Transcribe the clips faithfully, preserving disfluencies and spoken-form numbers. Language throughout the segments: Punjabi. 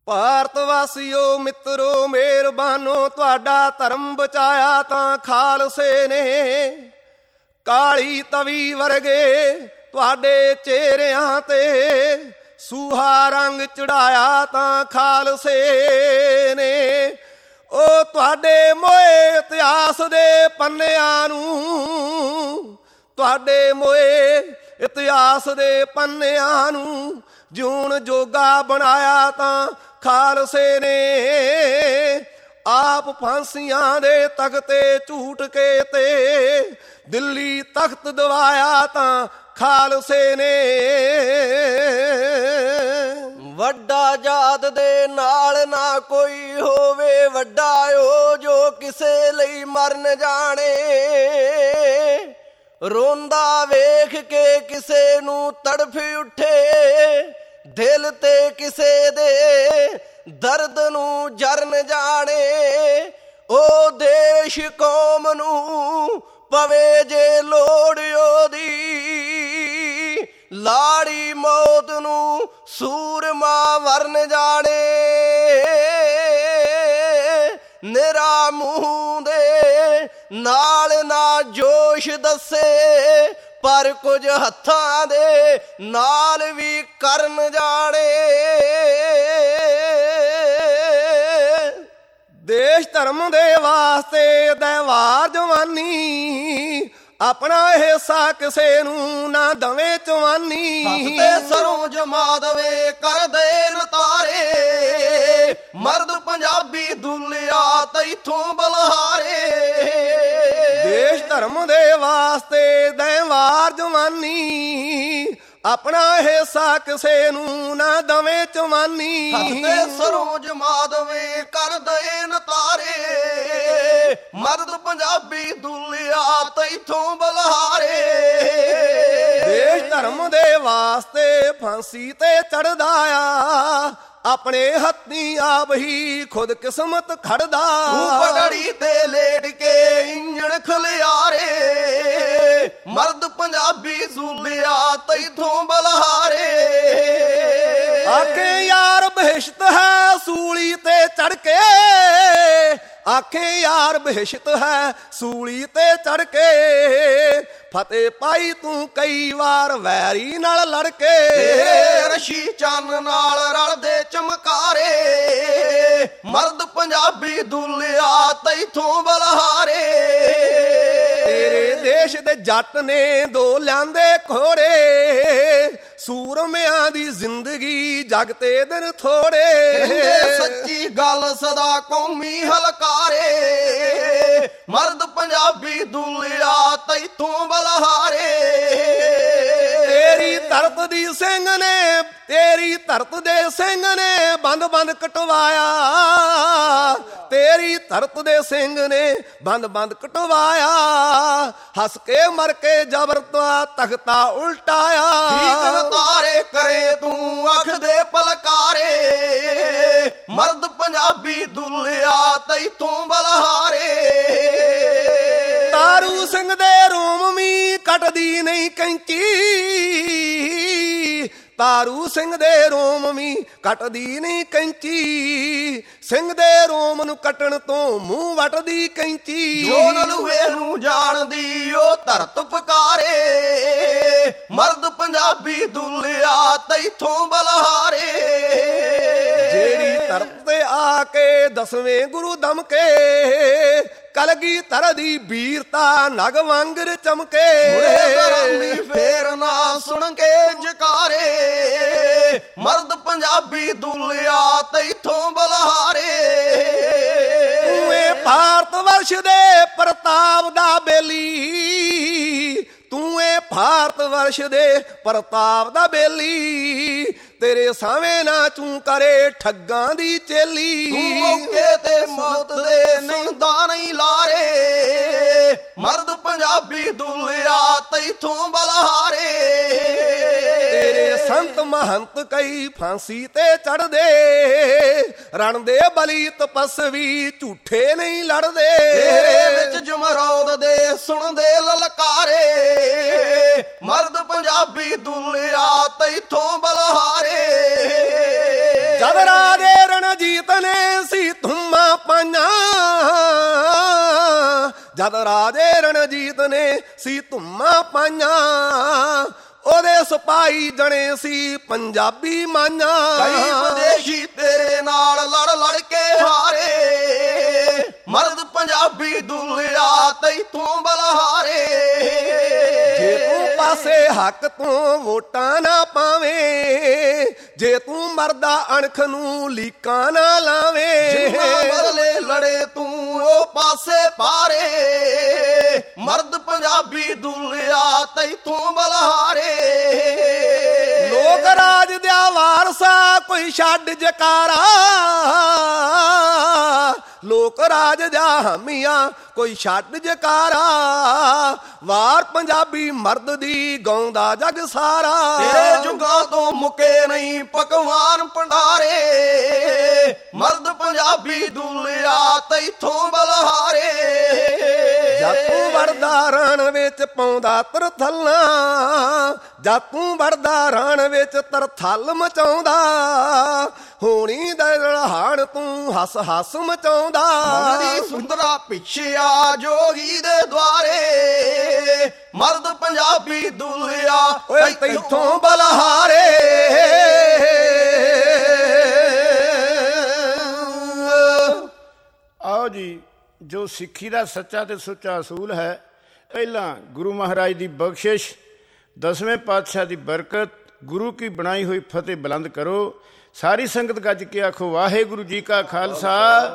ਭਾਰਤ ਵਾਸੀਓ ਮਿੱਤਰੋ ਮਿਹਰਬਾਨੋ, ਤੁਹਾਡਾ ਧਰਮ ਬਚਾਇਆ ਤਾਂ ਖਾਲਸੇ ਨੇ। ਕਾਲੀ ਤਵੀ ਵਰਗੇ ਤੁਹਾਡੇ ਚਿਹਰਿਆਂ ਤੇ ਸੂਹਾ ਰੰਗ ਚੜਾਇਆ ਤਾਂ ਖਾਲਸੇ ਨੇ। ਉਹ ਤੁਹਾਡੇ ਮੋਏ ਇਤਿਹਾਸ ਦੇ ਪੰਨਿਆਂ ਨੂੰ, ਤੁਹਾਡੇ ਮੋਏ ਇਤਿਹਾਸ ਦੇ ਪੰਨਿਆਂ ਨੂੰ ਜਿਉਣ ਜੋਗਾ ਬਣਾਇਆ ਤਾਂ ਖਾਲਸੇ ਨੇ। ਆਪ ਫਾਂਸੀਆਂ ਦੇ ਤਖਤੇ ਝੂਟ ਕੇ ਤੇ ਦਿੱਲੀ ਤਖਤ ਦਵਾਇਆ ਤਾਂ ਖਾਲਸੇ ਨੇ। ਵੱਡਾ ਜਾਤ ਦੇ ਨਾਲ ਨਾ ਕੋਈ ਹੋਵੇ, ਵੱਡਾ ਓ ਜੋ ਕਿਸੇ ਲਈ ਮਰਨ ਜਾਣੇ। ਰੋਂਦਾ ਵੇਖ ਕੇ ਕਿਸੇ ਨੂੰ ਤੜਫ ਉੱਠੇ, ਦਿਲ ਤੇ ਕਿਸੇ ਦੇ ਦਰਦ ਨੂੰ ਜਰਨ ਜਾਣੇ। ਉਹ ਦੇਸ਼ ਕੌਮ ਨੂੰ ਪਵੇ ਜੇ ਲੋੜ ਉਹਦੀ, ਲਾੜੀ ਮੌਤ ਨੂੰ ਸੂਰਮਾ ਵਰਨ ਜਾਣੇ। ਨਿਰਾ ਮੂੰਹ ਦੇ ਨਾਲ ਨਾ ਜੋਸ਼ ਦੱਸੇ, ਪਰ ਕੁਝ ਹੱਥਾਂ ਦੇ ਨਾਲ ਵੀ ਕਰਨ ਜਾਣੇ। ਦੇਸ਼ ਧਰਮ ਦੇ ਵਾਸਤੇ ਦਵਾਰ ਜਵਾਨੀ, ਆਪਣਾ ਹਿੱਸਾ ਕਿਸੇ ਨੂੰ ਨਾ ਦਵੇ ਚਵਾਨੀ। ਹੱਥ ਤੇ ਸਰੋਂ ਜਮਾ ਦਵੇ ਕਰ ਦੇ ਨਤਾਰੇ, ਮਰਦ ਪੰਜਾਬੀ ਦੁੱਲਿਆ ਤੈਥੋਂ ਬਲਹਾਰੇ। ਦੇਸ਼ ਧਰਮ ਦੇ ਵਾਸਤੇ ਦਵਾਰ ਜਵਾਨੀ, ਆਪਣਾ ਹਿੱਸਾ ਕਿਸੇ ਨੂੰ ਨਾ ਦਵੇ ਚਵਾਨੀ। ਹੱਥ ਤੇ ਸਰੋਂ ਜਮਾ ਦਵੇ ਕਰ ਦੇ ਨਤਾਰੇ, ਮਰਦ ਪੰਜਾਬੀ ਦੁੱਲਿਆ ਤੈਥੋਂ ਬਲਹਾਰੇ। ਦੇਸ਼ ਧਰਮ ਦੇ ਵਾਸਤੇ ਫਾਂਸੀ ਤੇ ਚੜਦਾ ਆ, ਆਪਣੇ ਹੱਥੀਂ ਆਪ ਹੀ ਖੁਦ ਕਿਸਮਤ ਖੜਦਾ। ਪਗੜੀ ਤੇ ਲੇਟ ਕੇ ਇੰਜਣ ਖਲਿਆਰੇ, ਮਰਦ ਪੰਜਾਬੀ ਜ਼ੁਲਿਆ ਤੈਥੋਂ ਬਲਹਾਰੇ। ਆਖੇ ਯਾਰ ਬਹਿਸ਼ਤ ਹੈ ਸੂਲੀ ਤੇ ਚੜ ਕੇ, ਆਖੇ ਯਾਰ ਬਹਿਸ਼ਤ ਹੈ ਸੂਲੀ ਤੇ ਚੜ ਕੇ। ਫਤਿਹ ਪਾਈ ਤੂੰ ਕਈ ਵਾਰ ਵੈਰੀ ਨਾਲ ਲੜ ਕੇ, ਰਸ਼ੀ ਚੰਨ ਨਾਲ ਰਲਦੇ ਚਮਕਾਰੇ, ਮਰਦ ਪੰਜਾਬੀ ਦੁੱਲਿਆ ਤੈਥੋਂ ਬਲਹਾਰੇ। ਤੇਰੇ ਦੇਸ਼ ਦੇ ਜੱਟ ਨੇ ਦੋ ਲਿਆਂਦੇ ਖੋੜੇ, ਸੂਰਮਿਆਂ ਦੀ ਜ਼ਿੰਦਗੀ ਜਗ ਤੇ ਦਿਨ ਥੋੜੇ। ਸੱਚੀ ਗੱਲ ਸਦਾ ਕੌਮੀ ਹਲਕਾਰੇ, ਮਰਦ ਪੰਜਾਬੀ ਦੁੱਲਿਆ ਤੈਥੋਂ ਬਲਹਾਰੇ। ਤੇਰੀ ਧਰਤ ਦੀ ਸਿੰਘ ਨੇ, ਤੇਰੀ ਧਰਤ ਦੇ ਸਿੰਘ ਨੇ ਬੰਦ ਬੰਦ ਕਟਵਾਇਆ, ਤੇਰੀ ਧਰਤ ਦੇ ਸਿੰਘ ਨੇ ਬੰਦ ਬੰਦ ਕਟਵਾਇਆ। ਹੱਸ ਕੇ ਮਰ ਕੇ ਜ਼ਬਰ ਤੋਂ ਤਖਤਾ ਉਲਟਾਇਆ। ਤਾਰੇ ਕਰੇ ਤੂੰ ਅੱਖ ਦੇ ਪਲਕਾਰੇ, ਮਰਦ ਪੰਜਾਬੀ ਦੁੱਲਿਆ ਤੈਥੋਂ ਬਲਹਾਰੇ। ਤਾਰੂ ਸਿੰਘ ਦੇ ਰੋਮਵੀਂ ਕੱਟਦੀ ਨਹੀਂ ਕੈਂਚੀ, ਤਾਰੂ ਸਿੰਘ ਦੇ ਰੋਮਵੀਂ ਕੱਟਦੀ ਨਹੀਂ ਕੈਂਚੀ। ਸਿੰਘ ਦੇ ਰੋਮ ਨੂੰ ਕੱਟਣ ਤੋਂ ਮੂੰਹ ਵੱਟਦੀ ਕੈਂਚੀ। ਜੋ ਨਲੂਏ ਨੂੰ ਜਾਣਦੀ ਉਹ ਧਰਤ ਪਕਾਰੇ, ਮਰਦ ਪੰਜਾਬੀ ਦੁੱਲਿਆ ਤੈਥੋਂ ਬਲਹਾਰੇ। ਜਿਹੜੀ ਧਰਤ ਤੇ ਆ ਕੇ ਦਸਵੇਂ ਗੁਰੂ ਦਮ ਕੇ, ਕਲਗੀਧਰ ਦੀ ਵੀਰਤਾ ਨਗ ਵਾਂਗਰ ਚਮਕੇ। ਫੇਰ ਨਾ ਸੁਣ ਕੇ ਜਕਾਰੇ, ਮਰਦ ਪੰਜਾਬੀ ਦੁੱਲਿਆ ਤੈਥੋਂ ਬਲਹਾਰੇ। ਤੂੰ ਏ ਭਾਰਤ ਵਰਸ਼ ਦੇ ਪ੍ਰਤਾਪ ਦਾ ਬੇਲੀ, ਤੂੰ ਏ ਭਾਰਤ ਵਰਸ਼ ਦੇ ਪ੍ਰਤਾਪ ਦਾ ਬੇਲੀ। ਤੇਰੇ ਸਾਵੇਂ ਨਾ ਚੂੰ ਕਰੇ ਠੱਗਾਂ ਦੀ ਚੇਲੀ। ਤੂੰ ਮੌਕੇ ਤੇ ਮੌਤ ਦੇ ਨਿੰਦਾ ਨਹੀਂ ਲਾਰੇ, ਮਰਦ ਪੰਜਾਬੀ ਦੁੱਲਿਆ ਤੈਥੋਂ ਬਲਹਾਰੇ। ਤੇਰੇ ਸੰਤ ਮਹੰਤ ਕਈ ਫਾਂਸੀ ਤੇ ਚੜਦੇ, ਰਣ ਦੇ ਬਲੀ ਤਪਸਵੀ ਝੂਠੇ ਨਹੀਂ ਲੜਦੇ। ਤੇਰੇ ਵਿੱਚ ਜਮਰੌਦ ਦੇ ਸੁਣਦੇ ਲਲਕਾਰੇ, ਮਰਦ ਪੰਜਾਬੀ ਦੁੱਲਿਆ ਤੈਥੋਂ ਬਲਹਾਰੇ। ਜਦ ਰਾਜੇ ਰਣ ਰਣਜੀਤ ਨੇ ਸੀ ਧੁੰਮਾਂ ਪਾਈਆਂ, ਜਦ ਰਾਜੇ ਰਣਜੀਤ ਨੇ ਸੀ ਧੁੰਮਾਂ ਪਾਈਆਂ, ਉਹਦੇ ਸਿਪਾਹੀ ਜਣੇ ਸੀ ਪੰਜਾਬੀ ਮਾਈਆਂ। ਕਈ ਵਿਦੇਸ਼ੀ ਤੇਰੇ ਨਾਲ ਲੜ ਲੜ ਕੇ ਹਾਰੇ, ਮਰਦ ਪੰਜਾਬੀ ਦੁੱਲਿਆ ਤੈਥੋਂ ਬਲਹਾਰੇ। ਜੇ ਤੂੰ ਪਾਸੇ ਹੱਕ ਤੋਂ ਵੋਟਾਂ ਨਾ ਪਾਵੇਂ, ਜੇ ਤੂੰ ਮਰਦਾ ਅਣਖ ਨੂੰ ਲੀਕਾਂ ਨਾ ਲਾਵੇਂ, ਜਿੰਨਾ ਬਦਲੇ ਲੜੇ ਤੂੰ ਉਹ ਪਾਸੇ ਪਾਰੇ, ਮਰਦ ਪੰਜਾਬੀ ਦੁੱਲਿਆ ਤੈਥੋਂ ਬਲਹਾਰੇ। ਲੋਕ ਰਾਜ ਦਾ ਵਾਰਸਾ ਕੋਈ ਛੱਡ ਜਕਾਰਾ, ਲੋਕ ਰਾਜ ਦਾ ਹਾਮੀਆਂ ਕੋਈ ਛੱਡ ਜਕਾਰਾ, ਵਾਰ ਪੰਜਾਬੀ ਮਰਦ ਦੀ ਗਾਉਂਦਾ ਜਗ ਸਾਰਾ। ਤੇਰੇ ਜੁਗਾਂ ਤੋਂ ਮੁੱਕੇ ਨਹੀਂ ਪਕਵਾਨ ਭੰਡਾਰੇ, ਮਰਦ ਪੰਜਾਬੀ ਦੁੱਲਿਆ ਤੈਥੋਂ ਬਲਹਾਰੇ। ਜਦ ਤੂੰ ਵੜਦਾ ਰਣ ਵਿੱਚ ਪਾਉਂਦਾ ਤਰਥੱਲਾਂ, ਜਦ ਤੂੰ ਵੜਦਾ ਰਣ ਵਿੱਚ ਤਰਥੱਲ ਮਚਾਉਂਦਾ, ਹੋਣੀ ਦਾ ਰਹਾਣ ਤੂੰ ਹੱਸ ਹੱਸ ਮਚਾਉਂਦਾ। ਮੰਗਦੀ ਸੁੰਦਰਾ ਪਿੱਛੇ ਆ ਜੋਗੀ ਦੇ ਦੁਆਰੇ, ਮਰਦ ਪੰਜਾਬੀ ਦੁੱਲਿਆ ਓਏ ਤੈਥੋਂ ਬਲਹਾਰੇ। ਆਓ ਜੀ, ਜੋ ਸਿੱਖੀ ਦਾ ਸੱਚਾ ਤੇ ਸੁੱਚਾ ਅਸੂਲ ਹੈ, ਪਹਿਲਾਂ ਗੁਰੂ ਮਹਾਰਾਜ ਦੀ ਬਖਸ਼ਿਸ਼, ਦਸਵੇਂ ਪਾਤਸ਼ਾਹ ਦੀ ਬਰਕਤ, ਗੁਰੂ ਕੀ ਬਣਾਈ ਹੋਈ ਫਤਿਹ ਬੁਲੰਦ ਕਰੋ। ਸਾਰੀ ਸੰਗਤ ਗੱਜ ਕੇ ਆਖੋ ਵਾਹਿਗੁਰੂ ਜੀ ਕਾ ਖਾਲਸਾ,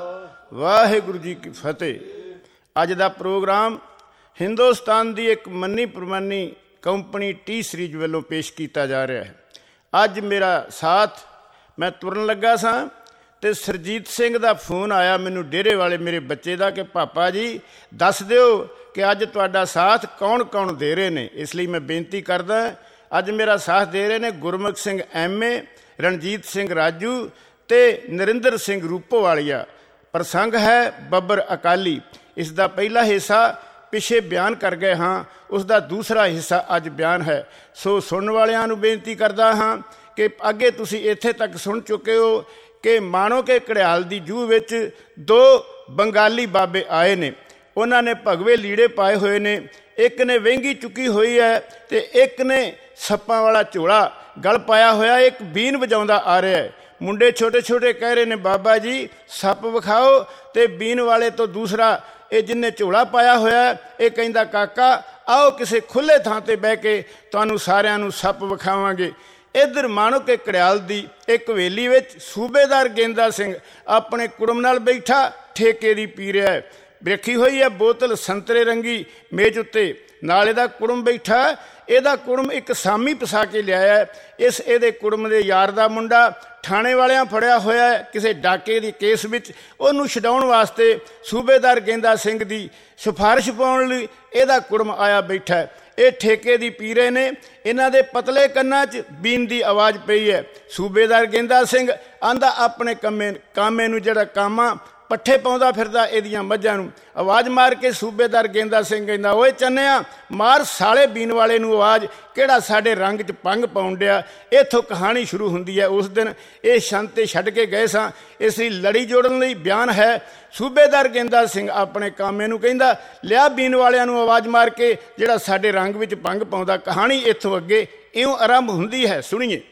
ਵਾਹਿਗੁਰੂ ਜੀ ਕੀ ਫਤਿਹ। ਅੱਜ ਦਾ ਪ੍ਰੋਗਰਾਮ ਹਿੰਦੁਸਤਾਨ ਦੀ ਇੱਕ ਮੰਨੀ ਪ੍ਰਮਾਨੀ ਕੰਪਨੀ ਟੀ ਸੀਰੀਜ਼ ਵੱਲੋਂ ਪੇਸ਼ ਕੀਤਾ ਜਾ ਰਿਹਾ ਹੈ। ਅੱਜ ਮੇਰਾ ਸਾਥ, ਮੈਂ ਤੁਰਨ ਲੱਗਾ ਸਾਂ ਤੇ ਸਰਜੀਤ ਸਿੰਘ ਦਾ ਫੋਨ ਆਇਆ ਮੈਨੂੰ, ਡੇਰੇ ਵਾਲੇ ਮੇਰੇ ਬੱਚੇ ਦਾ, ਕਿ ਪਾਪਾ ਜੀ ਦੱਸ ਦਿਓ ਕਿ ਅੱਜ ਤੁਹਾਡਾ ਸਾਥ ਕੌਣ ਕੌਣ ਦੇ ਰਹੇ ਨੇ। ਇਸ ਲਈ ਮੈਂ ਬੇਨਤੀ ਕਰਦਾ, ਅੱਜ ਮੇਰਾ ਸਾਥ ਦੇ ਰਹੇ ਨੇ ਗੁਰਮੁਖ ਸਿੰਘ ਐਮ ਏ, ਰਣਜੀਤ ਸਿੰਘ ਰਾਜੂ ਤੇ ਨਰਿੰਦਰ ਸਿੰਘ ਰੂਪੋਵਾਲੀਆ। ਪ੍ਰਸੰਗ ਹੈ ਬੱਬਰ ਅਕਾਲੀ। ਇਸ ਦਾ ਪਹਿਲਾ ਹਿੱਸਾ ਪਿੱਛੇ ਬਿਆਨ ਕਰ ਗਏ ਹਾਂ, ਉਸ ਦਾ ਦੂਸਰਾ ਹਿੱਸਾ ਅੱਜ ਬਿਆਨ ਹੈ। ਸੋ ਸੁਣਨ ਵਾਲਿਆਂ ਨੂੰ ਬੇਨਤੀ ਕਰਦਾ ਹਾਂ ਕਿ ਅੱਗੇ ਤੁਸੀਂ ਇੱਥੇ ਤੱਕ ਸੁਣ ਚੁੱਕੇ ਹੋ ਕਿ ਮਾਣੋ ਕੇ ਘੜਿਆਲ ਦੀ ਜੂਹ ਵਿੱਚ ਦੋ ਬੰਗਾਲੀ ਬਾਬੇ ਆਏ ਨੇ। ਉਹਨਾਂ ਨੇ ਭਗਵੇ ਲੀੜੇ ਪਾਏ ਹੋਏ ਨੇ, ਇੱਕ ਨੇ ਵਹਿੰਗੀ ਚੁੱਕੀ ਹੋਈ ਹੈ ਤੇ ਇੱਕ ਨੇ ਸੱਪਾਂ ਵਾਲਾ ਝੋਲਾ ਗਲ ਪਾਇਆ ਹੋਇਆ, ਇੱਕ ਬੀਨ ਵਜਾਉਂਦਾ ਆ ਰਿਹਾ ਹੈ। ਮੁੰਡੇ ਛੋਟੇ ਛੋਟੇ ਕਹਿ ਰਹੇ ਨੇ ਬਾਬਾ ਜੀ ਸੱਪ ਵਿਖਾਓ, ਤੇ ਬੀਨ ਵਾਲੇ ਤੋਂ ਦੂਸਰਾ ਇਹ ਜਿਹਨੇ ਝੋਲਾ ਪਾਇਆ ਹੋਇਆ ਇਹ ਕਹਿੰਦਾ ਕਾਕਾ ਆਓ ਕਿਸੇ ਖੁੱਲ੍ਹੇ ਥਾਂ 'ਤੇ ਬਹਿ ਕੇ ਤੁਹਾਨੂੰ ਸਾਰਿਆਂ ਨੂੰ ਸੱਪ ਵਿਖਾਵਾਂਗੇ। ਇੱਧਰ ਮਾਣੋ ਕੇ ਘੜਿਆਲ ਦੀ ਇੱਕ ਹਵੇਲੀ ਵਿੱਚ ਸੂਬੇਦਾਰ ਗੇਂਦਾ ਸਿੰਘ ਆਪਣੇ ਕੁੜਮ ਨਾਲ ਬੈਠਾ ਠੇਕੇ ਦੀ ਪੀ ਰਿਹਾ ਹੈ। ਰੱਖੀ ਹੋਈ ਹੈ ਬੋਤਲ ਸੰਤਰੇ ਰੰਗੀ ਮੇਜ਼ ਉੱਤੇ, ਨਾਲ ਇਹਦਾ ਕੁੜਮ ਬੈਠਾ। ਇਹਦਾ ਕੁੜਮ ਇੱਕ ਸਾਮੀ ਪਸਾ ਕੇ ਲਿਆਇਆ। ਇਸ ਇਹਦੇ ਕੁੜਮ ਦੇ ਯਾਰ ਦਾ ਮੁੰਡਾ ਥਾਣੇ ਵਾਲਿਆਂ ਫੜਿਆ ਹੋਇਆ ਹੈ ਕਿਸੇ ਡਾਕੇ ਦੀ ਕੇਸ ਵਿੱਚ। ਉਹਨੂੰ ਛਡਾਉਣ ਵਾਸਤੇ ਸੂਬੇਦਾਰ ਗੇਂਦਾ ਸਿੰਘ ਦੀ ਸਿਫਾਰਿਸ਼ ਪਾਉਣ ਲਈ ਇਹਦਾ ਕੁੜਮ ਆਇਆ ਬੈਠਾ। ਇਹ ਠੇਕੇ ਦੀ ਪੀ ਰਹੇ ਨੇ, ਇਹਨਾਂ ਦੇ ਪਤਲੇ ਕੰਨਾਂ 'ਚ ਬੀਨ ਦੀ ਆਵਾਜ਼ ਪਈ ਹੈ। ਸੂਬੇਦਾਰ ਗੇਂਦਾ ਸਿੰਘ ਆਂਦਾ ਆਪਣੇ ਕੰਮੇ ਕਾਮੇ ਨੂੰ, ਜਿਹੜਾ ਕਾਮਾ ਪੱਠੇ ਪਾਉਂਦਾ ਫਿਰਦਾ ਇਹਦੀਆਂ ਮੱਝਾਂ ਨੂੰ, ਆਵਾਜ਼ ਮਾਰ ਕੇ ਸੂਬੇਦਾਰ ਗੇਂਦਾ ਸਿੰਘ ਕਹਿੰਦਾ ਓਏ ਚੰਨਿਆ ਮਾਰ ਸਾਲੇ ਬੀਨ ਵਾਲੇ ਨੂੰ ਆਵਾਜ਼, ਕਿਹੜਾ ਸਾਡੇ ਰੰਗ 'ਚ ਪੰਗ ਪਾਉਣ ਡਿਆ। ਇੱਥੋਂ ਕਹਾਣੀ ਸ਼ੁਰੂ ਹੁੰਦੀ ਹੈ। ਉਸ ਦਿਨ ਇਹ ਛੰਤ 'ਤੇ ਛੱਡ ਕੇ ਗਏ ਸਾਂ, ਇਸ ਲਈ ਲੜੀ ਜੋੜਨ ਲਈ ਬਿਆਨ ਹੈ। ਸੂਬੇਦਾਰ ਗੇਂਦਾ ਸਿੰਘ ਆਪਣੇ ਕਾਮੇ ਨੂੰ ਕਹਿੰਦਾ ਲਿਆ ਬੀਨ ਵਾਲਿਆਂ ਨੂੰ ਆਵਾਜ਼ ਮਾਰ ਕੇ ਜਿਹੜਾ ਸਾਡੇ ਰੰਗ ਵਿੱਚ ਪੰਗ ਪਾਉਂਦਾ। ਕਹਾਣੀ ਇੱਥੋਂ ਅੱਗੇ ਇਉਂ ਆਰੰਭ ਹੁੰਦੀ ਹੈ, ਸੁਣੀਏ।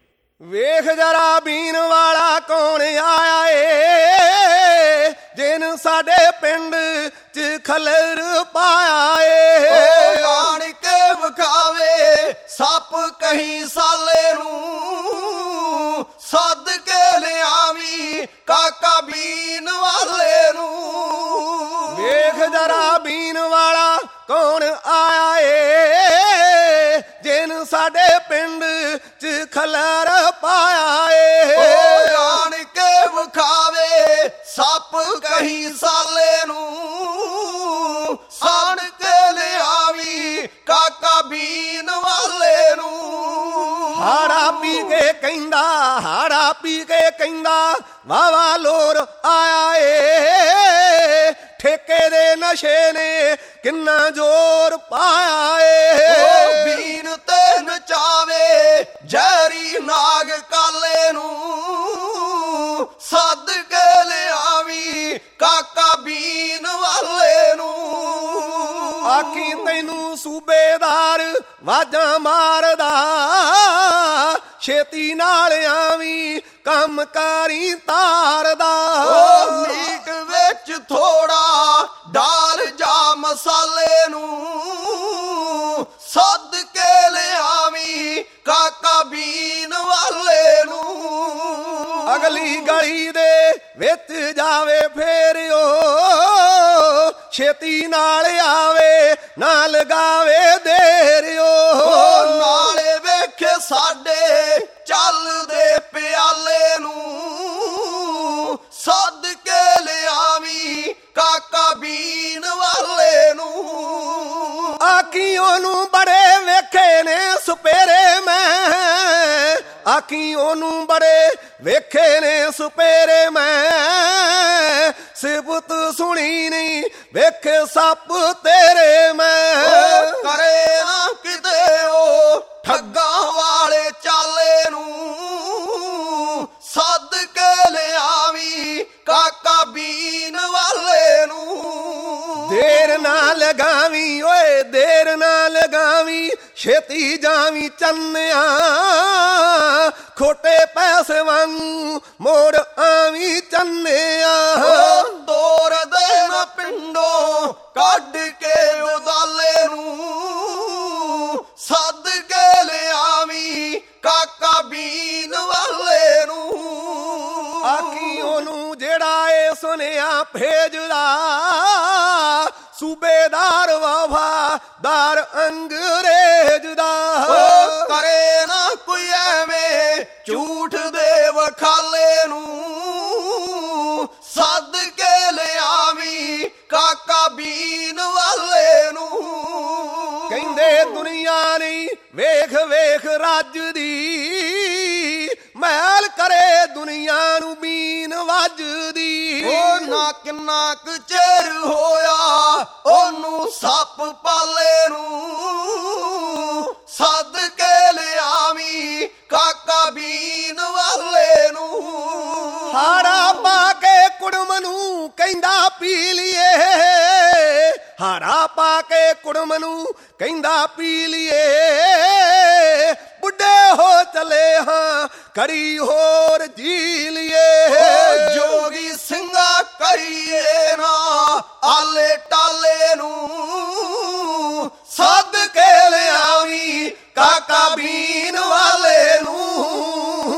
ਵੇਖ ਜਰਾ ਬੀਨ ਵਾਲਾ ਕੌਣ ਆਇਆ ਏ, ਜਿਨ ਸਾਡੇ ਪਿੰਡ 'ਚ ਖਲਰ ਪਾਇਆ ਏ। ਆਣ ਕੇ ਵਿਖਾਵੇ ਸੱਪ ਕਹੀਂ ਸਾਲੇ ਨੂੰ, ਸੱਦ ਕੇ ਲਿਆਵੀਂ ਕਾਕਾ ਬੀਨ ਵਾਲੇ ਨੂੰ। ਵੇਖ ਜਰਾ ਬੀਨ ਵਾਲਾ ਕੌਣ ਆਇਆ ਏ, ਜਿਨ ਸਾਡੇ ਪਿੰਡ 'ਚ ਖਲਰ ਪਾਇਆ ਏ। ਆਣ ਕੇ ਵਿਖਾਵੇ ਸੱਪ ਕਹੀਂ ਸਾਲੇ ਨੂੰ, ਸਾਣ ਕੇ ਲਿਆਵੀਂ ਕਾਕਾ ਬੀਨ ਵਾਲੇ ਨੂੰ। ਹਾੜਾ ਪੀ ਕੇ ਕਹਿੰਦਾ, ਹਾੜਾ ਪੀ ਕੇ ਕਹਿੰਦਾ ਵਾਵਾ ਲੋਰ ਆਇਆ ਏ, ਠੇਕੇ ਦੇ ਨਸ਼ੇ ਨੇ ਕਿੰਨਾ ਜ਼ੋਰ ਪਾਇਆ ਏ। ਬੀਨ ਤੇ ਨਚਾਵੇ ਜ਼ਹਿਰੀ ਨਾਗ ਕਾਲੇ ਨੂੰ, ਸੱਦ ਕੇ ਲਿਆਵੀਂ ਕਾਕਾ ਬੀਨ ਵਾਲੇ ਨੂੰ। ਆਖੀ ਤੈਨੂੰ ਸੂਬੇਦਾਰ ਵਾਜਾਂ ਮਾਰਦਾ, ਛੇਤੀ ਨਾਲ ਆਵੀਂ ਕੰਮਕਾਰੀ ਤਾਰਦਾ। ਉਹ ਮੀਟ ਵਿੱਚ ਥੋੜਾ ਡਾਲ ਜਾ ਮਸਾਲੇ ਨੂੰ, ਸੱਦ ਕੇ ਲਿਆਵੀਂ ਕਾਕਾ ਬੀਨ ਵਾਲੇ ਨੂੰ। ਅਗਲੀ ਗਲੀ ਦੇ ਵਿੱਚ ਜਾਵੇ ਫੇਰ ਓ, ਛੇਤੀ ਨਾਲ ਆਵੇ ਨਾ ਲਗਾਵੇ ਦੇਰ ਓ। ਨਾਲੇ ਵੇਖੇ ਸਾਡੇ ਚੱਲਦੇ ਪਿਆਲੇ ਨੂੰ, ਸੱਦ ਕੇ ਲਿਆਵੀਂ ਕਾਕਾ ਬੀਨ ਵਾਲੇ ਨੂੰ। ਆਖੀ ਉਹਨੂੰ ਬੜੇ ਵੇਖੇ ਨੇ ਸੁਪੇਰੇ ਮੈਂ, ਆਖੀ ਉਹਨੂੰ ਬੜੇ ਵੇਖੇ ਨੇ ਸੁਪੇਰੇ ਮੈਂ, ਸਿਫਤ ਸੁਣੀ ਨਹੀਂ ਵੇਖੇ ਸੱਪ ਤੇਰੇ ਮੈਂ। ਕਰੇ ਨਾ ਕਿਤੇ ਉਹ ਠੱਗਾਂ ਵਾਲੇ ਚਾਲੇ ਨੂੰ, ਸੱਦ ਕੇ ਲਿਆਵੀਂ ਕਾਕਾ ਬੀਨ ਵਾਲੇ ਨੂੰ। ਦੇਰ ਨਾ ਲਗਾਵੀਂ ਓਏ ਦੇਰ ਨਾ ਲਗਾਵੀਂ, ਛੇਤੀ ਜਾਵੀਂ ਚੰਨਿਆ, ਖੋਟੇ ਪੈਸੇ ਵਾਂਗੂ ਮੋੜ ਆਵੀਂ ਚੰਨਿਆ। ਤੋਰ ਦੇ ਨਾ ਪਿੰਡੋਂ ਕੱਢ ਕੇ ਉਦਾਲੇ ਨੂੰ, ਸੱਦ ਕੇ ਲਿਆਵੀਂ ਕਾਕਾ ਬੀਨ ਵਾਲੇ ਨੂੰ। ਆਖੀ ਉਹਨੂੰ ਜਿਹੜਾ ਏ ਸੁਨਿਆ ਭੇਜਦਾ, ਸੂਬੇਦਾਰ ਵਫਾਦਾਰ ਅੰਗਰੇਜ਼ ਦਾ। ਕਰੇ ਨਾ ਕੋਈ ਐਵੇਂ ਝੂਠ ਦੇ ਵਖਾਲੇ ਨੂੰ, ਸੱਦ ਕੇ ਲਿਆਵੀਂ ਕਾਕਾ ਬੀਨ ਵਾਲੇ ਨੂੰ। ਕਹਿੰਦੇ ਦੁਨੀਆ ਨਹੀਂ ਵੇਖ ਵੇਖ ਰੱਜਦੀ, ਮਹਿਲ ਕਰੇ ਦੁਨੀਆ ਨੂੰ ਬੀਨ ਵੱਜਦੀ। ਉਹ ਨਾ ਕਿੰਨਾ ਕੁ ਚਿਰ ਹੋਇਆ ਉਹਨੂੰ ਸੱਪ ਪਾਲੇ ਨੂੰ, ਸੱਦ ਕੇ ਲਿਆਵੀਂ ਕਾਕਾ ਬੀਨ ਵਾਲੇ ਨੂੰ। ਹਾੜਾ ਪਾ ਕੇ ਕੁੜਮ ਨੂੰ ਕਹਿੰਦਾ ਪੀ ਲਈਏ, ਹਾੜਾ ਪਾ ਕੇ ਕੁੜਮ ਨੂੰ ਕਹਿੰਦਾ ਪੀ ਲਈਏ, ਬੁੱਢੇ ਹੋ ਚਲੇ ਹਾਂ ਕਰੀ ਹੋਰ ਜੀ ਲਈਏ। ਜੋਗੀ ਸਿੰਘਾ ਕਰੀਏ ਨਾ ਆਲੇ ਟਾਲੇ ਨੂੰ, ਸੱਦ ਕੇ ਲਿਆਵੀਂ ਕਾਕਾ ਬੀਨ ਵਾਲੇ ਨੂੰ।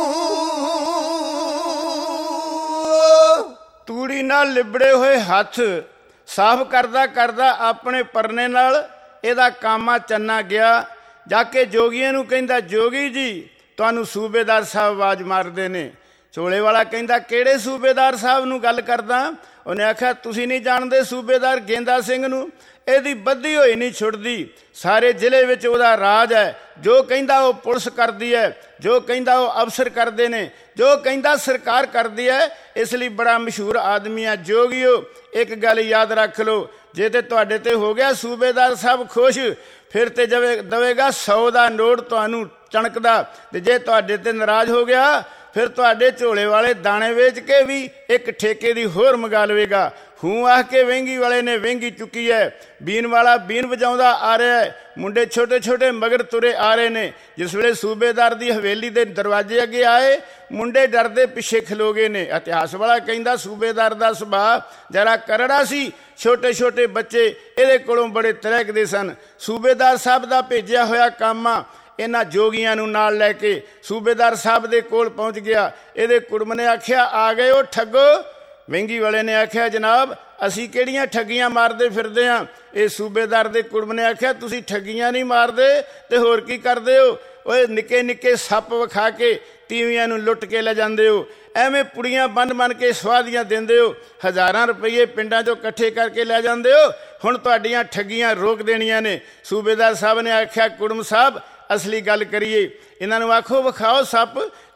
ਤੂੜੀ ਨਾਲ ਲਿਬੜੇ ਹੋਏ ਹੱਥ ਸਾਫ਼ ਕਰਦਾ ਕਰਦਾ ਆਪਣੇ ਪਰਨੇ ਨਾਲ ਇਹਦਾ ਕਾਮਾ ਚੰਨਾ ਗਿਆ। ਜਾ ਕੇ ਜੋਗੀਆਂ ਨੂੰ ਕਹਿੰਦਾ, ਜੋਗੀ ਜੀ ਤੁਹਾਨੂੰ ਸੂਬੇਦਾਰ ਸਾਹਿਬ ਆਵਾਜ਼ ਮਾਰਦੇ ਨੇ। ਚੋਲੇ ਵਾਲਾ ਕਹਿੰਦਾ, ਕਿਹੜੇ ਸੂਬੇਦਾਰ ਸਾਹਿਬ ਨੂੰ ਗੱਲ ਕਰਦਾ? ਉਹਨੇ ਆਖਿਆ, ਤੁਸੀਂ ਨਹੀਂ ਜਾਣਦੇ ਸੂਬੇਦਾਰ ਗੇਂਦਾ ਸਿੰਘ ਨੂੰ? ਇਹਦੀ ਬੱਧੀ ਹੋਈ ਨਹੀਂ ਛੁੱਟਦੀ, ਸਾਰੇ ਜ਼ਿਲ੍ਹੇ ਵਿੱਚ ਉਹਦਾ ਰਾਜ ਹੈ। ਜੋ ਕਹਿੰਦਾ ਉਹ ਪੁਲਿਸ ਕਰਦੀ ਹੈ, ਜੋ ਕਹਿੰਦਾ ਉਹ ਅਫਸਰ ਕਰਦੇ ਨੇ, ਜੋ ਕਹਿੰਦਾ ਸਰਕਾਰ ਕਰਦੀ ਹੈ। ਇਸ ਲਈ ਬੜਾ ਮਸ਼ਹੂਰ ਆਦਮੀ ਹੈ। ਜੋਗੀਓ ਇੱਕ ਗੱਲ ਯਾਦ ਰੱਖ ਲਓ, ਜੇ ਤੇ ਤੁਹਾਡੇ ਤੇ ਹੋ ਗਿਆ ਸੂਬੇਦਾਰ ਸਾਹਿਬ ਖੁਸ਼, ਫਿਰ ਤੇ ਜਵੇ ਦਵੇਗਾ ਸੌ ਦਾ ਨੋਟ ਤੁਹਾਨੂੰ ਚਣਕਦਾ, ਤੇ ਜੇ ਤੁਹਾਡੇ ਤੇ ਨਾਰਾਜ਼ ਹੋ ਗਿਆ ਫਿਰ ਤੁਹਾਡੇ ਝੋਲੇ ਵਾਲੇ ਦਾਣੇ ਵੇਚ ਕੇ ਵੀ ਇੱਕ ਠੇਕੇ ਦੀ ਹੋਰ ਮੰਗਾ ਲਵੇਗਾ। ਹੂੰ ਆਖ ਕੇ ਵਹਿੰਗੀ ਵਾਲੇ ਨੇ ਵਹਿੰਗੀ ਚੁੱਕੀ ਹੈ। ਬੀਨ ਵਾਲਾ ਬੀਨ ਵਜਾਉਂਦਾ ਆ ਰਿਹਾ ਹੈ, ਮੁੰਡੇ ਛੋਟੇ ਛੋਟੇ ਮਗਰ ਤੁਰੇ ਆ ਰਹੇ ਨੇ। ਜਿਸ ਵੇਲੇ ਸੂਬੇਦਾਰ ਦੀ ਹਵੇਲੀ ਦੇ ਦਰਵਾਜ਼ੇ ਅੱਗੇ ਆਏ, ਮੁੰਡੇ ਡਰਦੇ ਪਿੱਛੇ ਖਲੋ ਗਏ ਨੇ। ਇਤਿਹਾਸ ਵਾਲਾ ਕਹਿੰਦਾ ਸੂਬੇਦਾਰ ਦਾ ਸੁਭਾਅ ਜਰਾ ਕਰੜਾ ਸੀ, ਛੋਟੇ ਛੋਟੇ ਬੱਚੇ ਇਹਦੇ ਕੋਲੋਂ ਬੜੇ ਤਰਹਿਕਦੇ ਸਨ। ਸੂਬੇਦਾਰ ਸਾਹਿਬ ਦਾ ਭੇਜਿਆ ਹੋਇਆ ਕੰਮ ਆ। ਇਹਨਾਂ ਜੋਗੀਆਂ ਨੂੰ ਨਾਲ ਲੈ ਕੇ ਸੂਬੇਦਾਰ ਸਾਹਿਬ ਦੇ ਕੋਲ ਪਹੁੰਚ ਗਿਆ। ਇਹਦੇ ਕੁੜਮ ਨੇ ਆਖਿਆ, ਆ ਗਏ ਉਹ ਠੱਗੋ? ਵਹਿੰਗੀ ਵਾਲੇ ਨੇ ਆਖਿਆ, ਜਨਾਬ ਅਸੀਂ ਕਿਹੜੀਆਂ ਠੱਗੀਆਂ ਮਾਰਦੇ ਫਿਰਦੇ ਹਾਂ। ਇਹ ਸੂਬੇਦਾਰ ਦੇ ਕੁੜਮ ਨੇ ਆਖਿਆ, ਤੁਸੀਂ ਠੱਗੀਆਂ ਨਹੀਂ ਮਾਰਦੇ ਤੇ ਹੋਰ ਕੀ ਕਰਦੇ ਹੋ? ਓਏ ਨਿੱਕੇ ਨਿੱਕੇ ਸੱਪ ਵਿਖਾ ਕੇ ਤੀਵੀਆਂ ਨੂੰ ਲੁੱਟ ਕੇ ਲੈ ਜਾਂਦੇ ਹੋ, ਐਵੇਂ ਪੁੜੀਆਂ ਬੰਨ ਬੰਨ ਕੇ ਸੁਆਦੀਆਂ ਦਿੰਦੇ ਹੋ, ਹਜ਼ਾਰਾਂ ਰੁਪਈਏ ਪਿੰਡਾਂ 'ਚੋਂ ਇਕੱਠੇ ਕਰਕੇ ਲੈ ਜਾਂਦੇ ਹੋ। ਹੁਣ ਤੁਹਾਡੀਆਂ ਠੱਗੀਆਂ ਰੋਕ ਦੇਣੀਆਂ ਨੇ। ਸੂਬੇਦਾਰ ਸਾਹਿਬ ਨੇ ਆਖਿਆ, ਕੁੜਮ ਸਾਹਿਬ ਅਸਲੀ ਗੱਲ ਕਰੀਏ, ਇਹਨਾਂ ਨੂੰ ਆਖੋ ਵਿਖਾਓ ਸੱਪ,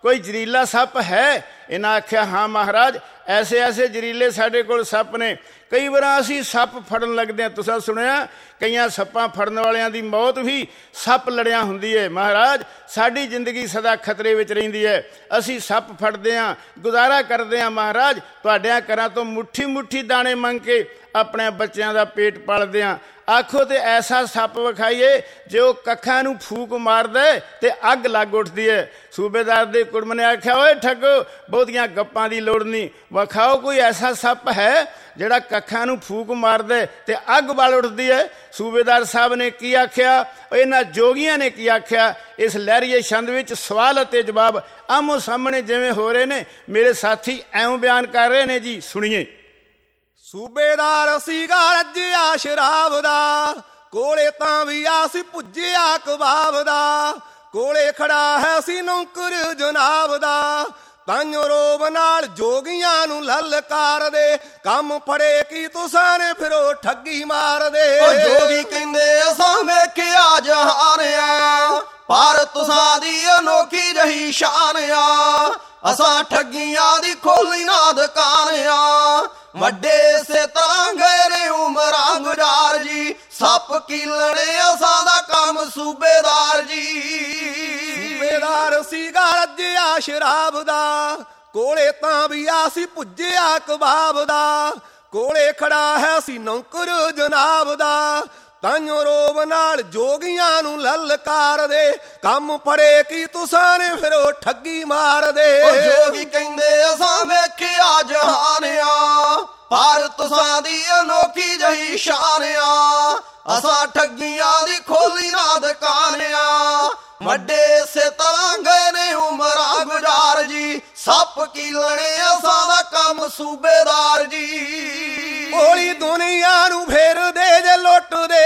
ਕੋਈ ਜ਼ਹਿਰੀਲਾ ਸੱਪ ਹੈ? ਇਹਨਾਂ ਆਖਿਆ ਹਾਂ ਮਹਾਰਾਜ, ਐਸੇ ਐਸੇ ਜ਼ਹਿਰੀਲੇ ਸਾਡੇ ਕੋਲ ਸੱਪ ਨੇ। ਕਈ ਵਾਰ ਅਸੀਂ ਸੱਪ ਫੜਨ ਲੱਗਦੇ ਹਾਂ। ਤੁਸੀਂ ਸੁਣਿਆ ਕਈਆਂ ਸੱਪਾਂ ਫੜਨ ਵਾਲਿਆਂ ਦੀ ਮੌਤ ਵੀ ਸੱਪ ਲੜਿਆ ਹੁੰਦੀ ਹੈ। ਮਹਾਰਾਜ ਸਾਡੀ ਜ਼ਿੰਦਗੀ ਸਦਾ ਖਤਰੇ ਵਿੱਚ ਰਹਿੰਦੀ ਹੈ। ਅਸੀਂ ਸੱਪ ਫੜਦੇ ਹਾਂ, ਗੁਜ਼ਾਰਾ ਕਰਦੇ ਹਾਂ। ਮਹਾਰਾਜ ਤੁਹਾਡਿਆਂ ਘਰਾਂ ਤੋਂ ਮੁੱਠੀ ਮੁੱਠੀ ਦਾਣੇ ਮੰਗ ਕੇ ਆਪਣੇ ਬੱਚਿਆਂ ਦਾ ਪੇਟ ਪਾਲਦੇ ਹਾਂ। ਆਖੋ ਤੇ ਐਸਾ ਸੱਪ ਵਿਖਾਈਏ ਜੇ ਉਹ ਕੱਖਾਂ ਨੂੰ ਫੂਕ ਮਾਰਦਾ ਤੇ ਅੱਗ ਲੱਗ ਉੱਠਦੀ ਹੈ। ਸੂਬੇਦਾਰ ਦੇ ਕੁੜਮ ਨੇ ਆਖਿਆ, ਓਏ ਠੱਗੋ, ਬਹੁਤੀਆਂ ਗੱਪਾਂ ਦੀ ਲੋੜ ਨਹੀਂ, ਵਿਖਾਓ ਕੋਈ ਐਸਾ ਸੱਪ ਹੈ ਜਿਹੜਾ ਕੱਖਾਂ ਨੂੰ ਫੂਕ ਮਾਰਦਾ ਤੇ ਅੱਗ ਬਲ ਉੱਠਦੀ ਹੈ। ਸੂਬੇਦਾਰ ਸਾਹਿਬ ਨੇ ਕੀ ਆਖਿਆ, ਇਹਨਾਂ ਜੋਗੀਆਂ ਨੇ ਕੀ ਆਖਿਆ। ਇਸ ਲਹਿਰੀਏ ਛੰਦ ਵਿੱਚ ਸਵਾਲ ਅਤੇ ਜਵਾਬ ਆਮੋ ਸਾਹਮਣੇ ਜਿਵੇਂ ਹੋ ਰਹੇ ਨੇ, ਮੇਰੇ ਸਾਥੀ ਐਵੇਂ ਬਿਆਨ ਕਰ ਰਹੇ ਨੇ ਜੀ, ਸੁਣੀਏ। ਸੂਬੇਦਾਰ ਸੀਗਾ ਰੱਜਿਆ ਸ਼ਰਾਬ ਦਾ, ਕੋਲੇ ਤਾਂ ਵੀ ਆ ਸੀ ਭੁੱਜਿਆ ਕਬਾਬ ਦਾ, ਕੋਲੇ ਖੜਾ ਹੈ ਸੀ ਨੌਕਰ ਜਨਾਬ ਦਾ। ਤਾਂਓ ਰੋਬ ਨਾਲ ਜੋਗੀਆਂ ਨੂੰ ਲਲਕਾਰ ਦੇ, ਕੰਮ ਫੜੇ ਕੀ ਤੁਸਾਂ ਨੇ ਫਿਰੋ ਠੱਗੀ ਮਾਰਦੇ। ਜੋਗੀ ਕਹਿੰਦੇ ਅਸਾਂ ਵੇਖਿਆ ਜਹਾਨਿਆ, ਪਰ ਤੁਸਾਂ ਦੀ ਅਨੋਖੀ ਜਹੀ ਸ਼ਾਨ ਆ। ਅਸਾਂ ਠੱਗੀਆਂ ਦੀ ਖੋਲੀ ਨਾ ਦੁਕਾਨ ਆ, ਵੱਡੇ ਸੇ ਤਰ੍ਹਾਂ ਗਏ ਨੇ ਉਮਰਾਂ ਗੁਜ਼ਾਰ ਜੀ। ਸੱਪ ਕੀਲਣੇ ਅਸਾਂ ਦਾ ਕੰਮ ਸੂਬੇਦਾਰ ਜੀ। ਸੂਬੇਦਾਰ ਸੀਗਾ ਰੱਜਿਆ ਸ਼ਰਾਬ ਦਾ, ਕੋਲੇ ਤਾਂ ਵੀ ਆ ਸੀ ਭੁੱਜਿਆ ਕਬਾਬ ਦਾ, ਕੋਲੇ ਖੜਾ ਹੈ ਸੀ ਨੌਕਰ ਜਨਾਬ ਦਾ। ਤਾਂਓ ਰੋਬ ਨਾਲ ਜੋਗੀਆਂ ਨੂੰ ਲਲਕਾਰ ਦੇ, ਕੰਮ ਫੜੇ ਕੀ ਤੁਸਾਂ ਨੇ ਫਿਰੋ ਠੱਗੀ ਮਾਰਦੇ। ਜੋਗੀ ਕਹਿੰਦੇ ਅਸਾਂ ਵੇਖਿਆ ਜਹਾਨਿਆ, ਪਰ ਤੁਸਾਂ ਦੀ ਅਨੋਖੀ ਜਹੀ ਸ਼ਾਨ ਆ। ਅਸਾਂ ਠੱਗੀਆਂ ਦੀ ਖੋਲੀ ਨਾ ਦੁਕਾਨ ਆ, ਵੱਡੇ ਸੇ ਤਰ੍ਹਾਂ ਗਏ ਨੇ ਉਮਰਾਂ ਗੁਜ਼ਾਰ ਜੀ। ਸੱਪ ਕੀਲਣੇ ਅਸਾਂ ਦਾ ਕੰਮ ਸੂਬੇਦਾਰ ਜੀ। ਭੋਲੀ ਦੁਨੀਆ ਨੂੰ ਫੇਰਦੇ ਜੇ ਲੁੱਟਦੇ,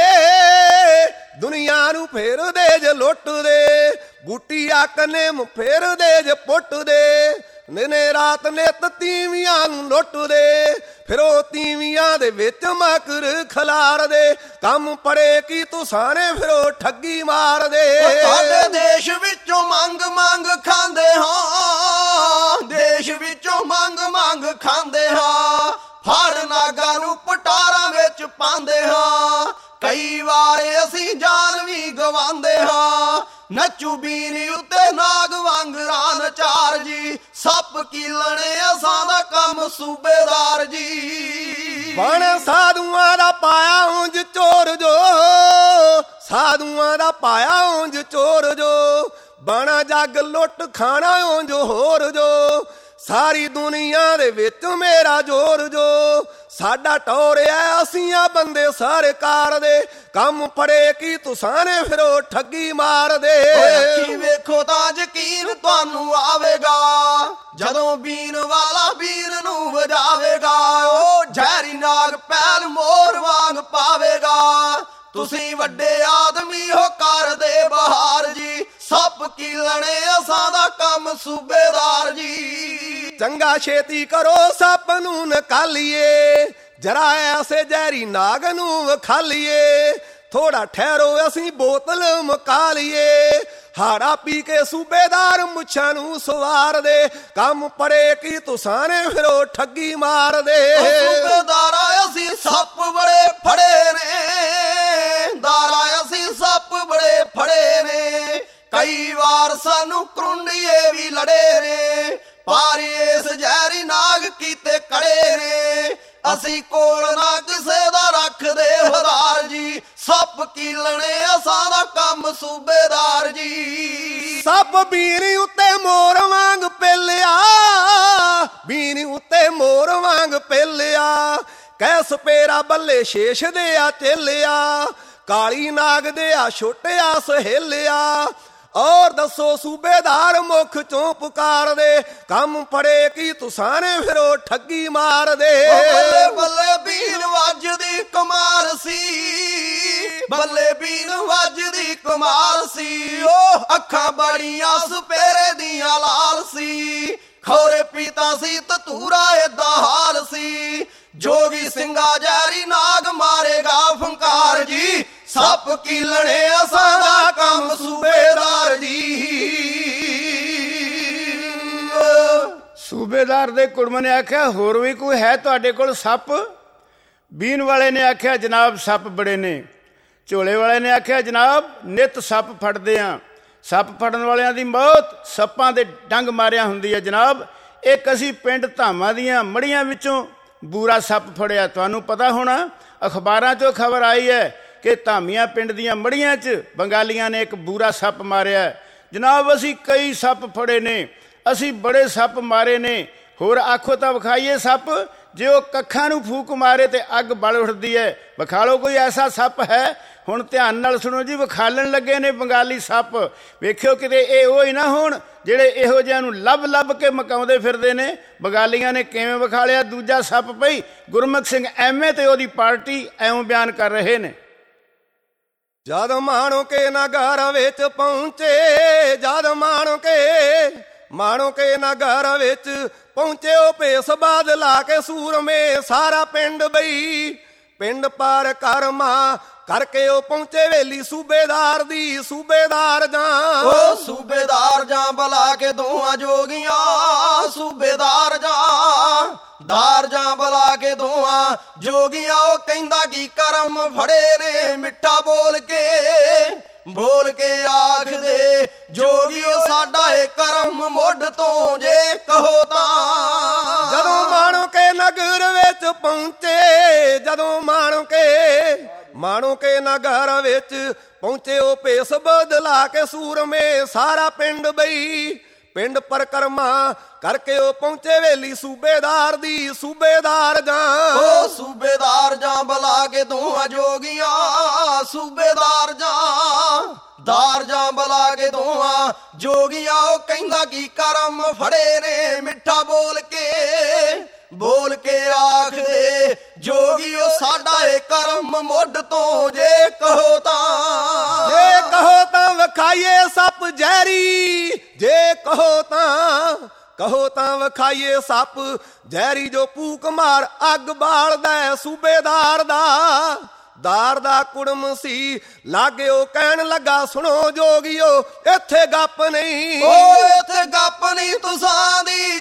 ਦੁਨੀਆ ਨੂੰ ਫੇਰਦੇ ਜੇ ਲੁੱਟਦੇ, ਬੂਟੀਆਂ ਕਨੇਮ ਫੇਰਦੇ ਜੇ ਪੁੱਟਦੇ। ਦਿਨੇ ਰਾਤ ਨਿਤ ਤੀਵੀਆਂ ਨੂੰ ਲੁੱਟਦੇ, ਫਿਰ ਉਹ ਤੀਵੀਆਂ ਦੇ ਵਿੱਚ ਮਕਰ ਖਿਲਾਰਦੇ। ਕੰਮ ਫੜੇ ਕੀ ਤੁਸਾਂ ਨੇ ਫਿਰ ਉਹ ਠੱਗੀ ਮਾਰਦੇ। ਸਾਡੇ ਦੇਸ਼ ਵਿੱਚੋਂ ਮੰਗ ਮੰਗ ਖਾਂਦੇ ਹਾਂ, ਦੇਸ਼ ਵਿੱਚੋਂ ਮੰਗ ਮੰਗ ਖਾਂਦੇ ਹਾਂ। ਫੜ ਨਾਗਾਂ ਨੂੰ ਪਟਾਰਾਂ ਵਿੱਚ ਪਾਉਂਦੇ ਹਾਂ, ਕਈ ਵਾਰ ਅਸੀਂ ਜਾਨ ਵੀ ਗਵਾਉਂਦੇ ਹਾਂ। ਨੱਚੂ ਬੀਨ ਉੱਤੇ ਨਾਗ ਵਾਂਗਰਾਂ ਨਚਾਰ ਜੀ। ਸੱਪ ਕੀਲਣੇ ਅਸਾਂ ਦਾ ਕੰਮ ਸੂਬੇਦਾਰ ਜੀ। ਬਣ ਸਾਧੂਆਂ ਦਾ ਪਾਇਆ ਉਂਝ ਚੋਰ ਜੋ, ਸਾਧੂਆਂ ਦਾ ਪਾਇਆ ਉਂਝ ਚੋਰ ਜੋ, ਬਣਾ ਜੱਗ ਲੁੱਟ ਖਾਣਾ ਉਂਝ ਹੋਰ ਜੋ। ਸਾਰੀ ਦੁਨੀਆ ਦੇ ਵਿੱਚ ਮੇਰਾ ਜ਼ੋਰ ਜੋ, ਸਾਡਾ ਟੋਰਿਆ ਅਸੀਂ ਆ ਬੰਦੇ ਸਰਕਾਰ ਦੇ। ਕੰਮ ਫੜੇ ਕੀ ਤੁਸਾਂ ਨੇ ਫਿਰ ਉਹ ਠੱਗੀ ਮਾਰਦੇ। ਅੱਖੀ ਵੇਖੋ ਤਾਂ ਯਕੀਨ ਤੁਹਾਨੂੰ ਆਵੇਗਾ, ਜਦੋਂ ਬੀਨ ਵਾਲਾ ਬੀਨ ਨੂੰ ਵਜਾਵੇਗਾ। ਉਹ ਜ਼ਹਿਰੀ ਨਾਗ ਪੈਲ ਮੋਰ ਵਾਂਗ ਪਾਵੇਗਾ। ਤੁਸੀਂ ਵੱਡੇ ਆਦਮੀ ਹੋ ਕਰਦੇ ਬਹਾਰ ਜੀ। ਸੱਪ ਕੀਲਣੇ ਅਸਾਂ ਦਾ ਕੰਮ ਸੂਬੇਦਾਰ ਜੀ। ਚੰਗਾ ਛੇਤੀ ਕਰੋ ਸੱਪ ਨੂੰ ਨਿਕਾਲੀਏ, ਜਰਾ ਐਸੇ ਜ਼ਹਿਰੀ ਨਾਗ ਨੂੰ ਵਿਖਾਲੀਏ। ਥੋੜਾ ਠਹਿਰੋ ਅਸੀਂ ਬੋਤਲ ਮੁਕਾ ਲਈਏ, ਹਾੜਾ ਪੀ ਕੇ ਸੂਬੇਦਾਰ ਮੁੱਛਾਂ ਨੂੰ ਸਵਾਰ ਦੇ। ਕੰਮ ਫੜੇ ਕੀ ਤੁਸਾਂ ਨੇ ਫਿਰ ਉਹ ਠੱਗੀ ਮਾਰਦੇ। ਸੂਬੇਦਾਰਾ ਅਸੀਂ ਸੱਪ ਬੜੇ ਫੜੇ ਨੇ, ਦਾਰਾ ਅਸੀਂ ਸੱਪ ਬੜੇ ਫੜੇ ਨੇ। ਕਈ ਵਾਰ ਸਾਨੂੰ ਕਰੁੰਡੀਏ ਵੀ ਲੜੇ ਨੇ, ਪਰ ਇਸ ਜ਼ਹਿਰੀ ਨਾਗ ਕੀਤੇ ਕੜੇ ਨੇ। ਅਸੀਂ ਕੋਲ ਨਾ ਕਿਸੇ ਦਾ ਰੱਖਦੇ ਹਜ਼ਾਰ ਜੀ। ਸੱਪ ਕੀਲਣੇ ਅਸਾਂ ਦਾ ਕੰਮ ਸੂਬੇਦਾਰ ਜੀ। ਸੱਪ ਬੀਨ ਉੱਤੇ ਮੋਰ ਵਾਂਗ ਪੇਲਿਆ, ਬੀਨ ਉੱਤੇ ਮੋਰ ਵਾਂਗ ਪੇਲਿਆ। ਕੈਸ ਪੇਰਾ ਬੱਲੇ ਸ਼ੇਸ਼ ਦੇ ਆ ਚੇਲਿਆ, ਕਾਲੀ ਨਾਗ ਦੇ ਆ ਛੋਟਿਆ ਸਹੇਲਿਆ। ਔਰ ਦੱਸੋ ਸੂਬੇਦਾਰ ਮੁਖ ਚੋਂ ਪੁਕਾਰਦੇ। ਕੰਮ ਫੜੇ ਕੀ ਤੁਸਾਂ ਨੇ ਫਿਰ ਉਹ ਠੱਗੀ ਮਾਰਦੇ। ਬੱਲੇ ਬੱਲੇ ਬੀਨ ਵੱਜਦੀ ਕਮਾਲ ਸੀ, ਬੱਲੇ ਬੀਨ ਵੱਜਦੀ ਕਮਾਲ ਸੀ। ਉਹ ਅੱਖਾਂ ਬੜੀਆਂ ਸੁਪੇਰੇ ਦੀਆਂ ਲਾਲ ਸੀ, ਖੋਰੇ ਪੀਤਾ ਸੀ ਤਤੂਰਾ ਏਦਾਂ ਹਾਲ ਸੀ। ਜੋਗੀ ਸਿੰਘਾ ਜ਼ਹਿਰੀ ਨਾਗ ਮਾਰੇਗਾ ਫੰਕਾਰ ਜੀ। ਸੱਪ ਕੀਲਣੇ ਅਸਾਂ ਦਾ ਕੰਮ ਸੂਬੇਦਾਰ ਜੀ। ਸੂਬੇਦਾਰ ਦੇ ਕੁੜਮ ਨੇ ਆਖਿਆ, ਹੋਰ ਵੀ ਕੋਈ ਹੈ ਤੁਹਾਡੇ ਕੋਲ ਸੱਪ? ਬੀਨ ਵਾਲੇ ਨੇ ਆਖਿਆ, ਜਨਾਬ ਸੱਪ ਬੜੇ ਨੇ। ਝੋਲੇ ਵਾਲੇ ਨੇ ਆਖਿਆ, ਜਨਾਬ ਨਿੱਤ ਸੱਪ ਫੜਦੇ ਆ। ਸੱਪ ਫੜਨ ਵਾਲਿਆਂ ਦੀ ਮੌਤ ਸੱਪਾਂ ਦੇ ਡੰਗ ਮਾਰਿਆ ਹੁੰਦੀ ਹੈ ਜਨਾਬ। ਇੱਕ ਅਸੀਂ ਪਿੰਡ ਧਾਮਾਂ ਦੀਆਂ ਮੜੀਆਂ ਵਿੱਚੋਂ ਬੂਰਾ ਸੱਪ ਫੜਿਆ। ਤੁਹਾਨੂੰ ਪਤਾ ਹੋਣਾ, ਅਖਬਾਰਾਂ 'ਚੋਂ ਖਬਰ ਆਈ ਹੈ ਕਿ ਧਾਮੀਆਂ ਪਿੰਡ ਦੀਆਂ ਮੜੀਆਂ 'ਚ ਬੰਗਾਲੀਆਂ ਨੇ ਇੱਕ ਬੂਰਾ ਸੱਪ ਮਾਰਿਆ। ਜਨਾਬ ਅਸੀਂ ਕਈ ਸੱਪ ਫੜੇ ਨੇ, ਅਸੀਂ ਬੜੇ ਸੱਪ ਮਾਰੇ ਨੇ। ਹੋਰ ਆਖੋ ਤਾਂ ਵਿਖਾਈਏ ਸੱਪ। ਜੇ ਉਹ ਕੱਖਾਂ ਨੂੰ ਫੂਕ ਮਾਰੇ ਤੇ ਅੱਗ ਬਲ ਉੱਠਦੀ ਹੈ। ਵਿਖਾ ਲਓ ਕੋਈ ਐਸਾ ਸੱਪ ਹੈ। ਹੁਣ ਧਿਆਨ ਨਾਲ ਸੁਣੋ ਜੀ, ਵਿਖਾਲਣ ਲੱਗੇ ਨੇ ਬੰਗਾਲੀ ਸੱਪ। ਵੇਖਿਓ ਕਿਤੇ ਇਹ ਉਹ ਹੀ ਨਾ ਹੋਣ ਜਿਹੜੇ ਇਹੋ ਜਿਹਿਆਂ ਨੂੰ ਲੱਭ ਲੱਭ ਕੇ ਮਕਾਉਂਦੇ ਫਿਰਦੇ ਨੇ। ਬੰਗਾਲੀਆਂ ਨੇ ਕਿਵੇਂ ਵਿਖਾਲਿਆ ਦੂਜਾ ਸੱਪ? ਪਈ ਗੁਰਮੁਖ ਸਿੰਘ ਐਮ ਏ ਤੇ ਉਹਦੀ ਪਾਰਟੀ ਐਉਂ ਬਿਆਨ ਕਰ ਰਹੇ ਨੇ। ਜਦ ਮਾਣੋ ਕੇ ਨਗਰ ਵਿੱਚ ਪਹੁੰਚੇ, ਜਦ ਮਾਣੋ ਕੇ ਮਾਣੋ ਕੇ ਨਗਰ ਵਿੱਚ ਪਹੁੰਚੇ, ਉਹ ਭੇਸ ਬਾਦਲਾ ਕੇ ਸੂਰਮੇ ਸਾਰਾ ਪਿੰਡ ਬਈ। ਪਿੰਡ ਪਾਰ ਕਰਮਾ ਕਰਕੇ ਉਹ ਪਹੁੰਚੇ ਵੇਲੀ ਸੂਬੇਦਾਰ ਦੀ। ਸੂਬੇਦਾਰ ਜਾਂ ਉਹ ਸੂਬੇਦਾਰ ਜਾਂ ਬੁਲਾ ਕੇ ਦੋਹਾਂ ਜੋਗੀਆਂ। ਸੂਬੇਦਾਰ ਜਾਂ ਦਾਰ ਜਾਂ ਬੁਲਾ ਕੇ ਦੋਹਾਂ ਜੋਗੀਆਂ। ਉਹ ਕਹਿੰਦਾ ਕੀ ਕਰਮ ਫੜੇ ਨੇ, ਮਿੱਠਾ ਬੋਲ ਕੇ ਬੋਲ ਕੇ ਆਖਦੇ ਜੋਗੀਓ ਸਾਡਾ ਇਹ ਕਰਮ ਮੁੱਢ ਤੋਂ ਜੇ ਕਹੋ ਤਾਂ। ਜਦੋਂ ਮਾਣੋ ਕੇ ਨਗਰ ਵਿੱਚ ਪਹੁੰਚੇ, ਜਦੋਂ ਮਾਣੋ ਕੇ ਮਾਣੋ ਕੇ ਨਗਰ ਵਿੱਚ ਪਹੁੰਚੇ, ਉਹ ਭੇਸ ਬਦਲਾ ਕੇ ਸੂਰਮੇ ਸਾਰਾ ਪਿੰਡ ਬਈ। ਪਿੰਡ ਪਰਕਰਮਾ ਕਰਕੇ ਉਹ ਪਹੁੰਚੇ ਵੇਲੀ ਸੂਬੇਦਾਰ ਦੀ। ਸੂਬੇਦਾਰ ਜਾਂ ਉਹ ਸੂਬੇਦਾਰ ਜਾਂ ਬੁਲਾ ਕੇ ਦੋਹਾਂ ਜੋਗੀਆਂ। ਸੂਬੇਦਾਰ ਜਾਂ ਦਾਰ ਜਾਂ ਬੁਲਾ ਕੇ ਦੋਹਾਂ ਜੋਗੀਆਂ। ਉਹ ਕਹਿੰਦਾ ਕੀ ਕਰਮ ਫੜੇ ਨੇ, ਮਿੱਠਾ ਬੋਲ ਕੇ ਬੋਲ ਕੇ ਆਖਦੇ ਜੋਗੀਓ ਸਾਡਾ ਇਹ ਕਰਮ ਮੁੱਢ ਤੋਂ ਜੇ ਕਹੋ ਤਾਂ। ਜੇ ਕਹੋ ਤਾਂ ਵਿਖਾਈਏ ਸੱਪ ਜ਼ਹਿਰੀ, ਜੇ ਕਹੋ ਤਾਂ ਕਹੋ ਤਾਂ ਵਿਖਾਈਏ ਸੱਪ ਜ਼ਹਿਰੀ ਜੋ ਭੂਕ ਮਾਰ ਅੱਗ ਬਾਲਦਾ। ਸੂਬੇਦਾਰ ਦਾ ਦਾਰ ਦਾ ਕੁੜਮ ਸੀ ਲਾਗੇ, ਉਹ ਕਹਿਣ ਲੱਗਾ ਸੁਣੋ ਜੋਗੀਓ ਇੱਥੇ ਗੱਪ ਨਹੀਂ। ਓ ਇੱਥੇ ਗੱਪ ਨਹੀਂ ਤੁਸਾਂ ਦੀ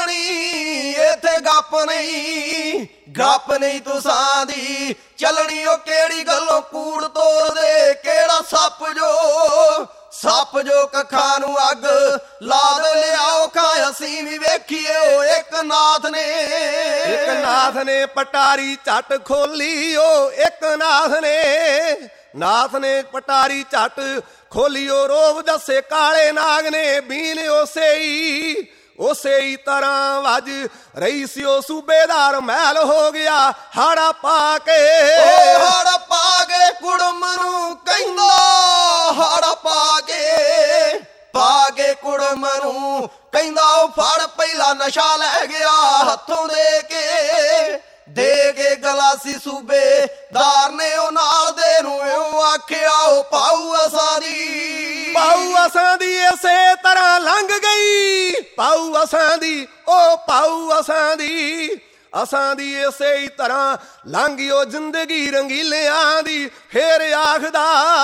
ਚੱਲਣੀ, ਇੱਥੇ ਗੱਪ ਨਹੀਂ ਗੱਪ ਨਹੀਂ ਤੁਸਾਂ ਦੀ ਚੱਲਣੀ। ਉਹ ਕਿਹੜੀ ਗੱਲੋਂ ਕੂੜ ਤੋੜਦੇ, ਕਿਹੜਾ ਸੱਪ ਜੋ ਸੱਪ ਜੋ ਕੱਖਾਂ ਨੂੰ ਅੱਗ ਲਾ ਦੇ ਲਿਆਓ ਖਾਂ ਅਸੀਂ ਵੀ ਵੇਖੀਏ। ਉਹ ਇੱਕ ਨਾਥ ਨੇ ਇੱਕ ਨਾਥ ਨੇ ਪਟਾਰੀ ਝੱਟ ਖੋਲੀ। ਉਹ ਇੱਕ ਨਾਥ ਨੇ ਨਾਥ ਨੇ ਪਟਾਰੀ ਝੱਟ ਖੋਲੀ। ਉਹ ਰੋਬ ਦੱਸੇ ਕਾਲੇ ਨਾਗ ਨੇ ਬੀਨ ਉਸੇ ਹੀ ਉਸੇ ਹੀ ਤਰ੍ਹਾਂ ਵੱਜ ਰਹੀ ਸੀ। ਉਹ ਸੂਬੇਦਾਰ ਮਹਿਲ ਹੋ ਗਿਆ ਹਾੜਾ ਪਾ ਕੇ। ਹਾੜਾ ਪਾ ਕੇ ਕੁੜਮ ਨੂੰ ਕਹਿੰਦਾ, ਹਾੜਾ ਪਾ ਕੇ ਪਾ ਕੇ ਕੁੜਮ ਨੂੰ ਕਹਿੰਦਾ ਉਹ ਫੜ ਪਹਿਲਾ ਨਸ਼ਾ ਲੈ ਗਿਆ ਹੱਥੋਂ ਦੇ ਕੇ ਦੇ ਕੇ ਗਲਾਸੀ। ਸੂਬੇਦਾਰ ਨੇ ਉਹ ਨਾਲ ਦੇ ਨੂੰ ਇਉਂ ਆਖਿਆ, ਉਹ ਪਾਉ ਅਸਾਂ ਦੀ ਪਾਉ ਅਸਾਂ ਦੀ ਇਸੇ ਤਰ੍ਹਾਂ ਲੰਘ ਗਈ। ਪਾਉ ਅਸਾਂ ਦੀ ਉਹ ਪਾਉ ਅਸਾਂ ਦੀ ਅਸਾਂ ਦੀ ਇਸੇ ਹੀ ਤਰ੍ਹਾਂ ਲੰਘੀ ਉਹ ਜ਼ਿੰਦਗੀ ਰੰਗੀਲਿਆਂ ਦੀ। ਫੇਰ ਆਖਦਾ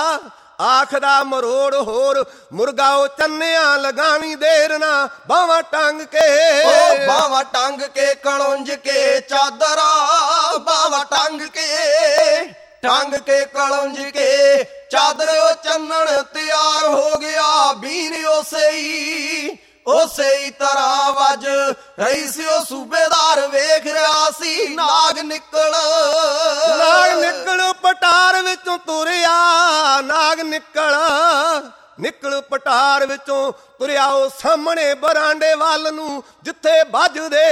ਆਖਦਾ ਮਰੋੜ ਹੋਰ ਮੁਰਗਾ ਉਹ ਚੰਨਿਆਂ ਲਗਾਵੀ ਦੇਰ ਨਾ ਬਾਹਾਂ ਟੰਗ ਕੇ। ਬਾਹਾਂ ਟੰਗ ਕੇ ਕਲੁੰਝ ਕੇ ਚਾਦਰਾਂ, ਬਾਹਾਂ ਟੰਗ ਕੇ ਟੰਗ ਕੇ ਕਲੁੰਝ ਕੇ ਚਾਦਰ। ਉਹ ਚੰਨਣ ਤਿਆਰ ਹੋ ਗਿਆ ਬੀਨ ਉਸੇ ਹੀ ਉਸੇ ਹੀ ਤਰ੍ਹਾਂ ਵੱਜ ਰਹੀ ਸੀ। ਉਹ ਸੂਬੇਦਾਰ ਵੇਖ ਰਿਹਾ ਸੀ ਨਾਗ ਨਿਕਲ ਨਾਗ ਨਿਕਲ ਪਟਾਰ ਵਿੱਚੋਂ ਤੁਰਿਆ। ਨਾਗ ਨਿਕਲ ਨਿਕਲ ਪਟਾਰ ਵਿੱਚੋਂ ਤੁਰਿਆ। ਉਹ ਸਾਹਮਣੇ ਬਰਾਂਡੇ ਵੱਲ ਨੂੰ ਜਿੱਥੇ ਵੱਜਦੇ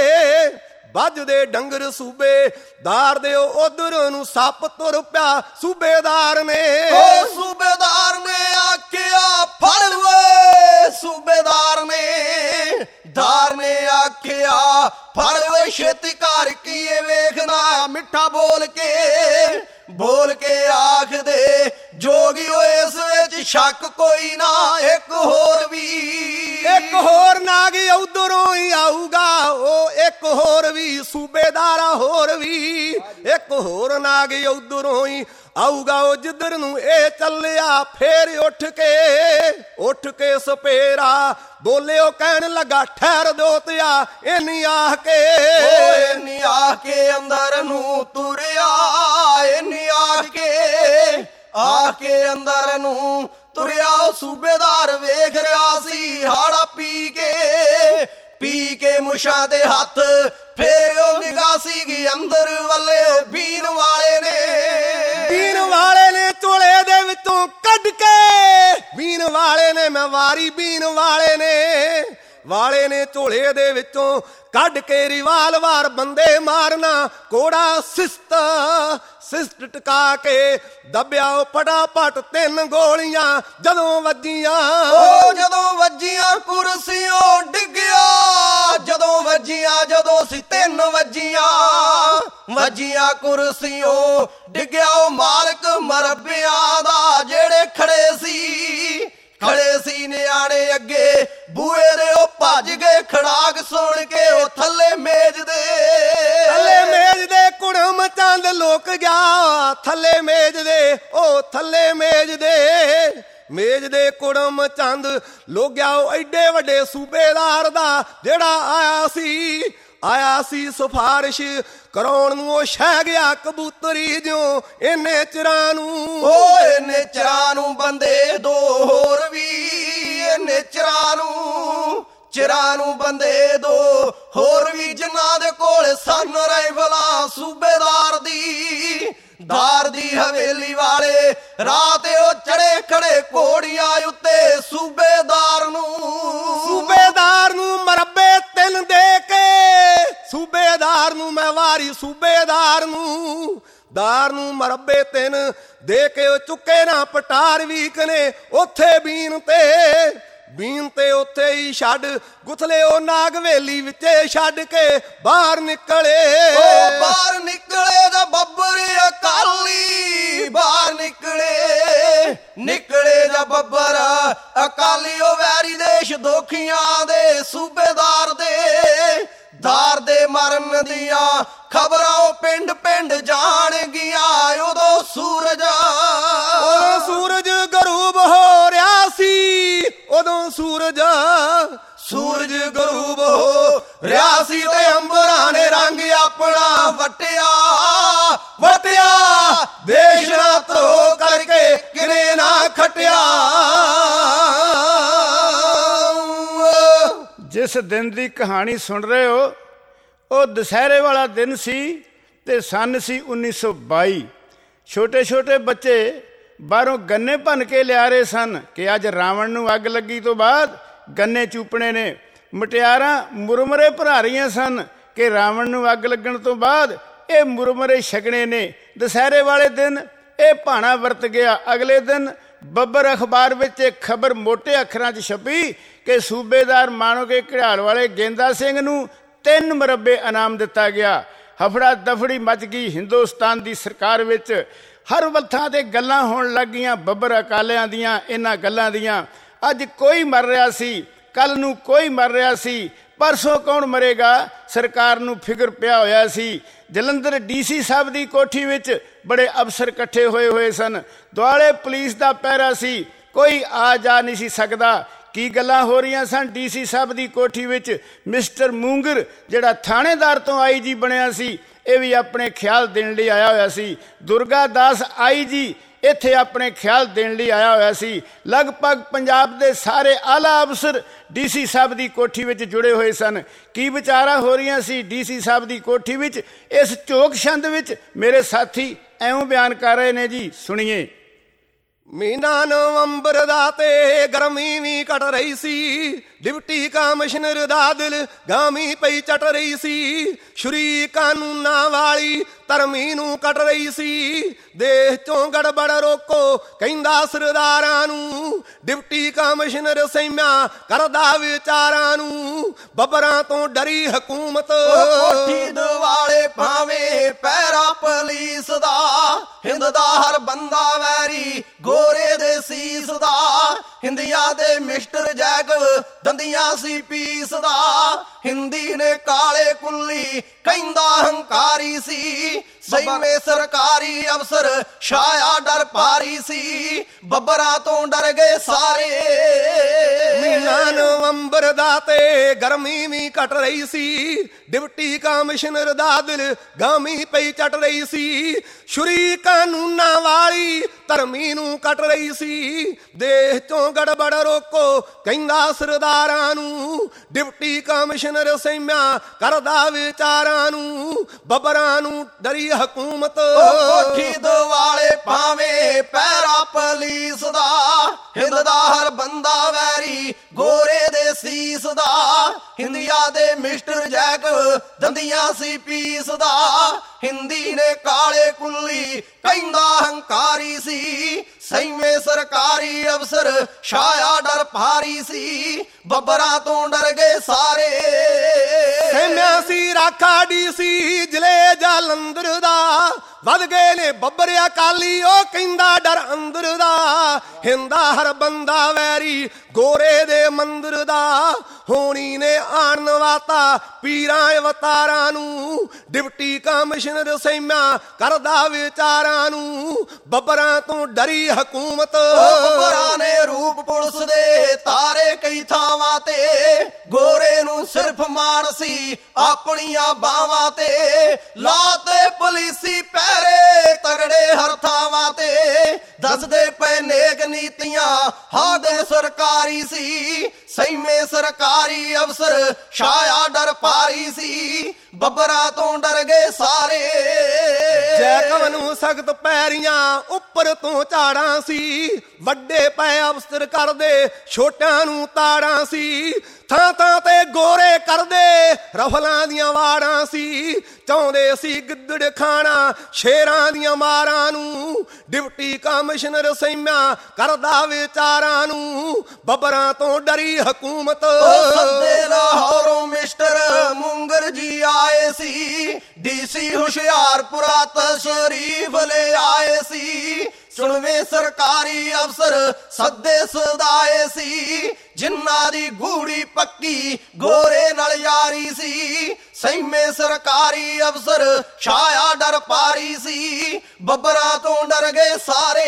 ਵੱਜਦੇ ਡੰਗਰ ਸੂਬੇਦਾਰ ਦੇ, ਉਹ ਉਧਰ ਨੂੰ ਸੱਪ ਤੁਰ ਪਿਆ। ਸੂਬੇਦਾਰ ਨੇ ਉਹ ਸੂਬੇਦਾਰ ਨੇ ਆਖਿਆ ਫੜ ਵੇ। ਸੂਬੇਦਾਰ ਨੇ ਦਾਰ ਨੇ ਆਖਿਆ ਫੜ ਵੇ ਛੇਤੀ ਕਰ ਕੀਏ ਵੇਖਣਾ। ਮਿੱਠਾ ਬੋਲ ਕੇ ਬੋਲ ਕੇ ਆਖਦੇ ਜੋਗੀਓ ਇਸ ਵਿੱਚ ਸ਼ੱਕ ਕੋਈ ਨਾ, ਇੱਕ ਹੋਰ ਵੀ ਇੱਕ ਹੋਰ ਨਾਗ ਉਧਰੋਂ ਹੀ ਆਊਗਾ। ਉਹ ਇੱਕ ਹੋਰ ਵੀ ਸੂਬੇਦਾਰਾ ਹੋਰ ਵੀ ਇੱਕ ਹੋਰ ਨਾਗ ਉਧਰੋਂ ਹੀ ਆਊਗਾ ਉਹ ਜਿੱਧਰ ਨੂੰ ਇਹ ਚੱਲਿਆ। ਫੇਰ ਉੱਠ ਕੇ ਉੱਠ ਕੇ ਸਪੇਰਾ ਬੋਲਿਓ ਕਹਿਣ ਲੱਗਾ ਠਹਿਰ ਦੋ ਤਿਆ ਇੰਨੀ ਆਹ ਕੇ ਇੰਨੀ ਆ ਕੇ ਅੰਦਰ ਨੂੰ ਤੁਰਿਆ ਇੰਨੀ ਆ ਕੇ ਆ ਕੇ ਅੰਦਰ ਨੂੰ ਤੁਰਿਆ। ਸੂਬੇਦਾਰ ਵੇਖ ਰਿਹਾ ਸੀ ਹਾੜਾ ਪੀ ਕੇ ਪੀ ਕੇ ਮੁਸ਼ਾਂ ਦੇ ਹੱਥ ਫੇਰ ਉਹ ਨਿਗਾਹ ਸੀਗੀ ਅੰਦਰ ਵੱਲੇ ਬੀਨ ਵਾਲੇ ਨੇ ਬੀਨ ਵਾਲੇ ਨੇ ਝੋਲੇ ਦੇ ਵਿੱਚੋਂ ਕੱਢ ਕੇ ਬੀਨ ਵਾਲੇ ਨੇ ਮੈਂ ਵਾਰੀ ਬੀਨ ਵਾਲੇ ਨੇ ਵਾਲੇ ਨੇ ਝੋਲੇ ਦੇ ਵਿੱਚੋਂ ਕੱਢ ਕੇ ਰਿਵਾਲਵਰ ਬੰਦੇ ਮਾਰਨਾ ਕੋੜਾ ਸਿਸਤ ਸਿਸਟ ਟਕਾ ਕੇ ਦੱਬਿਆ ਉਹ ਫਟਾਫਟ ਤਿੰਨ ਗੋਲੀਆਂ ਜਦੋਂ ਵੱਜੀਆਂ ਉਹ ਜਦੋਂ ਵੱਜੀਆਂ ਕੁਰਸੀਓਂ ਡਿੱਗਿਆ ਜਦੋਂ ਵੱਜੀਆਂ ਜਦੋਂ ਸੀ ਤਿੰਨ ਵੱਜੀਆਂ ਵੱਜੀਆਂ ਕੁਰਸੀਓਂ ਡਿੱਗਿਆ। ਉਹ ਮਾਲਕ ਮਰਬਿਆਂ ਦਾ ਜਿਹੜੇ ਖੜੇ ਸੀ ਖੜੇ ਸੀ ਨਿਆਣੇ ਅੱਗੇ ਬੂਏ ਦੇ ਉਹ ਭੱਜ ਗਏ ਖੜਾਕ ਸੁਣ ਕੇ ਉਹ ਥੱਲੇ ਮੇਜ ਦੇ ਥੱਲੇ ਮੇਜ ਦੇ ਕੁੜਮ ਚੰਦ ਲੁਕ ਗਿਆ ਥੱਲੇ ਮੇਜ ਦੇ ਉਹ ਥੱਲੇ ਮੇਜ ਦੇ ਮੇਜ ਦੇ ਕੁੜਮ ਚੰਦ ਲੁਕ ਗਿਆ। ਉਹ ਐਡੇ ਵੱਡੇ ਸੂਬੇਦਾਰ ਦਾ ਜਿਹੜਾ ਆਇਆ ਸੀ ਆਇਆ ਸੀ ਸਿਫਾਰਿਸ਼ ਕਰਾਉਣ ਨੂੰ ਉਹ ਛਹਿ ਗਿਆ ਕਬੂਤਰੀ ਜਿਉਂ ਇੰਨੇ ਚਿਰਾਂ ਨੂੰ ਓਏ ਇੰਨੇ ਚਿਰਾਂ ਨੂੰ ਬੰਦੇ ਦੋ ਹੋਰ ਵੀ ਇੰਨੇ ਚਿਰਾਂ ਨੂੰ ਚਿਰਾਂ ਨੂੰ ਬੰਦੇ ਦੋ ਹੋਰ ਵੀ ਜਿਨ੍ਹਾਂ ਦੇ ਕੋਲ ਸਨ ਰਾਈਫਲਾਂ ਸੂਬੇਦਾਰ ਦੀ ਦਾਰ ਦੀ ਹਵੇਲੀ ਵਾਲੇ ਰਾਤ ਉਹ ਚੜੇ ਖੜੇ ਘੋੜੀਆਂ ਉੱਤੇ ਸੂਬੇਦਾਰ ਨੂੰ ਸੂਬੇਦਾਰ ਨੂੰ ਮਰਬੇ ਤਿੰਨ ਦੇ ਕੇ ਸੂਬੇਦਾਰ ਨੂੰ ਮੈਂ ਵਾਰੀ ਸੂਬੇਦਾਰ ਨੂੰ ਦਾਰ ਨੂੰ ਮਰਬੇ ਤਿੰਨ ਦੇ ਕੇ ਉਹ ਚੁੱਕੇ ਨਾ ਪਟਾਰ ਵੀਕ ਨੇ ਉੱਥੇ ਬੀਨ ਤੇ ਬੀਨ ਤੇ ਉੱਥੇ ਹੀ ਛੱਡ ਗੁਥਲੇ ਉਹ ਨਾਗ ਹਵੇਲੀ ਵਿੱਚੇ ਛੱਡ ਕੇ ਬਾਹਰ ਨਿਕਲੇ ਉਹ ਬਾਹਰ ਨਿਕਲੇ ਦਾ ਬੱਬਰ ਅਕਾਲੀ ਬਾਹਰ ਨਿਕਲੇ ਨਿਕਲੇ ਦਾ ਬੱਬਰ ਅਕਾਲੀ ਉਹ ਵੈਰੀ ਦੇਸ਼ ਦੋਖੀਆਂ ਦੇ ਸੂਬੇਦਾਰ ਦੇ ਦਾਰ ਦੇ ਮਰਨ ਦੀਆਂ ਖਬਰਾਂ ਪਿੰਡ ਪਿੰਡ ਜਾਣ ਗਿਆ। ਉਦੋਂ ਸੂਰਜ ਉਦੋਂ ਸੂਰਜ ਗਰੂਬ ਹੋ ਰਿਹਾ ਸੀ ਉਦੋਂ ਸੂਰਜ ਸੂਰਜ ਗਰੂਬ ਹੋ ਰਿਹਾ ਸੀ ਤੇ ਅੰਬਰਾਂ ਨੇ ਰੰਗ ਆਪਣਾ ਵਟਿਆ ਵਟਿਆ ਦੇਸ਼ ਨਾ ਧਰੋ ਕਰਕੇ ਕਿਨੇ ਨਾ ਖਟਿਆ। ਜਿਸ ਦਿਨ ਦੀ ਕਹਾਣੀ ਸੁਣ ਰਹੇ ਹੋ ਉਹ ਦੁਸਹਿਰੇ ਵਾਲਾ ਦਿਨ ਸੀ ਤੇ ਸੰਨ ਸੀ ਉੱਨੀ ਸੌ ਬਾਈ। ਛੋਟੇ ਛੋਟੇ ਬੱਚੇ ਬਾਹਰੋਂ ਗੰਨੇ ਭੰਨ ਕੇ ਲਿਆ ਰਹੇ ਸਨ ਕਿ ਅੱਜ ਰਾਵਣ ਨੂੰ ਅੱਗ ਲੱਗੀ ਤੋਂ ਬਾਅਦ ਗੰਨੇ ਚੂਪਣੇ ਨੇ। ਮੁਟਿਆਰਾਂ ਮੁਰਮਰੇ ਭਰਾ ਰਹੀਆਂ ਸਨ ਕਿ ਰਾਵਣ ਨੂੰ ਅੱਗ ਲੱਗਣ ਤੋਂ ਬਾਅਦ ਇਹ ਮੁਰਮਰੇ ਛਕਣੇ ਨੇ। ਦੁਸਹਿਰੇ ਵਾਲੇ ਦਿਨ ਇਹ ਭਾਣਾ ਵਰਤ ਗਿਆ। ਅਗਲੇ ਦਿਨ ਬੱਬਰ ਅਖਬਾਰ ਵਿੱਚ ਇੱਕ ਖਬਰ ਮੋਟੇ ਅੱਖਰਾਂ 'ਚ ਛਪੀ ਕਿ ਸੂਬੇਦਾਰ ਮਾਣੋਕੇ ਘੜਿਆਲ ਵਾਲੇ ਗੇਂਦਾ ਸਿੰਘ ਨੂੰ ਤਿੰਨ ਮੁਰੱਬੇ ਇਨਾਮ ਦਿੱਤਾ ਗਿਆ। ਹਫੜਾ ਦਫੜੀ ਮਚ ਗਈ ਹਿੰਦੁਸਤਾਨ ਦੀ ਸਰਕਾਰ ਵਿੱਚ। ਹਰ ਵੱਥਾਂ ਤੇ ਗੱਲਾਂ ਹੋਣ ਲੱਗੀਆਂ ਬੱਬਰ ਅਕਾਲਿਆਂ ਦੀਆਂ ਇਹਨਾਂ ਗੱਲਾਂ ਦੀਆਂ। ਅੱਜ ਕੋਈ ਮਰ ਰਿਹਾ ਸੀ ਕੱਲ ਨੂੰ ਕੋਈ ਮਰ ਰਿਹਾ ਸੀ ਪਰਸੋਂ ਕੌਣ ਮਰੇਗਾ ਸਰਕਾਰ ਨੂੰ ਫਿਕਰ ਪਿਆ ਹੋਇਆ ਸੀ। ਜਲੰਧਰ ਡੀ ਸੀ ਸਾਹਿਬ ਦੀ ਕੋਠੀ ਵਿੱਚ ਬੜੇ ਅਫਸਰ ਇਕੱਠੇ ਹੋਏ ਹੋਏ ਸਨ। ਦੁਆਲੇ ਪੁਲਿਸ ਦਾ ਪਹਿਰਾ ਸੀ ਕੋਈ ਆ ਜਾ ਨਹੀਂ ਸੀ ਸਕਦਾ। ਕੀ ਗੱਲਾਂ ਹੋ ਰਹੀਆਂ ਸਨ ਡੀ ਸੀ ਸਾਹਿਬ ਦੀ ਕੋਠੀ ਵਿੱਚ। ਮਿਸਟਰ ਮੂੰਗਰ ਜਿਹੜਾ ਥਾਣੇਦਾਰ ਤੋਂ ਆਈ ਜੀ ਬਣਿਆ ਸੀ ਇਹ ਵੀ ਆਪਣੇ ਖਿਆਲ ਦੇਣ ਲਈ ਆਇਆ ਹੋਇਆ ਸੀ। ਦੁਰਗਾ ਦਾਸ ਆਈ ਜੀ ਇੱਥੇ ਆਪਣੇ ਖਿਆਲ ਦੇਣ ਲਈ ਆਇਆ ਹੋਇਆ ਸੀ। ਲਗਭਗ ਪੰਜਾਬ ਦੇ ਸਾਰੇ ਆਲਾ ਅਫਸਰ ਡੀ ਸੀ ਸਾਹਿਬ ਦੀ ਕੋਠੀ ਵਿੱਚ ਜੁੜੇ ਹੋਏ ਸਨ। ਕੀ ਵਿਚਾਰਾਂ ਹੋ ਰਹੀਆਂ ਸੀ ਡੀ ਸੀ ਸਾਹਿਬ ਦੀ ਕੋਠੀ ਵਿੱਚ ਇਸ ਝੋਕ ਛੰਦ ਵਿੱਚ ਮੇਰੇ ਸਾਥੀ ਐਵੇਂ ਬਿਆਨ ਕਰ ਰਹੇ ਨੇ ਜੀ, ਸੁਣੀਏ। ਮਹੀਨਾ ਨਵੰਬਰ ਦਾ ਤੇ ਗਰਮੀ ਵੀ ਘਟ ਰਹੀ ਸੀ। ਡਿਪਟੀ ਕਮਿਸ਼ਨਰ ਦਾ ਦਿਲ ਗਾਮੀ ਪਈ ਚਟ ਰਹੀ ਸੀ। ਸ਼ੁਰੀ ਕਾਨੂੰਨਾਂ ਵਾਲੀ ਧਰਮੀ ਨੂੰ ਕੱਟ ਰਹੀ ਸੀ। ਦੇਸ਼ ਚੋਂ ਗੜਬੜ ਰੋਕੋ ਕਹਿੰਦਾ ਸਰਦਾਰਾਂ ਨੂੰ। ਡਿਪਟੀ ਕਮਿਸ਼ਨਰ ਸਹਿਮਿਆ ਕਰਦਾ ਵਿਚਾਰਾਂ ਨੂੰ। ਬੱਬਰਾਂ ਤੋਂ ਡਰੀ ਹਕੂਮਤ ਕੋਠੀ ਦੁਆਲੇ ਭਾਵੇਂ ਪੈਰਾ ਪੁਲਿਸ ਦਾ ਹਿੰਦ ਦਾ ਹਰ ਬੰਦਾ ਵੈਰੀ ਗੋਰੇ ਦੇ ਸੀਸ ਦਾ ਹਿੰਦੀਆਂ ਦੇ ਮਿਸਟਰ ਜੈਕ ਦੰਦੀਆਂ ਸੀ ਪੀਸਦਾ। ਹਿੰਦੀ ਨੇ ਕਾਲੇ ਕੁੱਲੀ ਕਹਿੰਦਾ ਹੰਕਾਰੀ ਸੀ। ਸਈਵੇਂ ਸਰਕਾਰੀ ਅਫਸਰ ਛਾਇਆ ਡਰ ਭਾਰੀ ਸੀ। ਬੱਬਰਾਂ ਤੋਂ ਡਰ ਗਏ ਸਾਰੇ। ਮਹੀਨਾ ਨਵੰਬਰ ਦਾ ਤੇ ਗਰਮੀ ਵੀ ਘਟ ਰਹੀ ਸੀ। ਡਿਪਟੀ ਕਮਿਸ਼ਨਰ ਦਾ ਦਿਲ ਗਾਮੀ ਪਈ ਚਟ ਰਹੀ ਸੀ। ਛੁਰੀ ਕਾਨੂੰਨਾਂ ਵਾਲੀ ਧਰਮੀ ਨੂੰ ਕੱਟ ਰਹੀ ਸੀ। ਦੇਸ਼ ਚੋਂ ਗੜਬੜ ਰੋਕੋ ਕਹਿੰਦਾ ਸਰਦਾਰਾਂ ਨੂੰ। ਡਿਪਟੀ ਕਮਿਸ਼ਨਰ ਸਹਿਮਿਆ ਕਰਦਾ ਵਿਚਾਰਾਂ ਨੂੰ। ਬੱਬਰਾਂ ਨੂੰ ਡਰੀ ਹਕੂਮਤ ਕੋਠੀ ਦੁਆਲੇ ਭਾਵੇਂ ਪੈਰਾ ਪੁਲਿਸ ਦਾ। ਹਿੰਦ ਦਾ ਹਰ ਬੰਦਾ ਵੈਰੀ ਗੋਰੇ ਦੇ ਸੀਸ ਦਾ। ਹਿੰਦੀਆਂ ਦੇ ਮਿਸਟਰ ਜੈਕ ਦੰਦੀਆਂ ਸੀ ਪੀਸਦਾ। ਹਿੰਦੀ ਨੇ ਕਾਲੇ ਕੁੱਲੀ ਕਹਿੰਦਾ ਹੰਕਾਰੀ ਸੀ। ਸਈਵੇਂ ਸਰਕਾਰੀ ਅਫਸਰ ਛਾਇਆ ਡਰ ਭਾਰੀ ਸੀ। ਬੱਬਰਾਂ ਤੋਂ ਡਰ ਗਏ ਸਾਰੇ। ਸਹਿਮਿਆ ਸੀ ਰਾਖਾ ਡੀ ਸੀ ਜ਼ਿਲ੍ਹੇ ਜਲੰਧਰ ਦਾ। ਵੱਧ ਗਏ ਨੇ ਬੱਬਰ ਅਕਾਲੀ ਉਹ ਕਹਿੰਦਾ ਡਰ ਅੰਦਰ ਦਾ। ਹਿੰਦਾ ਹਰ ਬੰਦਾ ਵੈਰੀ ਗੋਰੇ ਦੇ ਮੰਦਰ ਦਾ। ਹੋਣੀ ਨੇ ਆਣ ਵਾਤਾ ਪੀਰਾਂ ਅਵਤਾਰਾਂ ਨੂੰ। ਡਿਪਟੀ ਕਮਿਸ਼ਨਰ ਸਹਿਮਿਆ ਕਰਦਾ ਵਿਚਾਰਾਂ ਨੂੰ। ਬੱਬਰਾਂ ਤੋਂ ਡਰੀ ਹਕੂਮਤ ਬੱਬਰਾਂ ਨੇ ਰੂਪ ਪੁਲਿਸ ਦੇ ਤਾਰੇ ਕਈ ਥਾਵਾਂ ਤੇ। ਗੋਰੇ ਨੂੰ ਸਿਰਫ ਮਾਣ ਸੀ ਆਪਣੀਆਂ ਬਾਵਾਂ ਤੇ। ਲਾਤੇ ਪੁਲਿਸੀ ਪਹਿਰੇ ਤਗੜੇ ਹਰ ਥਾਵਾਂ ਤੇ। ਦੱਸਦੇ ਪਏ ਨੇਕ ਨੀਤੀਆਂ ਹਾਦੇ ਸਰਕਾਰੀ ਸੀ। ਸਈਵੇਂ ਸਰਕਾਰੀ ਅਫਸਰ ਛਾਇਆ ਡਰ ਭਾਰੀ ਸੀ। ਬੱਬਰਾਂ ਤੋਂ ਡਰ ਗਏ ਸਾਰੇ। ਜੈਕਬ ਨੂੰ ਸਖਤ ਪੈਰੀਆਂ ਉੱਪਰ ਤੋਂ ਝਾੜਾਂ ਸੀ। ਵੱਡੇ ਪੈ ਅਫਸਰ ਕਰਦੇ ਛੋਟਿਆਂ ਨੂੰ ਤਾੜਾਂ ਸੀ। ਥਾਂ ਥਾਂ ਤੇ ਗੋਰੇ ਕਰਦੇ ਰਫਲਾਂ ਦੀਆਂ ਵਾੜਾਂ ਸੀ। ਚਾਹੁੰਦੇ ਸੀ ਗਿੱਦੜ ਖਾਣਾ ਸ਼ੇਰਾਂ ਦੀਆਂ ਮਾਰਾਂ ਨੂੰ। ਡਿਪਟੀ ਕਮਿਸ਼ਨਰ ਸਹਿਮਿਆ ਕਰਦਾ ਵਿਚਾਰਾਂ ਨੂੰ। ਬੱਬਰਾਂ ਤੋਂ ਡਰੀ ਹਕੂਮਤ ਸੱਦੇ ਲਾਹੌਰੋਂ ਮਿਸਟਰ ਮੁੰਗਰ ਜੀ ਆਏ ਸੀ। ਡੀਸੀ ਹੁਸ਼ਿਆਰਪੁਰਾ ਤਸ਼ਰੀਫ ਲੈ ਆਏ ਸੀ। ਚੁਣਵੇਂ ਸਰਕਾਰੀ ਅਫਸਰ ਸੱਦੇ ਸਦਾਏ ਸੀ। ਜਿਨ੍ਹਾਂ ਦੀ ਗੂੜੀ ਪੱਕੀ ਗੋਰੇ ਨਾਲ ਯਾਰੀ ਸੀ। ਸਈਵੇਂ ਸਰਕਾਰੀ ਅਫਸਰ ਛਾਇਆ ਡਰ ਭਾਰੀ ਸੀ। ਬੱਬਰਾਂ ਤੋਂ ਡਰ ਗਏ ਸਾਰੇ।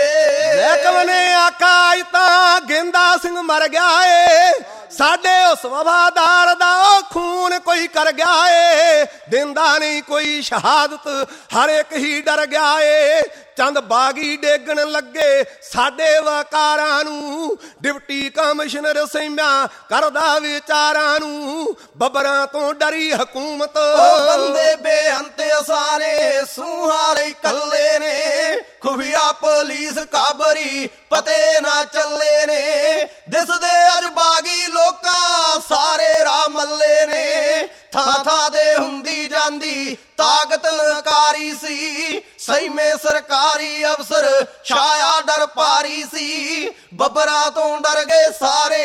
ਜੈਕਬ ਨੇ ਆਖਾ ਅੱਜ ਤਾਂ ਗੇਂਦਾ ਸਿੰਘ ਮਰ ਗਿਆ ਏ। ਸਾਡੇ ਉਸ ਵਫਾਦਾਰ ਦਾ ਉਹ ਖੂਨ ਕੋਈ ਕਰ ਗਿਆ ਏ। ਦਿੰਦਾ ਨਹੀਂ ਕੋਈ ਸ਼ਹਾਦਤ ਹਰ ਇੱਕ ਹੀ ਡਰ ਗਿਆ ਏ। ਚੰਦ ਬਾਗੀ ਡੇਗਣ ਲੱਗੇ ਸਾਡੇ ਵਕਾਰਾਂ ਨੂੰ। ਡਿਪਟੀ ਕਮਿਸ਼ਨਰ ਸਹਿਮਿਆ ਕਰਦਾ ਵਿਚਾਰਾਂ ਨੂੰ। ਬੱਬਰਾਂ ਤੋਂ ਡਰੀ ਹਕੂਮਤ ਬੰਦੇ ਬੇਅੰਤ ਸਾਰੇ ਸੂਹਾਂ ਲਈ ਕੱਲੇ ਨੇ। ਖੁਫੀਆ ਪੁਲਿਸ ਕਾਬਰੀ ਪਤੇ ਨਾ ਚੱਲੇ ਨੇ। ਦਿਸਦੇ ਅੱਜ ਬਾਗੀ ਲੋਕਾਂ ਸਾਰੇ ਰਾਹ ਮੱਲੇ ਨੇ। ਥਾਂ ਥਾਂ ਦੇ ਹੁੰਦੀ ਜਾਂਦੀ ਤਾਕਤ ਨਕਾਰੀ ਸੀ। ਸਈਵੇਂ ਸਰਕਾਰੀ ਅਫਸਰ ਛਾਇਆ ਡਰ ਭਾਰੀ ਸੀ। ਬੱਬਰਾਂ ਤੋਂ ਡਰ ਗਏ ਸਾਰੇ।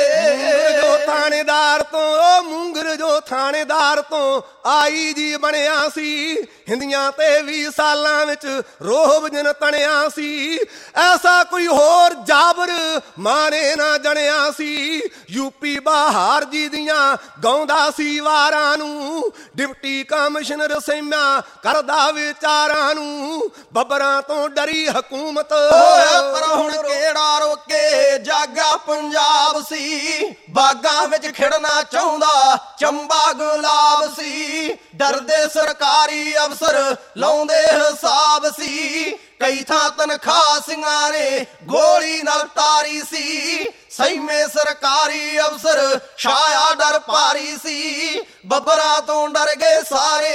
ਜੋ ਥਾਣੇਦਾਰ ਤੋਂ ਮੁੰਗਰ ਜੋ ਥਾਣੇਦਾਰ ਤੋਂ ਆਈ ਜੀ ਬਣਿਆ ਸੀ। ਹਿੰਦੀਆਂ ਤੇ ਵੀਹ ਸਾਲਾਂ ਵਿੱਚ ਰੋਹਬ ਜਨ ਤਣਿਆ ਸੀ। ਐਸਾ ਕੋਈ ਹੋਰ ਜਾਬਰ ਮਾਣੇ ਨਾ ਜਣਿਆ ਸੀ। ਯੂਪੀ ਬਾਹਰ ਜੀ ਦੀਆਂ ਗਾਉਂਦਾ ਸੀ ਵਾਰਾਂ ਨੂੰ। ਡਿਪਟੀ ਕਮਿਸ਼ਨਰ ਸਹਿਮਿਆ ਕਰਦਾ ਵਿਚਾਰਾਂ ਨੂੰ। ਬੱਬਰਾਂ ਤੋਂ ਡਰੀ ਹਕੂਮਤ ਪਰ ਹੁਣ ਕਿਹੜਾ ਰੋਕੇ ਜਾਗਾ ਪੰਜਾਬ ਸੀ। ਬਾਗਾਂ ਵਿੱਚ ਖਿੜਨਾ ਚਾਹੁੰਦਾ ਚੰਬਾ ਗੁਲਾਬ ਸੀ। ਡਰਦੇ ਸਰਕਾਰੀ ਅਫਸਰ ਲਾਉਂਦੇ ਹਿਸਾਬ ਸੀ। ਕਈ ਥਾਂ ਤਨਖਾਹ ਸਿੰਘਾਂ ਨੇ ਗੋਲੀ ਨਾਲ ਤਾਰੀ ਸੀ। ਸਈਵੇਂ ਸਰਕਾਰੀ ਅਫਸਰ ਛਾਇਆ ਡਰ ਭਾਰੀ ਸੀ। ਬੱਬਰਾਂ ਤੋਂ ਡਰ ਗਏ ਸਾਰੇ।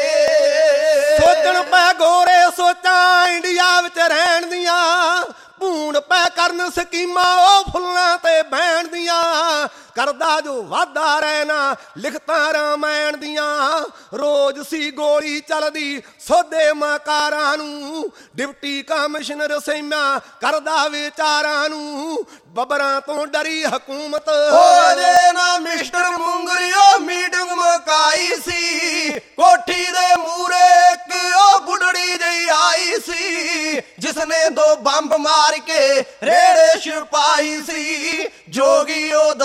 ਸੋਚਣ ਪੈ ਗੋਰੇ ਸੋਚਾਂ ਇੰਡੀਆ ਵਿੱਚ ਰਹਿਣ ਦੀਆਂ। ਭੂਣ ਪੈ ਕਰਨ ਸਕੀਮਾਂ ਉਹ ਫੁੱਲਾਂ ਤੇ ਬਹਿਣ ਦੀਆਂ। ਕਰਦਾ ਜੋ ਵਾਧਾ ਰਹਿਣਾ ਲਿਖਤਾਂ ਰਾਮਾਇਣ ਦੀਆਂ। ਰੋਜ਼ ਸੀ ਗੋਲੀ ਚੱਲਦੀ ਸੋਧੇ ਮਕਾਰਾਂ ਨੂੰ। ਡਿਪਟੀ ਕਮਿਸ਼ਨਰ ਸਹਿਮਿਆ ਕਰਦਾ ਵਿਚਾਰਾਂ ਨੂੰ। ਬੱਬਰਾਂ ਤੋਂ ਡਰੀ ਹਕੂਮਤ ਹੋ ਜੇ ਨਾ ਮਿਸਟਰ ਮੁੰਗਰਿਓ ਮੀਟਿੰਗ ਮੁਕਾਈ ਸੀ। ਕੋਠੀ ਦੇ ਮੂਰੇ ਇੱਕ ਉਹ ਬੁੱਢੜੀ ਜਿਹੀ ਆਈ ਸੀ। ਜਿਸਨੇ ਦੋ ਬੰਬ ਮਾਰ ਕੇ ਰੇੜੇ ਛੁਪਾਈ ਸੀ।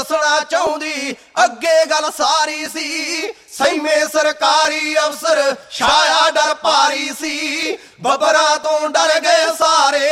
ਦੱਸਣਾ ਚਾਹੁੰਦੀ ਅੱਗੇ ਗੱਲ ਸਾਰੀ ਸੀ। ਸੈਮੇ ਸਰਕਾਰੀ ਅਫਸਰ ਛਾਇਆ ਡਰ ਭਾਰੀ ਸੀ। ਬੱਬਰਾਂ ਤੋਂ ਡਰ ਗਏ ਸਾਰੇ।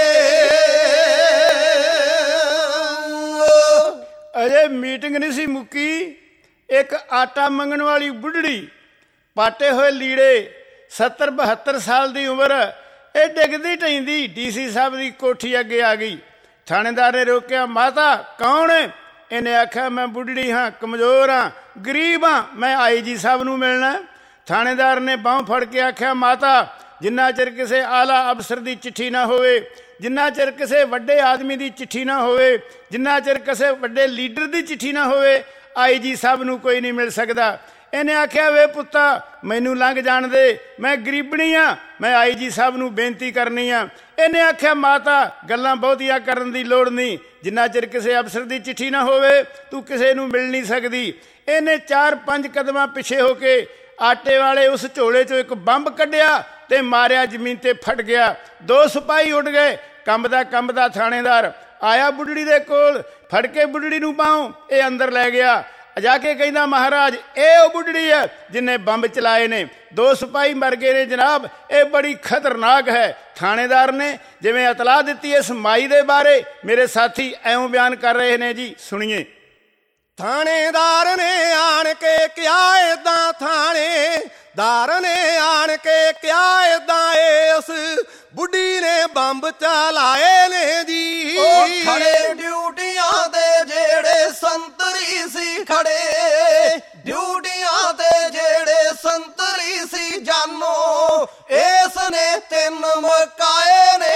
ਅਜੇ ਮੀਟਿੰਗ ਨਹੀਂ ਸੀ ਮੁੱਕੀ, ਇੱਕ ਆਟਾ ਮੰਗਣ ਵਾਲੀ ਬੁੱਢੜੀ, ਪਾਟੇ ਹੋਏ ਲੀੜੇ, ਸੱਤਰ ਬਹੱਤਰ ਸਾਲ ਦੀ ਉਮਰ, ਇਹ ਡਿੱਗਦੀ ਢਹਿੰਦੀ ਡੀ ਸੀ ਸਾਹਿਬ ਦੀ ਕੋਠੀ ਅੱਗੇ ਆ ਗਈ। ਥਾਣੇਦਾਰ ਨੇ ਰੋਕਿਆ, ਮਾਤਾ ਕੌਣ ਹੈ? ਇਹਨੇ ਆਖਿਆ, ਮੈਂ ਬੁੱਢੜੀ ਹਾਂ, ਕਮਜ਼ੋਰ ਹਾਂ, ਗਰੀਬ ਹਾਂ, ਮੈਂ ਆਈ ਜੀ ਸਾਹਿਬ ਨੂੰ ਮਿਲਣਾ। ਥਾਣੇਦਾਰ ਨੇ ਬਾਂਹ ਫੜ ਕੇ ਆਖਿਆ, ਮਾਤਾ ਜਿੰਨਾ ਚਿਰ ਕਿਸੇ ਆਲਾ ਅਫਸਰ ਦੀ ਚਿੱਠੀ ਨਾ ਹੋਵੇ, ਜਿੰਨਾ ਚਿਰ ਕਿਸੇ ਵੱਡੇ ਆਦਮੀ ਦੀ ਚਿੱਠੀ ਨਾ ਹੋਵੇ, ਜਿੰਨਾ ਚਿਰ ਕਿਸੇ ਵੱਡੇ ਲੀਡਰ ਦੀ ਚਿੱਠੀ ਨਾ ਹੋਵੇ, ਆਈ ਜੀ ਸਾਹਿਬ ਨੂੰ ਕੋਈ ਨਹੀਂ ਮਿਲ ਸਕਦਾ। ਇਹਨੇ ਆਖਿਆ, ਵੇ ਪੁੱਤਾ ਮੈਨੂੰ ਲੰਘ ਜਾਣ ਦੇ, ਮੈਂ ਗਰੀਬਣੀ ਆ, ਮੈਂ ਆਈ ਜੀ ਸਾਹਿਬ ਨੂੰ ਬੇਨਤੀ ਕਰਨੀ ਆ। ਇਹਨੇ ਆਖਿਆ, ਮਾਤਾ ਗੱਲਾਂ ਬਹੁਤੀਆਂ ਕਰਨ ਦੀ ਲੋੜ ਨਹੀਂ, ਜਿੰਨਾ ਚਿਰ ਕਿਸੇ ਅਫਸਰ ਦੀ ਚਿੱਠੀ ਨਾ ਹੋਵੇ ਤੂੰ ਕਿਸੇ ਨੂੰ ਮਿਲ ਨਹੀਂ ਸਕਦੀ। ਇਹਨੇ ਚਾਰ ਪੰਜ ਕਦਮਾਂ ਪਿੱਛੇ ਹੋ ਕੇ ਆਟੇ ਵਾਲੇ ਉਸ ਝੋਲੇ 'ਚੋਂ ਇੱਕ ਬੰਬ ਕੱਢਿਆ ਤੇ ਮਾਰਿਆ, ਜ਼ਮੀਨ ਤੇ ਫਟ ਗਿਆ। ਦੋ ਸਿਪਾਹੀ ਉੱਡ ਗਏ। ਕੰਬਦਾ ਕੰਬਦਾ ਥਾਣੇਦਾਰ ਆਇਆ ਬੁੱਢੜੀ ਦੇ ਕੋਲ, ਫੜ ਕੇ ਬੁੱਢੜੀ ਨੂੰ ਬਾਹੋਂ ਇਹ ਅੰਦਰ ਲੈ ਗਿਆ। ਜਾ ਕੇ ਕਹਿੰਦਾ, ਮਹਾਰਾਜ ਇਹ ਉਹ ਬੁੱਢੜੀ ਹੈ ਜਿਹਨੇ ਬੰਬ ਚਲਾਏ ਨੇ, ਦੋ ਸਿਪਾਹੀ ਮਰ ਗਏ ਨੇ ਜਨਾਬ, ਇਹ ਬੜੀ ਖਤਰਨਾਕ ਹੈ। ਥਾਣੇਦਾਰ ਨੇ ਜਿਵੇਂ ਇਤਲਾਹ ਦਿੱਤੀ ਇਸ ਮਾਈ ਦੇ ਬਾਰੇ, ਮੇਰੇ ਸਾਥੀ ਐਉਂ ਬਿਆਨ ਕਰ ਰਹੇ ਨੇ ਜੀ, ਸੁਣੀਏ। ਥਾਣੇਦਾਰ ਨੇ ਆਣ ਕੇ ਕਿਹਾ ਏਦਾਂ, ਥਾਣੇਦਾਰ ਨੇ ਆਣ ਕੇ ਕਿਹਾ ਏਦਾਂ, ਇਸ ਬੁੱਢੀ ਨੇ ਬੰਬ ਚਲਾਏ ਨੇ ਜੀ। ਉਹ ਖੜੇ ਡਿਊਟੀਆਂ ਦੇ ਜਿਹੜੇ ਸੰਤਰੀ ਸੀ, ਖੜੇ ਡਿਊਟੀਆਂ ਤੇ ਜਿਹੜੇ ਸੰਤਰੀ ਸੀ ਜਾਨੋ, ਇਸ ਨੇ ਤਿੰਨ ਮਕਾਏ ਨੇ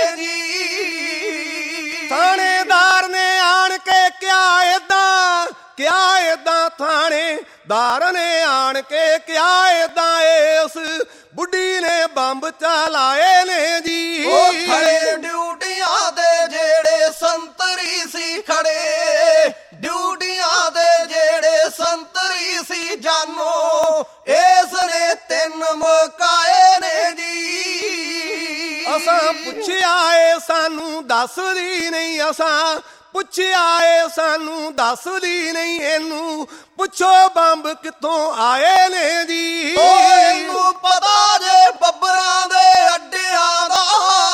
ਜੀ। ਥਾਣੇਦਾਰ ਨੇ ਆਣ ਕੇ ਕਿਹਾ ਏਦਾਂ, ਕਿਹਾ ਏਦਾਂ, ਥਾਣੇਦਾਰ ਨੇ ਆਣ ਕੇ ਕਿਹਾ ਏਦਾਂ, ਇਸ ਬੁੱਢੀ ਨੇ ਬੰਬ ਚਲਾਏ ਨੇ ਜੀ। ਉਹ ਖੜੇ ਡਿਊਟੀਆਂ ਦੇ ਜਿਹੜੇ ਸੰਤਰੀ ਸੀ, ਖੜੇ ਡਿਊਟੀਆਂ ਦੇ ਜਿਹੜੇ ਸੰਤਰੀ ਸੀ ਜਾਨੋ, ਇਸ ਨੇ ਤਿੰਨ ਮਕਾਏ ਨੇ ਜੀ। ਅਸਾਂ ਪੁੱਛਿਆ ਏ ਸਾਨੂੰ ਦੱਸਦੀ ਨਹੀਂ, ਅਸਾਂ ਪੁੱਛਿਆ ਏ ਸਾਨੂੰ ਦੱਸਦੀ ਨਹੀਂ, ਇਹਨੂੰ ਪੁੱਛੋ ਬੰਬ ਕਿੱਥੋਂ ਆਏ ਨੇ ਜੀ। ਇਹਨੂੰ ਪਤਾ ਜੇ ਬੱਬਰਾਂ ਦੇ ਅੱਡਿਆਂ ਦਾ,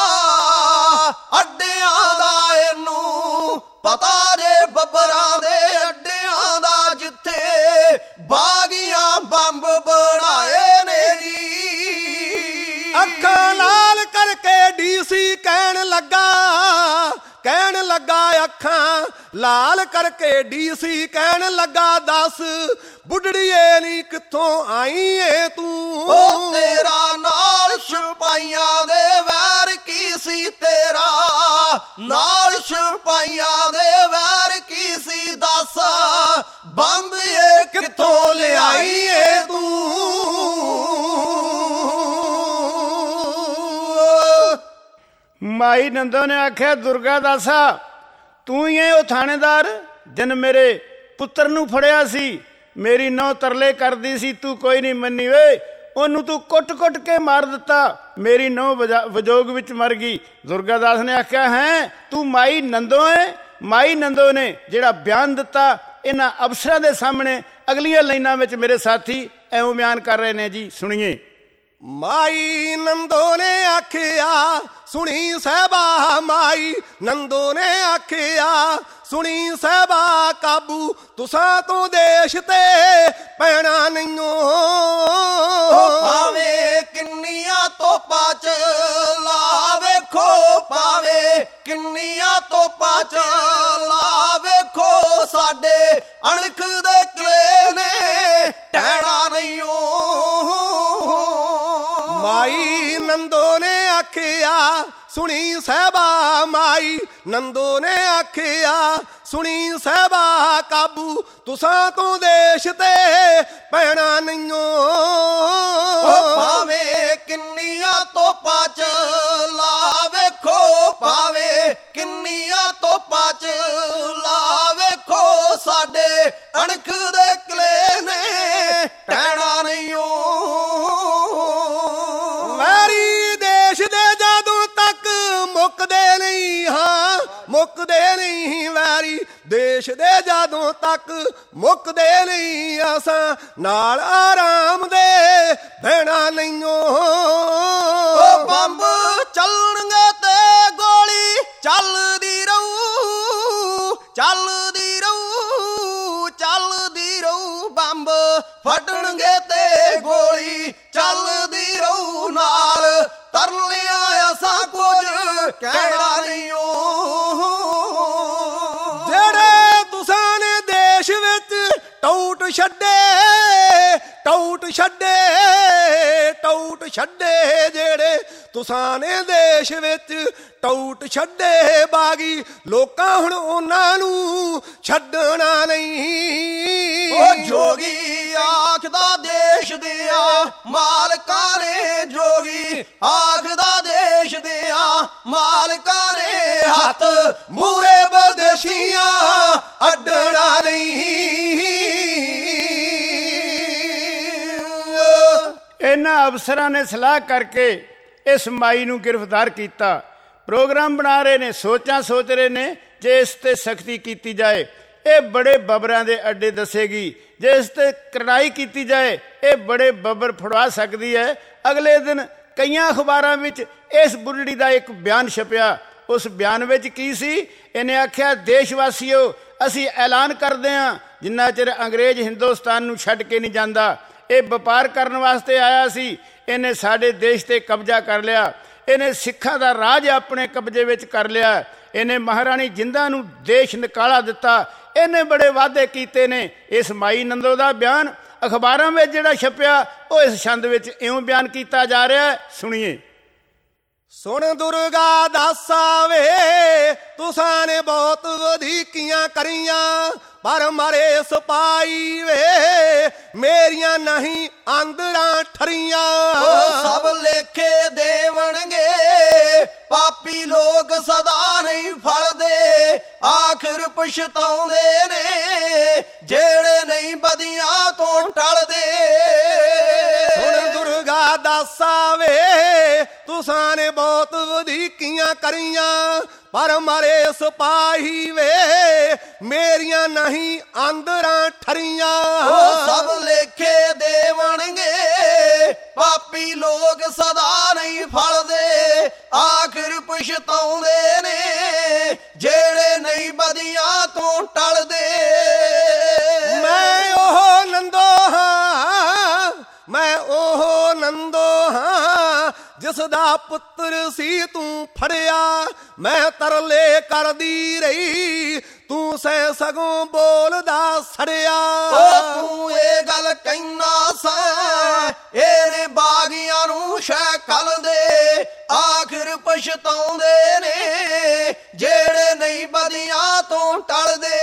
ਅੱਡਿਆਂ ਦਾ ਇਹਨੂੰ ਪਤਾ ਜੇ ਬੱਬਰਾਂ ਦੇ ਅੱਡਿਆਂ ਦਾ, ਜਿੱਥੇ ਬਾਗੀਆਂ ਬੰਬ ਬਣਾਏ ਨੇ ਜੀ। ਅੱਖਾਂ ਲਾਲ ਕਰਕੇ ਡੀਸੀ ਕਹਿਣ ਲੱਗਾ, ਕਹਿਣ ਲੱਗਾ ਅੱਖਾਂ ਲਾਲ ਕਰਕੇ ਡੀਸੀ ਕਹਿਣ ਲੱਗਾ, ਦੱਸ ਬੁੱਢੜੀਏ ਨੀ ਕਿੱਥੋਂ ਆਈ ਏ ਤੂੰ। ਉਹ ਤੇਰਾ ਨਾਲ ਸਿਪਾਹੀਆਂ ਦੇ ਵੈਰ ਕੀ ਸੀ, ਤੇਰਾ ਨਾਲ ਸਿਪਾਹੀਆਂ ਦੇ ਵੈਰ ਕੀ ਸੀ, ਦੱਸ ਬੰਬ ਇਹ ਕਿੱਥੋਂ ਲਿਆਈ ਏ ਤੂੰ। ਮਾਈ ਨੰਦੋ ਨੇ ਆਖਿਆ, ਦੁਰਗਾ ਦਾਸਾ ਤੂੰ ਹੀ ਹੈ ਉਹ ਥਾਣੇਦਾਰ ਜਿਨ ਮੇਰੇ ਪੁੱਤਰ ਨੂੰ ਫੜਿਆ ਸੀ, ਮੇਰੀ ਨਹੁੰ ਤਰਲੇ ਕਰਦੀ ਸੀ, ਤੂੰ ਕੋਈ ਨਹੀਂ ਮੰਨੀ ਵੇ, ਉਹਨੂੰ ਤੂੰ ਕੁੱਟ-ਕੁੱਟ ਕੇ ਮਾਰ ਦਿੱਤਾ, ਮੇਰੀ ਨਹੁੰ ਵਿਜੋਗ ਵਿੱਚ ਮਰ ਗਈ। ਦੁਰਗਾ ਦਾਸ ਨੇ ਆਖਿਆ, ਹੈ ਤੂੰ ਮਾਈ ਨੰਦੋ ਹੈ? ਮਾਈ ਨੰਦੋ ਨੇ ਜਿਹੜਾ ਬਿਆਨ ਦਿੱਤਾ ਇਹਨਾਂ ਅਫਸਰਾਂ ਦੇ ਸਾਹਮਣੇ, ਅਗਲੀਆਂ ਲਾਈਨਾਂ ਵਿੱਚ ਮੇਰੇ ਸਾਥੀ ਐਉਂ ਬਿਆਨ ਕਰ ਰਹੇ ਨੇ ਜੀ, ਸੁਣੀਏ। ਮਾਈ ਨੰਦੋ ਨੇ ਆਖਿਆ ਸੁਣੀ ਸਾਹਿਬਾ, ਮਾਈ ਨੰਦੋ ਨੇ ਆਖਿਆ ਸੁਣੀ ਸਾਹਿਬਾ, ਕਾਬੂ ਤੁਸਾਂ ਤੋਂ ਦੇਸ਼ ਤੇ ਪੈਣਾ ਨਹੀਂਓ। ਭਾਵੇਂ ਕਿੰਨੀਆਂ ਤੋਪਾਂ ਚਲਾ ਵੇਖੋ, ਭਾਵੇਂ ਕਿੰਨੀਆਂ ਤੋਪਾਂ ਚਲਾ ਵੇਖੋ, ਸਾਡੇ ਅਣਖ ਦੇ ਕਿਲੇ ਨੇ ਟਹਿਣਾ ਨਹੀਂਓ। ਮਾਈ ਨੰਦੋ ਨੇ ਆਖਿਆ ਸੁਣੀ ਸਾਹਿਬਾ, ਮਾਈ ਨੰਦੋ ਨੇ ਆਖਿਆ ਸੁਣੀ ਸਾਹਿਬਾ, ਕਾਬੂ ਤੁਸਾਂ ਤੋਂ ਦੇਸ਼ ਤੇ ਪੈਣਾ ਨਹੀਂਓ। ਭਾਵੇਂ ਕਿੰਨੀਆਂ ਤੋਪਾਂ ਚਲਾ ਵੇਖੋ, ਭਾਵੇਂ ਕਿੰਨੀਆਂ ਤੋਪਾਂ ਚਲਾ ਵੇਖੋ, ਸਾਡੇ ਅਣਖ ਦੇ ਕਿਲੇ ਨੇ ਟਹਿਣਾ ਨਹੀਂਓ। ਵੈਰੀ ਦੇਸ਼ ਦੇ ਜਦੋਂ ਤੱਕ ਮੁੱਕਦੇ ਨਹੀਂ, ਹਾਂ ਮੁੱਕ ਮੁੱਕਦੇ ਨਹੀਂ ਵੈਰੀ, ਦੇਸ਼ ਦੇ ਜਦੋਂ ਤੱਕ ਮੁੱਕਦੇ ਨਹੀਂ ਆਸਾਂ, ਨਾਲ ਆਰਾਮ ਦੇ ਬਹਿਣਾ ਨਹੀਂਓ। ਉਹ ਬੰਬ ਚੱਲਣਗੇ ਤੇ ਗੋਲੀ ਚੱਲਦੀ ਰਹੂ, ਚੱਲਦੀ ਰਹੂ, ਚੱਲਦੀ ਰਹੂ। ਬੰਬ ਫਟਣਗੇ ਤੇ ਗੋਲੀ ਚੱਲਦੀ ਰਹੂ, ਨਾਲ ਤਰਲਿਆਂ ਅਸਾਂ ਕੁਝ ਕਹਿਣਾ ਨਹੀਂ ਓ। ਜਿਹੜੇ ਤੁਸਾਂ ਨੇ ਦੇਸ਼ ਵਿੱਚ ਟੌਟ ਛੱਡੇ, ਟੌਟ ਛੱਡੇ, ਟੌਟ ਛੱਡੇ, ਜਿਹੜੇ ਤੁਸਾਂ ਨੇ ਦੇਸ਼ ਵਿੱਚ ਟੌਟ ਛੱਡੇ ਬਾਗੀ, ਲੋਕਾਂ ਹੁਣ ਉਹਨਾਂ ਨੂੰ ਛੱਡਣਾ ਨਹੀਂ। ਉਹ ਜੋਗੀ ਆਖਦਾ ਦੇਸ਼ ਦਿਆਂ ਮਾਲਕਾਂ ਨੇ, ਜੋਗੀ ਆਖਦਾ ਦੇਸ਼ ਦਿਆਂ ਮਾਲਕਾਂ ਨੇ, ਹੱਥ ਮੂਰੇ ਵਿਦੇਸ਼ੀਆਂ ਅੱਡਣਾ ਨਹੀਂ। ਇਹਨਾਂ ਅਫਸਰਾਂ ਨੇ ਸਲਾਹ ਕਰਕੇ ਇਸ ਮਾਈ ਨੂੰ ਗ੍ਰਿਫਤਾਰ ਕੀਤਾ। ਪ੍ਰੋਗਰਾਮ ਬਣਾ ਰਹੇ ਨੇ, ਸੋਚਾਂ ਸੋਚ ਰਹੇ ਨੇ ਜੇ ਇਸ ਤੇ ਸਖਤੀ ਕੀਤੀ ਜਾਏ ਇਹ ਬੜੇ ਬੱਬਰਾਂ ਦੇ ਅੱਡੇ ਦੱਸੇਗੀ, ਜੇ ਇਸ ਤੇ ਕਰਨਾਈ ਕੀਤੀ ਜਾਏ ਇਹ ਬੜੇ ਬੱਬਰ ਫੜਵਾ ਸਕਦੀ ਹੈ। ਅਗਲੇ ਦਿਨ ਕਈਆਂ ਅਖਬਾਰਾਂ ਵਿੱਚ ਇਸ ਬੁੱਢੜੀ ਦਾ ਇੱਕ ਬਿਆਨ ਛਪਿਆ। ਉਸ ਬਿਆਨ ਵਿੱਚ ਕੀ ਸੀ? ਇਹਨੇ ਆਖਿਆ, ਦੇਸ਼ ਵਾਸੀਓ ਅਸੀਂ ਐਲਾਨ ਕਰਦੇ ਹਾਂ, ਜਿੰਨਾ ਚਿਰ ਅੰਗਰੇਜ਼ ਹਿੰਦੁਸਤਾਨ ਨੂੰ ਛੱਡ ਕੇ ਨਹੀਂ ਜਾਂਦਾ। ਇਹ ਵਪਾਰ ਕਰਨ ਵਾਸਤੇ ਆਇਆ ਸੀ, ਇਹਨੇ ਸਾਡੇ ਦੇਸ਼ ਤੇ ਕਬਜ਼ਾ ਕਰ ਲਿਆ, ਇਹਨੇ ਸਿੱਖਾਂ ਦਾ ਰਾਜ ਆਪਣੇ ਕਬਜ਼ੇ ਵਿੱਚ ਕਰ ਲਿਆ, ਇਹਨੇ ਮਹਾਰਾਣੀ ਜਿੰਦਾਂ ਨੂੰ ਦੇਸ਼ ਨਿਕਾਲਾ ਦਿੱਤਾ, ਇਹਨੇ ਬੜੇ ਵਾਅਦੇ ਕੀਤੇ ਨੇ। ਇਸ ਮਾਈ ਨੰਦੋ ਦਾ ਬਿਆਨ ਅਖਬਾਰਾਂ ਵਿੱਚ ਜਿਹੜਾ ਛਪਿਆ ਉਹ ਇਸ ਛੰਦ ਵਿੱਚ ਇਉਂ ਬਿਆਨ ਕੀਤਾ ਜਾ ਰਿਹਾ ਹੈ, ਸੁਣੀਏ। ਸੁਣ ਦੁਰਗਾ ਦਾਸਾ ਵੇ, ਤੁਸਾਂ ਨੇ ਬਹੁਤ ਵਧੀਕੀਆਂ ਕਰੀਆਂ, ਪਰ ਮਰੇ ਸਿਪਾਹੀ ਵੇ ਮੇਰੀਆਂ ਨਹੀਂ ਆਂਦਰਾਂ ਠਰੀਆਂ। ਉਹ ਸਭ ਲੇਖੇ ਦੇਵਣਗੇ, ਪਾਪੀ ਲੋਕ ਸਦਾ ਨਹੀਂ ਫਲਦੇ, ਆਖਿਰ ਪਛਤਾਉਂਦੇ ਨੇ ਜਿਹੜੇ ਨਹੀਂ ਬਦੀਆਂ ਤੋਂ ਟਲਦੇ। ਹੁਣ ਦੁਰਗਾ ਦਾਸਾ ਵੇ, ਤੁਸਾਂ ਨੇ ਬਹੁਤ ਵਧੀਕੀਆਂ ਕਰੀਆਂ, ਪਰ ਮਰੇ ਸਿਪਾਹੀ ਵੇ ਮੇਰੀਆਂ ਨਹੀਂ ਆਂਦਰਾਂ ਠਰੀਆਂ। ਉਹ ਸਭ ਲੇਖੇ ਦੇਵਣਗੇ, ਪਾਪੀ ਲੋਕ ਸਦਾ ਨਹੀਂ ਫਲਦੇ, ਆਖਿਰ ਪਛਤਾਉਂਦੇ ਨੇ ਜਿਹੜੇ ਨਹੀਂ ਬਦੀਆਂ ਤੋਂ ਟਲਦੇ। ਮੈਂ ਉਹ ਨੰਦੋ ਹਾਂ, ਮੈਂ ਉਹ ਨੰਦੋ ਹਾਂ, ਜਿਸ ਦਾ ਪੁੱਤਰ ਸੀ ਤੂੰ ਫੜਿਆ, ਮੈਂ ਤਰਲੇ ਕਰਦੀ ਰਹੀ, ਤੂੰ ਸੈ ਸਗੋਂ ਬੋਲਦਾ ਸੜਿਆ। ਉਹ ਤੂੰ ਇਹ ਗੱਲ ਕਹਿਣਾ ਸਾਂ, ਇਹਨੇ ਬਾਗੀਆਂ ਨੂੰ ਸ਼ੈਕਲ ਦੇ, ਆਖਿਰ ਪਛਤਾਉਂਦੇ ਨੇ ਜਿਹੜੇ ਨਹੀਂ ਬਦੀਆਂ ਤੋਂ ਟਲਦੇ।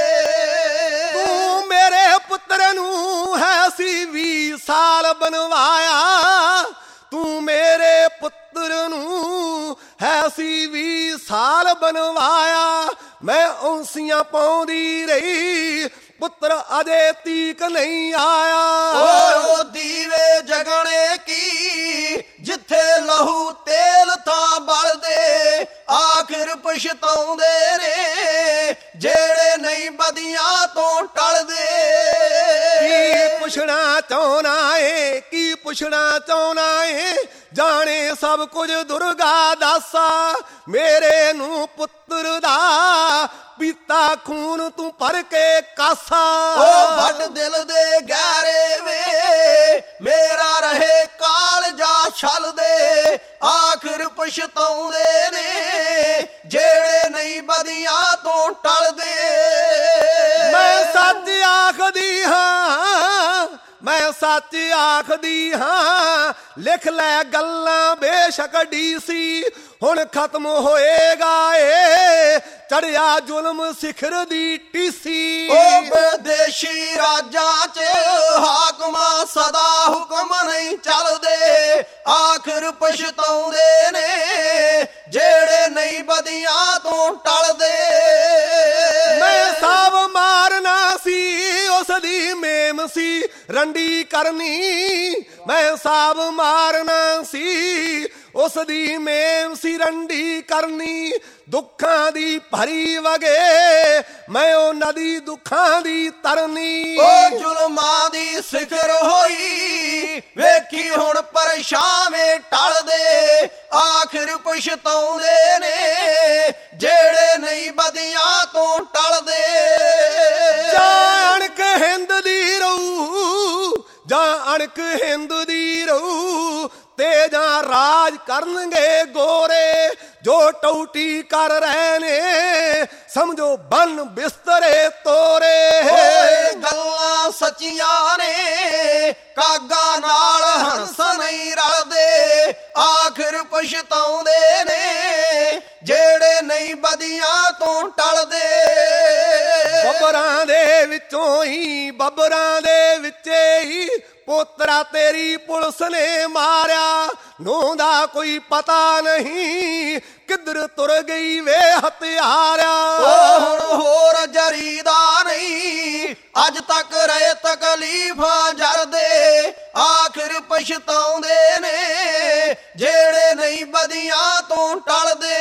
ਤੂੰ ਮੇਰੇ ਪੁੱਤਰ ਨੂੰ ਹੈ ਸੀ ਵੀਹ ਸਾਲ ਬਣਵਾਇਆ, ਤੂੰ ਮੇਰੇ ਪੁੱਤਰ ਨੂੰ ਹੈ ਸੀ ਵੀਹ ਸਾਲ ਬਣਵਾਇਆ, ਮੈਂ ਔਂਸੀਆਂ ਪਾਉਂਦੀ ਰਹੀ, ਪੁੱਤਰ ਅਜੇ ਤੀਕ ਨਹੀਂ ਆਇਆ। ਉਹ ਦੀਵੇ ਜਗਣੇ ਕੀ ਜਿੱਥੇ ਲਹੂ ਤੇਲ ਤਾਂ ਬਲਦੇ, ਆਖਿਰ ਪਛਤਾਉਂਦੇ ਨੇ ਜਿਹੜੇ ਨਹੀਂ ਬਦੀਆਂ ਤੋਂ ਟਲਦੇ। ਕੀ ਪੁੱਛਣਾ ਚਾਹੁੰਦਾ ਏ, ਕੀ ਪੁੱਛਣਾ ਚਾਹੁੰਦਾ ਏ, ਜਾਣੇ ਸਭ ਕੁਝ ਦੁਰਗਾ ਦਾਸਾ, ਮੇਰੇ ਨੂੰ ਪੁੱਤਰ ਦਾ ਪੀਤਾ ਖੂਨ ਤੂੰ ਭਰ ਕੇ ਕਾਸਾ। ਉਹ ਵੱਡ ਦਿਲ ਦੇ ਗਹਿਰੇ ਵੇ ਮੇਰਾ ਰਹੇ ਕਾਲਜਾ ਛਲਦੇ, ਆਖਿਰ ਪਛਤਾਉਂਦੇ ਨੇ ਜਿਹੜੇ ਨਹੀਂ ਬਦੀਆਂ ਤੋਂ ਟਲਦੇ। ਮੈਂ ਸੱਚ ਆਖਦੀ ਹਾਂ, ਮੈਂ ਸੱਚ ਆਖਦੀ ਹਾਂ, ਲਿਖ ਲੈ ਗੱਲਾਂ ਬੇਸ਼ੱਕ ਡੀਸੀ, ਹੁਣ ਖਤਮ ਹੋਏਗਾ ਏ ਚੜਿਆ ਜ਼ੁਲਮ ਸਿਖਰ ਦੀ ਟੀਸੀ। ਉਹ ਵਿਦੇਸ਼ੀ ਰਾਜਾਂ 'ਚ ਹਾਕਮਾਂ ਸਦਾ ਹੁਕਮ ਨਹੀਂ ਚੱਲਦੇ, ਆਖਿਰ ਪਛਤਾਉਂਦੇ ਨੇ ਜਿਹੜੇ ਨਹੀਂ ਬਦੀਆਂ ਤੋਂ ਟਲਦੇ। ਮੈਂ ਸਭ ਮਾਰਨਾ ਸੀ ਉਸ ਦੀ ਮੇਮ ਸੀ ਰੰਡੀ ਕਰਨੀ, ਮੈਂ ਸਭ ਮਾਰਨਾ ਸੀ ਉਸ ਦੀ ਮੇਮ ਸੀ ਰੰਡੀ ਕਰਨੀ, ਦੁੱਖਾਂ ਦੀ ਭਰੀ ਵਗੇ ਮੈਂ ਉਹ ਨਦੀ ਦੁੱਖਾਂ ਦੀ ਤਰਨੀ। ਉਹ ਜ਼ੁਲਮਾਂ ਦੀ ਸਿਖਰ ਹੋਈ ਵੇਖੀ ਹੁਣ ਪਰਛਾਵੇਂ ਟਲਦੇ, ਆਖਿਰ ਪਛਤਾਉਂਦੇ ਨੇ ਜਿਹੜੇ ਨਹੀਂ ਬਦੀਆਂ ਤੋਂ ਟਲਦੇ। ਜਾਂ ਅਣਖ ਹਿੰਦ ਦੀ ਰਹੂ, ਜਾਂ ਅਣਖ ਹਿੰਦ ਦੀ ਰਹੂ, ਤੇ ਜਾਂ ਰਾਜ ਕਰਨਗੇ ਗੋਰੇ ਜੋ ਟੌਟੀ ਕਰ ਰਹੇ ਨੇ, ਸਮਝੋ ਬਨ ਬਿਸਤਰੇ ਤੋਰੇ। ਓਏ ਗੱਲਾਂ ਸੱਚੀਆਂ ਨੇ ਕਾਗਾ ਨਾਲ ਹੰਸ ਨਹੀਂ ਰਲਦੇ, ਆਖਿਰ ਪਛਤਾਉਂਦੇ ਨੇ ਜਿਹੜੇ ਨਹੀਂ ਬਦੀਆਂ ਤੋਂ ਟਲਦੇ। ਬੱਬਰਾਂ ਦੇ ਵਿੱਚੋਂ ਹੀ ਬੱਬਰਾਂ ਦੇ ਵਿੱਚੇ ਹੀ ਪੋਤਰਾ ਤੇਰੀ ਪੁਲਿਸ ਨੇ ਮਾਰਿਆ, ਨੂੰਹ ਦਾ ਕੋਈ ਪਤਾ ਨਹੀਂ ਕਿੱਧਰ ਤੁਰ ਗਈ ਵੇ ਹਥਿਆਰਿਆ। ਉਹ ਹੁਣ ਹੋਰ ਜਰੀਦਾ ਨਹੀਂ ਅੱਜ ਤੱਕ ਰਹੇ ਤਕਲੀਫਾਂ ਜਰਦੇ, ਆਖਿਰ ਪਛਤਾਉਂਦੇ ਨੇ ਜਿਹੜੇ ਨਹੀਂ ਬਦੀਆਂ ਤੋਂ ਟਲਦੇ।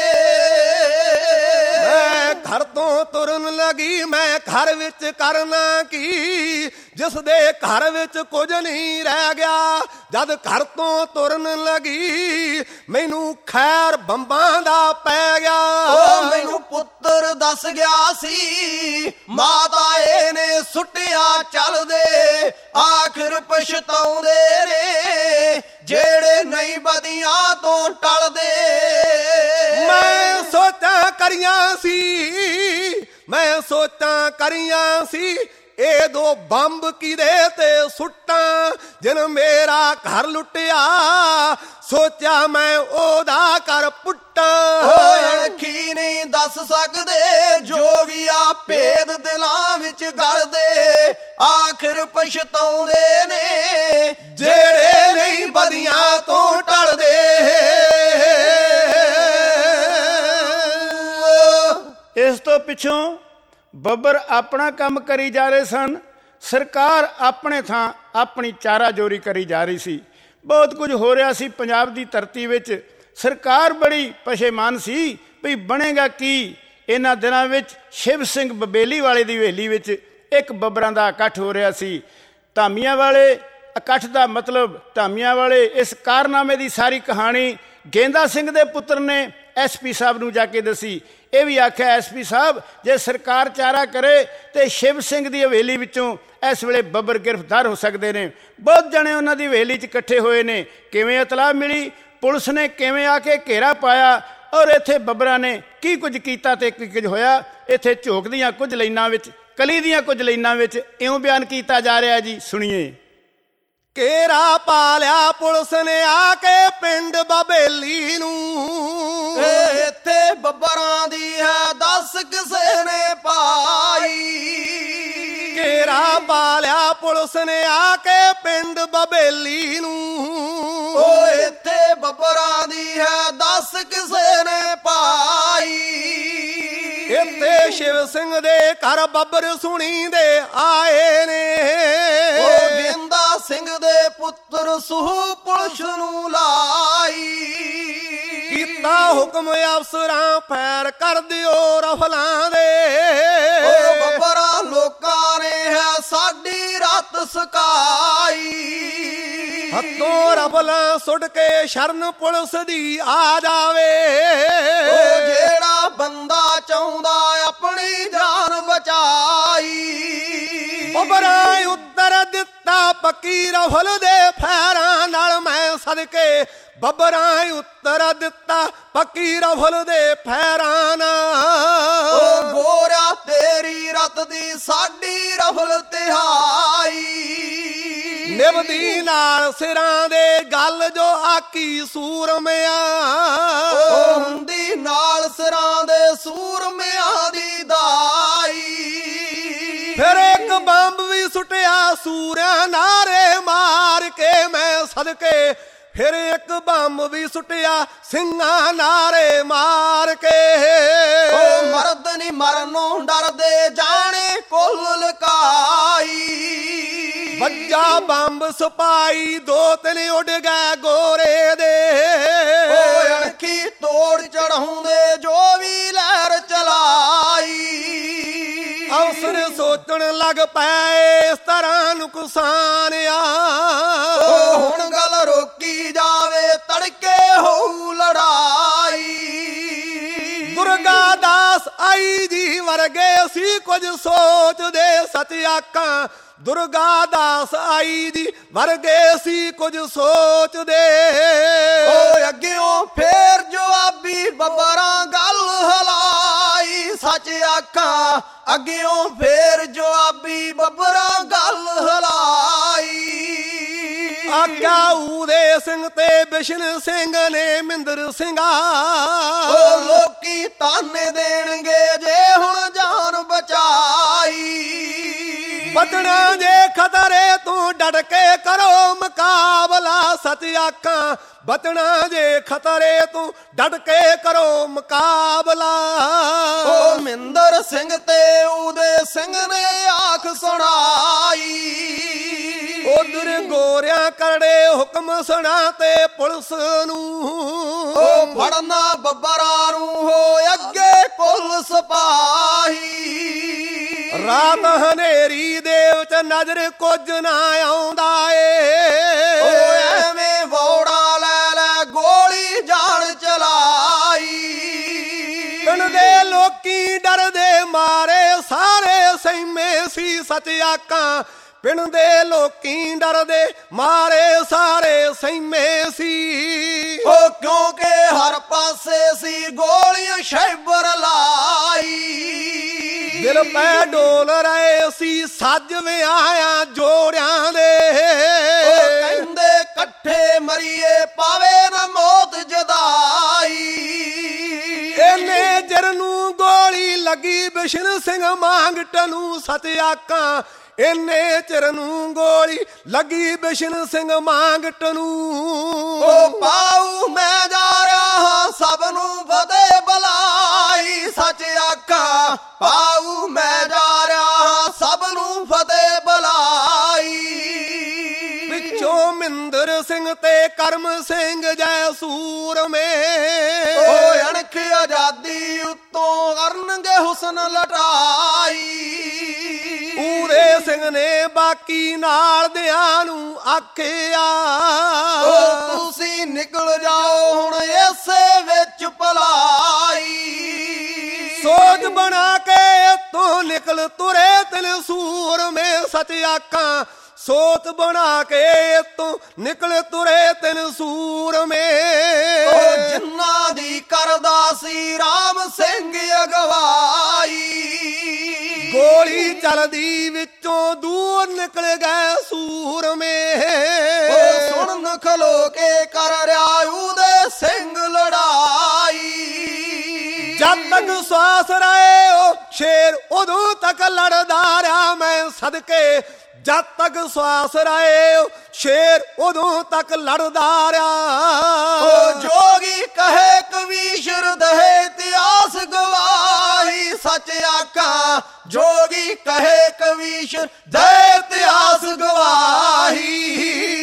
ਮੈਂ ਘਰ ਤੋਂ ਤੁਰਨ ਲੱਗੀ ਮੈਂ ਘਰ ਵਿੱਚ ਕਰਨਾ ਕੀ, ਜਿਸ ਦੇ ਘਰ ਵਿੱਚ ਕੁਝ ਨਹੀਂ ਰਹਿ ਗਿਆ। ਜਦ ਘਰ ਤੋਂ ਤੁਰਨ ਲੱਗੀ ਮੈਨੂੰ ਖੈਰ ਬੰਬਾਂ ਦਾ ਪੈ ਗਿਆ। ਉਹ ਮੈਨੂੰ ਪੁੱਤਰ ਦੱਸ ਗਿਆ ਸੀ ਮਾਤਾ ਇਹਨੇ ਸੁੱਟਿਆ ਚੱਲਦੇ, ਆਖਿਰ ਪਛਤਾਉਂਦੇ ਨੇ ਜਿਹੜੇ ਨਹੀਂ ਬਦੀਆਂ ਤੋਂ ਟਲਦੇ। ਮੈਂ ਸੋਚਾਂ ਕਰੀਆਂ ਸੀ ਮੈਂ ਸੋਚਾਂ ਕਰੀਆਂ ਸੀ ਇਹ ਦੋ ਬੰਬ ਕਿਦੇ ਤੇ ਸੁੱਟਾਂ, ਜਿਨ ਮੇਰਾ ਘਰ ਲੁੱਟਿਆ ਸੋਚਿਆ ਮੈਂ ਉਹਦਾ ਕਰ ਪੁੱਟਾਂ। ਓਏ ਅਣਖੀ ਨਹੀਂ ਦੱਸ ਸਕਦੇ ਜੋਗੀਆ ਭੇਦ ਦਿਲਾਂ ਵਿੱਚ ਗਲਦੇ, ਆਖਿਰ ਪਛਤਾਉਂਦੇ ਨੇ ਜਿਹੜੇ ਨਹੀਂ ਬਦੀਆਂ ਤੋਂ ਟਲਦੇ। ਇਸ ਤੋਂ ਪਿੱਛੋਂ ਬੱਬਰ ਆਪਣਾ ਕੰਮ ਕਰੀ ਜਾ ਰਹੇ ਸਨ, ਸਰਕਾਰ ਆਪਣੇ ਥਾਂ ਆਪਣੀ ਚਾਰਾਜੋਰੀ ਕਰੀ ਜਾ ਰਹੀ ਸੀ। ਬਹੁਤ ਕੁਝ ਹੋ ਰਿਹਾ ਸੀ ਪੰਜਾਬ ਦੀ ਧਰਤੀ ਵਿੱਚ। ਸਰਕਾਰ ਬੜੀ ਪਸ਼ੇਮਾਨ ਸੀ ਵੀ ਬਣੇਗਾ ਕੀ। ਇਹਨਾਂ ਦਿਨਾਂ ਵਿੱਚ ਸ਼ਿਵ ਸਿੰਘ ਬਬੇਲੀ ਵਾਲੇ ਦੀ ਹਵੇਲੀ ਵਿੱਚ ਇੱਕ ਬੱਬਰਾਂ ਦਾ ਇਕੱਠ ਹੋ ਰਿਹਾ ਸੀ। ਧਾਮੀਆਂ ਵਾਲੇ ਇਕੱਠ ਦਾ ਮਤਲਬ ਧਾਮੀਆਂ ਵਾਲੇ ਇਸ ਕਾਰਨਾਮੇ ਦੀ ਸਾਰੀ ਕਹਾਣੀ ਗੇਂਦਾ ਸਿੰਘ ਦੇ ਪੁੱਤਰ ਨੇ ਐਸ ਪੀ ਸਾਹਿਬ ਨੂੰ ਜਾ ਕੇ ਦੱਸੀ। ਇਹ ਵੀ ਆਖਿਆ ਐਸ ਪੀ ਸਾਹਿਬ ਜੇ ਸਰਕਾਰ ਚਾਰਾ ਕਰੇ ਤੇ ਸ਼ਿਵ ਸਿੰਘ ਦੀ ਹਵੇਲੀ ਵਿੱਚੋਂ ਇਸ ਵੇਲੇ ਬੱਬਰ ਗ੍ਰਿਫਤਾਰ ਹੋ ਸਕਦੇ ਨੇ। ਬਹੁਤ ਜਣੇ ਉਹਨਾਂ ਦੀ ਹਵੇਲੀ 'ਚ ਇਕੱਠੇ ਹੋਏ ਨੇ। ਕਿਵੇਂ ਇਤਲਾਹ ਮਿਲੀ, ਪੁਲਿਸ ਨੇ ਕਿਵੇਂ ਆ ਕੇ ਘੇਰਾ ਪਾਇਆ ਔਰ ਇੱਥੇ ਬੱਬਰਾਂ ਨੇ ਕੀ ਕੁਝ ਕੀਤਾ ਤੇ ਕੀ ਕੁਝ ਹੋਇਆ, ਇੱਥੇ ਝੋਕ ਦੀਆਂ ਕੁਝ ਲਾਈਨਾਂ ਵਿੱਚ ਕਲੀ ਦੀਆਂ ਕੁਝ ਲਾਈਨਾਂ ਵਿੱਚ ਇਉਂ ਬਿਆਨ ਕੀਤਾ ਜਾ ਰਿਹਾ ਜੀ, ਸੁਣੀਏ। ਘੇਰਾ ਪਾ ਲਿਆ ਪੁਲਿਸ ਨੇ ਆ ਕੇ ਪਿੰਡ ਬਬੇਲੀ ਨੂੰ, ਇੱਥੇ ਬੱਬਰਾਂ ਦੀ ਹੈ ਦੱਸ ਕਿਸੇ ਨੇ ਪਾਈ। ਘੇਰਾ ਪਾ ਲਿਆ ਪੁਲਿਸ ਨੇ ਆ ਕੇ ਪਿੰਡ ਬਬੇਲੀ ਨੂੰ, ਓ ਇੱਥੇ ਬੱਬਰਾਂ ਦੀ ਹੈ ਦੱਸ ਕਿਸੇ ਨੇ ਪਾਈ। ਇੱਥੇ ਸ਼ਿਵ ਸਿੰਘ ਦੇ ਘਰ ਬੱਬਰ ਸੁਣੀ ਦੇ ਆਏ ਨੇ, ਓ ਗੇਂਦਾ ਸਿੰਘ ਦੇ ਪੁੱਤਰ ਸੂਹ ਪੁਲਿਸ ਨੂੰ ਲਾਈ। ਕੀਤਾ ਹੁਕਮ ਅਫਸਰਾਂ ਫੈਰ ਕਰ ਦਿਓ ਰਫਲਾਂ ਦੇ, ਓ ਬੱਬਰਾਂ ਲੋਕਾਂ ਨੇ ਹੈ ਸਾਡੀ ਰਾਤ ਸਕਾਈ। ਹੱਥੋਂ ਰਫਲਾਂ ਸੁੱਟ ਕੇ ਸ਼ਰਨ ਪੁਲਿਸ ਦੀ ਆ ਜਾਵੇ, ਓ ਜਿਹੜਾ ਬੰਦਾ ਚਾਹੁੰਦਾ ਆਪਣੀ ਜਾਨ ਬਚਾਈ। ਬੱਬਰਾਂ ਉੱਤਰ ਦਿੱਤਾ ਪੱਕੀ ਰਫਲ ਦੇ ਫੈਰਾਂ ਨਾਲ ਮੈਂ ਸਦਕੇ, ਬੱਬਰਾਂ ਉੱਤਰ ਦਿੱਤਾ ਪੱਕੀ ਰਫਲ ਦੇ ਫੈਰਾਂ ਨਾਲ। ਓ ਗੋਰਾ ਤੇਰੀ ਰਤ ਦੀ ਸਾਡੀ ਰਫਲ ਤਿਹਾਈ। ਨਿਭਦੀ ਨਾਲ ਸਿਰਾਂ ਦੇ ਗੱਲ ਜੋ ਆਕੀ ਸੂਰਮਿਆਂ, ਓ ਹੁੰਦੀ ਨਾਲ ਸਿਰਾਂ ਦੇ ਸੂਰਮਿਆਂ ਦੀ ਦਾਈ। ਫਿਰ ਇੱਕ ਬੰਬ ਵੀ ਸੁੱਟਿਆ ਸੂਰਿਆਂ ਨਾਰੇ ਮਾਰ ਕੇ ਮੈਂ ਸਦਕੇ, ਫਿਰ ਇੱਕ ਬੰਬ ਵੀ ਸੁੱਟਿਆ ਸਿੰਘਾਂ ਨਾਰੇ ਮਾਰ ਕੇ। ਓ ਮਰਦ ਨੀ ਮਰਨੋਂ ਡਰਦੇ ਜਾਣੇ ਕੁੱਲ ਲੁਕਾਈ। ਵੱਜਾ ਬੰਬ ਸਪਾਈ ਦੋ ਤਿੰਨ ਉੱਡ ਗਏ ਗੋਰੇ ਦੇ, ਓ ਚੜਾਉਂਦੇ ਜੋ ਵੀ ਲਹਿਰ ਚਲਾਈ। ਅਫਸਰ ਸੋਚਣ ਲੱਗ ਪਏ ਇਸ ਤਰ੍ਹਾਂ ਨੁਕਸਾਨ ਆ। ਉਹ ਹੁਣ ਗੱਲ ਰੋਕੀ ਜਾਵੇ ਤੜਕੇ ਹੋਊ ਲੜਾਈ। ਦੁਰਗਾ ਦਾਸ ਆਈ ਜੀ ਵਰਗੇ ਸੀ ਕੁਝ ਸੋਚਦੇ ਸੱਚ ਆਖਾਂ। ਦੁਰਗਾ ਦਾਸ ਆਈ ਜੀ ਵਰਗੇ ਸੀ ਕੁਝ ਸੋਚਦੇ। ਓ ਅੱਗਿਓਂ ਫੇਰ ਜਵਾਬੀ ਬੱਬਰਾਂ ਗੱਲ ਹਲਾਈ। ਸੱਚ ਆਖਾਂ ਅੱਗਿਓਂ ਫੇਰ ਜਵਾਬੀ ਬੱਬਰਾਂ ਗੱਲ ਹਲਾਈ। ਆਗਿਆ ਊਦੇ ਸਿੰਘ ਤੇ ਬਿਸ਼ਨ ਸਿੰਘ ਨੇ ਮਿੰਦਰ ਸਿੰਘਾ। ਓ ਲੋਕੀ ਤਾਨੇ ਦੇਣਗੇ ਜੇ ਹੁਣ ਜਾਨ ਬਚਾਈ। ਬਚਣਾ ਜੇ ਖਤਰੇ ਤੂੰ ਡਟ ਕੇ ਕਰੋ ਮੁਕਾਬਲਾ ਸੱਚ ਆਖਾਂ। ਬਚਣਾ ਜੇ ਖਤਰੇ ਤੂੰ ਡਟ ਕੇ ਕਰੋ ਮੁਕਾਬਲਾ। ਓ ਮਿੰਦਰ ਸਿੰਘ ਤੇ ਉਹਦੇ ਸਿੰਘ ਨੇ ਆਖ ਸੁਣਾਈ। ਉਧਰ ਗੋਰਿਆਂ ਕਰੜੇ ਹੁਕਮ ਸੁਣਾ ਤੇ ਪੁਲਿਸ ਨੂੰ। ਓ ਫੜਨਾ ਬੱਬਰਾਂ ਨੂੰ ਹੋ ਅੱਗੇ ਕੁੱਲ ਸਿਪਾਹੀ। ਰਾਤ ਹਨੇਰੀ ਦੇ ਵਿੱਚ ਨਜ਼ਰ ਕੁਝ ਨਾ ਆਉਂਦਾ ਏ। ਓ ਐਵੇਂ ਵੋੜਾ ਲੈ ਲੈ ਗੋਲੀ ਜਾਣ ਚਲਾਈ। ਪਿੰਡ ਦੇ ਲੋਕੀ ਡਰਦੇ ਮਾਰੇ ਸਾਰੇ ਸਹਿਮੇ ਸੀ ਸੱਚ ਆਖਾਂ। ਪਿੰਡ ਦੇ ਲੋਕੀ ਡਰਦੇ ਮਾਰੇ ਸਾਰੇ ਸਹਿਮੇ ਸੀ। ਓ ਕਿਉਂਕਿ ਹਰ ਪਾਸੇ ਸੀ ਗੋਲੀਆਂ ਸ਼ੈਬਰ ਲਾਈ। ਦਿਲ ਪੈ ਡੋਲ ਰਹੇ ਸੀ ਸੱਜ ਵਿਆਹਾਂ ਜੋੜਿਆਂ ਦੇ। ਓ ਕਹਿੰਦੇ ਇਕੱਠੇ ਮਰੀਏ ਪਾਵੇ ਨਾ ਮੌਤ ਜਦਾਈ। ਇਹਨੇ ਜਰ ਨੂੰ ਗੋਲੀ ਲੱਗੀ ਬਿਸ਼ਨ ਸਿੰਘ ਮਾਂਗਟ ਨੂੰ ਸੱਚ ਆਖਾਂ। ਇਹਨੇ ਚਿਰ ਨੂੰ ਗੋਲੀ ਲੱਗੀ ਬਿਸ਼ਨ ਸਿੰਘ ਮਾਂਗਟ ਨੂੰ। ਓ ਪਾਉ ਮੈਂ ਜਾ ਰਿਹਾ ਸਭ ਨੂੰ ਫਤਿਹ ਬੁਲਾਈ। ਸੱਚ ਆਖਾਂ ਪਾਉ ਮੈਂ ਜਾ ਰਿਹਾ ਸਭ ਨੂੰ ਫਤਿਹ ਬੁਲਾਈ। ਪਿੱਛੋਂ ਮਿੰਦਰ ਸਿੰਘ ਤੇ ਕਰਮ ਸਿੰਘ ਜੈ ਸੂਰਮੇ। ਓ ਅਣਖ ਆਜ਼ਾਦੀ ਉੱਤੋਂ ਕਰਨਗੇ ਹੁਸਨ ਲਟਾਈ। ਊਦੇ ਸਿੰਘ ਨੇ ਬਾਕੀ ਨਾਲ ਦਿਆਂ ਨੂੰ ਆਖਿਆ। ਓ ਤੁਸੀਂ ਨਿਕਲ ਜਾਓ ਹੁਣ ਇਸੇ ਵਿੱਚ ਭਲਾਈ। ਸੋਚ ਬਣਾ ਕੇ ਤੂੰ ਨਿਕਲ ਤੁਰੇ ਤਿਲ ਸੂਰਮੇ ਸੱਚ ਆਖਾਂ। ਸੋਚ ਬਣਾ ਕੇ ਤੂੰ ਨਿਕਲ ਤੁਰੇ ਤਿਲ ਸੂਰਮੇ। ਓ ਜਿੰਨਾ ਦੀ ਕਰਦਾ ਸੀ ਰਾਮ ਸਿੰਘ ਅਗਵਾਈ। ਗੋਲੀ ਚੱਲਦੀ ਵਿੱਚੋਂ ਦੂਰ ਨਿਕਲ ਗਏ ਸੂਰਮੇ। ਓ ਸੁਣਨ ਖਲੋ ਕੇ ਕਰ ਰਿਹਾ ਉਹਦੇ ਸਿੰਘ ਲੜਾਈ। ਜਦ ਤੱਕ ਸਵਾਸ ਰਹੇ ਉਹ ਸ਼ੇਰ ਉਦੋਂ ਤੱਕ ਲੜਦਾ ਰਿਹਾ ਮੈਂ ਸਦਕੇ। ਜਦ ਤੱਕ ਸਵਾਸ ਰਹੇ ਉਹ ਸ਼ੇਰ ਉਦੋਂ ਤੱਕ ਲੜਦਾ ਰਿਹਾ। ਓ ਜੋਗੀ ਕਹੇ ਕਵੀਸ਼ਰ ਦਹੇ ਇਤਿਹਾਸ ਗਵਾਹੀ। ਸੱਚ ਆਖਾਂ ਜੋਗੀ ਕਹੇ ਕਵੀਸ਼ਰ ਦਹੇ ਇਤਿਹਾਸ ਗਵਾਹੀ।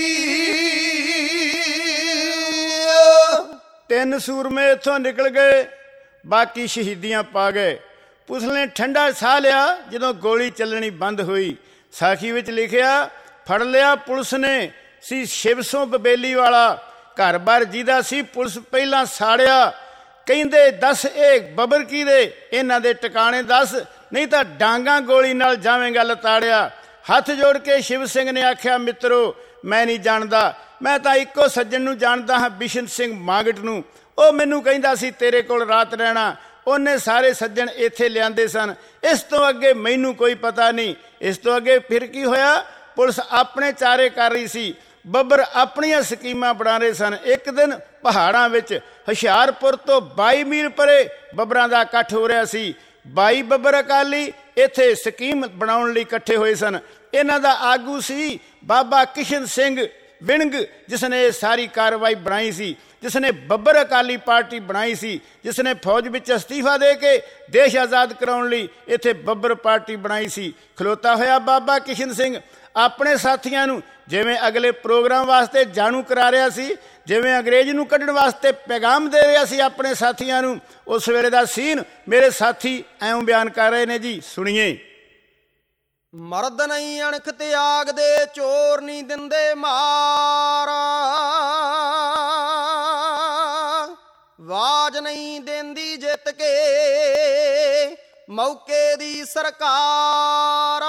ਤਿੰਨ ਸੂਰਮੇ ਇੱਥੋਂ ਨਿਕਲ ਗਏ, ਬਾਕੀ ਸ਼ਹੀਦੀਆਂ ਪਾ ਗਏ। ਪੁਲਿਸ ਨੇ ਠੰਡਾ ਸਾਹ ਲਿਆ ਜਦੋਂ ਗੋਲੀ ਚੱਲਣੀ ਬੰਦ ਹੋਈ। ਸਾਖੀ ਵਿੱਚ ਲਿਖਿਆ, ਫੜ ਲਿਆ ਪੁਲਿਸ ਨੇ ਸੀ ਸ਼ਿਵਸੋਂ ਬਬੇਲੀ ਵਾਲਾ। ਘਰ-ਬਾਰ ਜਿਹਦਾ ਸੀ ਪੁਲਿਸ ਪਹਿਲਾਂ ਸਾੜਿਆ। ਕਹਿੰਦੇ ਦੱਸ ਇਹ ਬੱਬਰ ਕੀ ਦੇ, ਇਹਨਾਂ ਦੇ ਟਿਕਾਣੇ ਦੱਸ, ਨਹੀਂ ਤਾਂ ਡਾਂਗਾ ਗੋਲੀ ਨਾਲ ਜਾਵੇਂਗਾ ਲਤਾੜਿਆ। ਹੱਥ ਜੋੜ ਕੇ ਸ਼ਿਵ ਸਿੰਘ ਨੇ ਆਖਿਆ, ਮਿੱਤਰੋ ਮੈਂ ਨਹੀਂ ਜਾਣਦਾ, ਮੈਂ ਤਾਂ ਇੱਕੋ ਸੱਜਣ ਨੂੰ ਜਾਣਦਾ ਹਾਂ, ਬਿਸ਼ਨ ਸਿੰਘ ਮਾਂਗਟ ਨੂੰ। ਉਹ ਮੈਨੂੰ ਕਹਿੰਦਾ ਸੀ ਤੇਰੇ ਕੋਲ ਰਾਤ ਰਹਿਣਾ। ਉਹਨੇ ਸਾਰੇ ਸੱਜਣ ਇੱਥੇ ਲਿਆਂਦੇ ਸਨ। ਇਸ ਤੋਂ ਅੱਗੇ ਮੈਨੂੰ ਕੋਈ ਪਤਾ ਨਹੀਂ। ਇਸ ਤੋਂ ਅੱਗੇ ਫਿਰ ਕੀ ਹੋਇਆ? ਪੁਲਿਸ ਆਪਣੇ ਚਾਰੇ ਕਰ ਰਹੀ ਸੀ, ਬੱਬਰ ਆਪਣੀਆਂ ਸਕੀਮਾਂ ਬਣਾ ਰਹੇ ਸਨ। ਇੱਕ ਦਿਨ ਪਹਾੜਾਂ ਵਿੱਚ ਹੁਸ਼ਿਆਰਪੁਰ ਤੋਂ ਬਾਈ ਮੀਲ ਪਰੇ ਬੱਬਰਾਂ ਦਾ ਇਕੱਠ ਹੋ ਰਿਹਾ ਸੀ। ਬਾਈ ਬੱਬਰ ਅਕਾਲੀ ਇੱਥੇ ਸਕੀਮ ਬਣਾਉਣ ਲਈ ਇਕੱਠੇ ਹੋਏ ਸਨ। ਇਹਨਾਂ ਦਾ ਆਗੂ ਸੀ ਬਾਬਾ ਕਿਸ਼ਨ ਸਿੰਘ ਵਿਣਗ, ਜਿਸ ਨੇ ਇਹ ਸਾਰੀ ਕਾਰਵਾਈ ਬਣਾਈ ਸੀ, ਜਿਸ ਨੇ ਬੱਬਰ ਅਕਾਲੀ ਪਾਰਟੀ ਬਣਾਈ ਸੀ, ਜਿਸ ਨੇ ਫੌਜ ਵਿੱਚ ਅਸਤੀਫਾ ਦੇ ਕੇ ਦੇਸ਼ ਆਜ਼ਾਦ ਕਰਾਉਣ ਲਈ ਇੱਥੇ ਬੱਬਰ ਪਾਰਟੀ ਬਣਾਈ ਸੀ। ਖਲੋਤਾ ਹੋਇਆ ਬਾਬਾ ਕਿਸ਼ਨ ਸਿੰਘ ਆਪਣੇ ਸਾਥੀਆਂ ਨੂੰ ਜਿਵੇਂ ਅਗਲੇ ਪ੍ਰੋਗਰਾਮ ਵਾਸਤੇ ਜਾਣੂ ਕਰਾ ਰਿਹਾ ਸੀ, ਜਿਵੇਂ ਅੰਗਰੇਜ਼ ਨੂੰ ਕੱਢਣ ਵਾਸਤੇ ਪੈਗਾਮ ਦੇ ਰਿਹਾ ਸੀ ਆਪਣੇ ਸਾਥੀਆਂ ਨੂੰ, ਉਸ ਵੇਲੇ ਦਾ ਸੀਨ ਮੇਰੇ ਸਾਥੀ ਐਉਂ ਬਿਆਨ ਕਰ ਰਹੇ ਨੇ ਜੀ, ਸੁਣੀਏ। ਮਰਦ ਨਹੀਂ ਅਣਖ ਤਿਆਗ ਦੇ, ਚੋਰ ਨਹੀਂ ਦਿੰਦੇ ਮਾਰ, ਵਾਜ ਨਹੀਂ ਦੇਂਦੀ ਜਿੱਤ ਕੇ ਮੌਕੇ ਦੀ ਸਰਕਾਰ।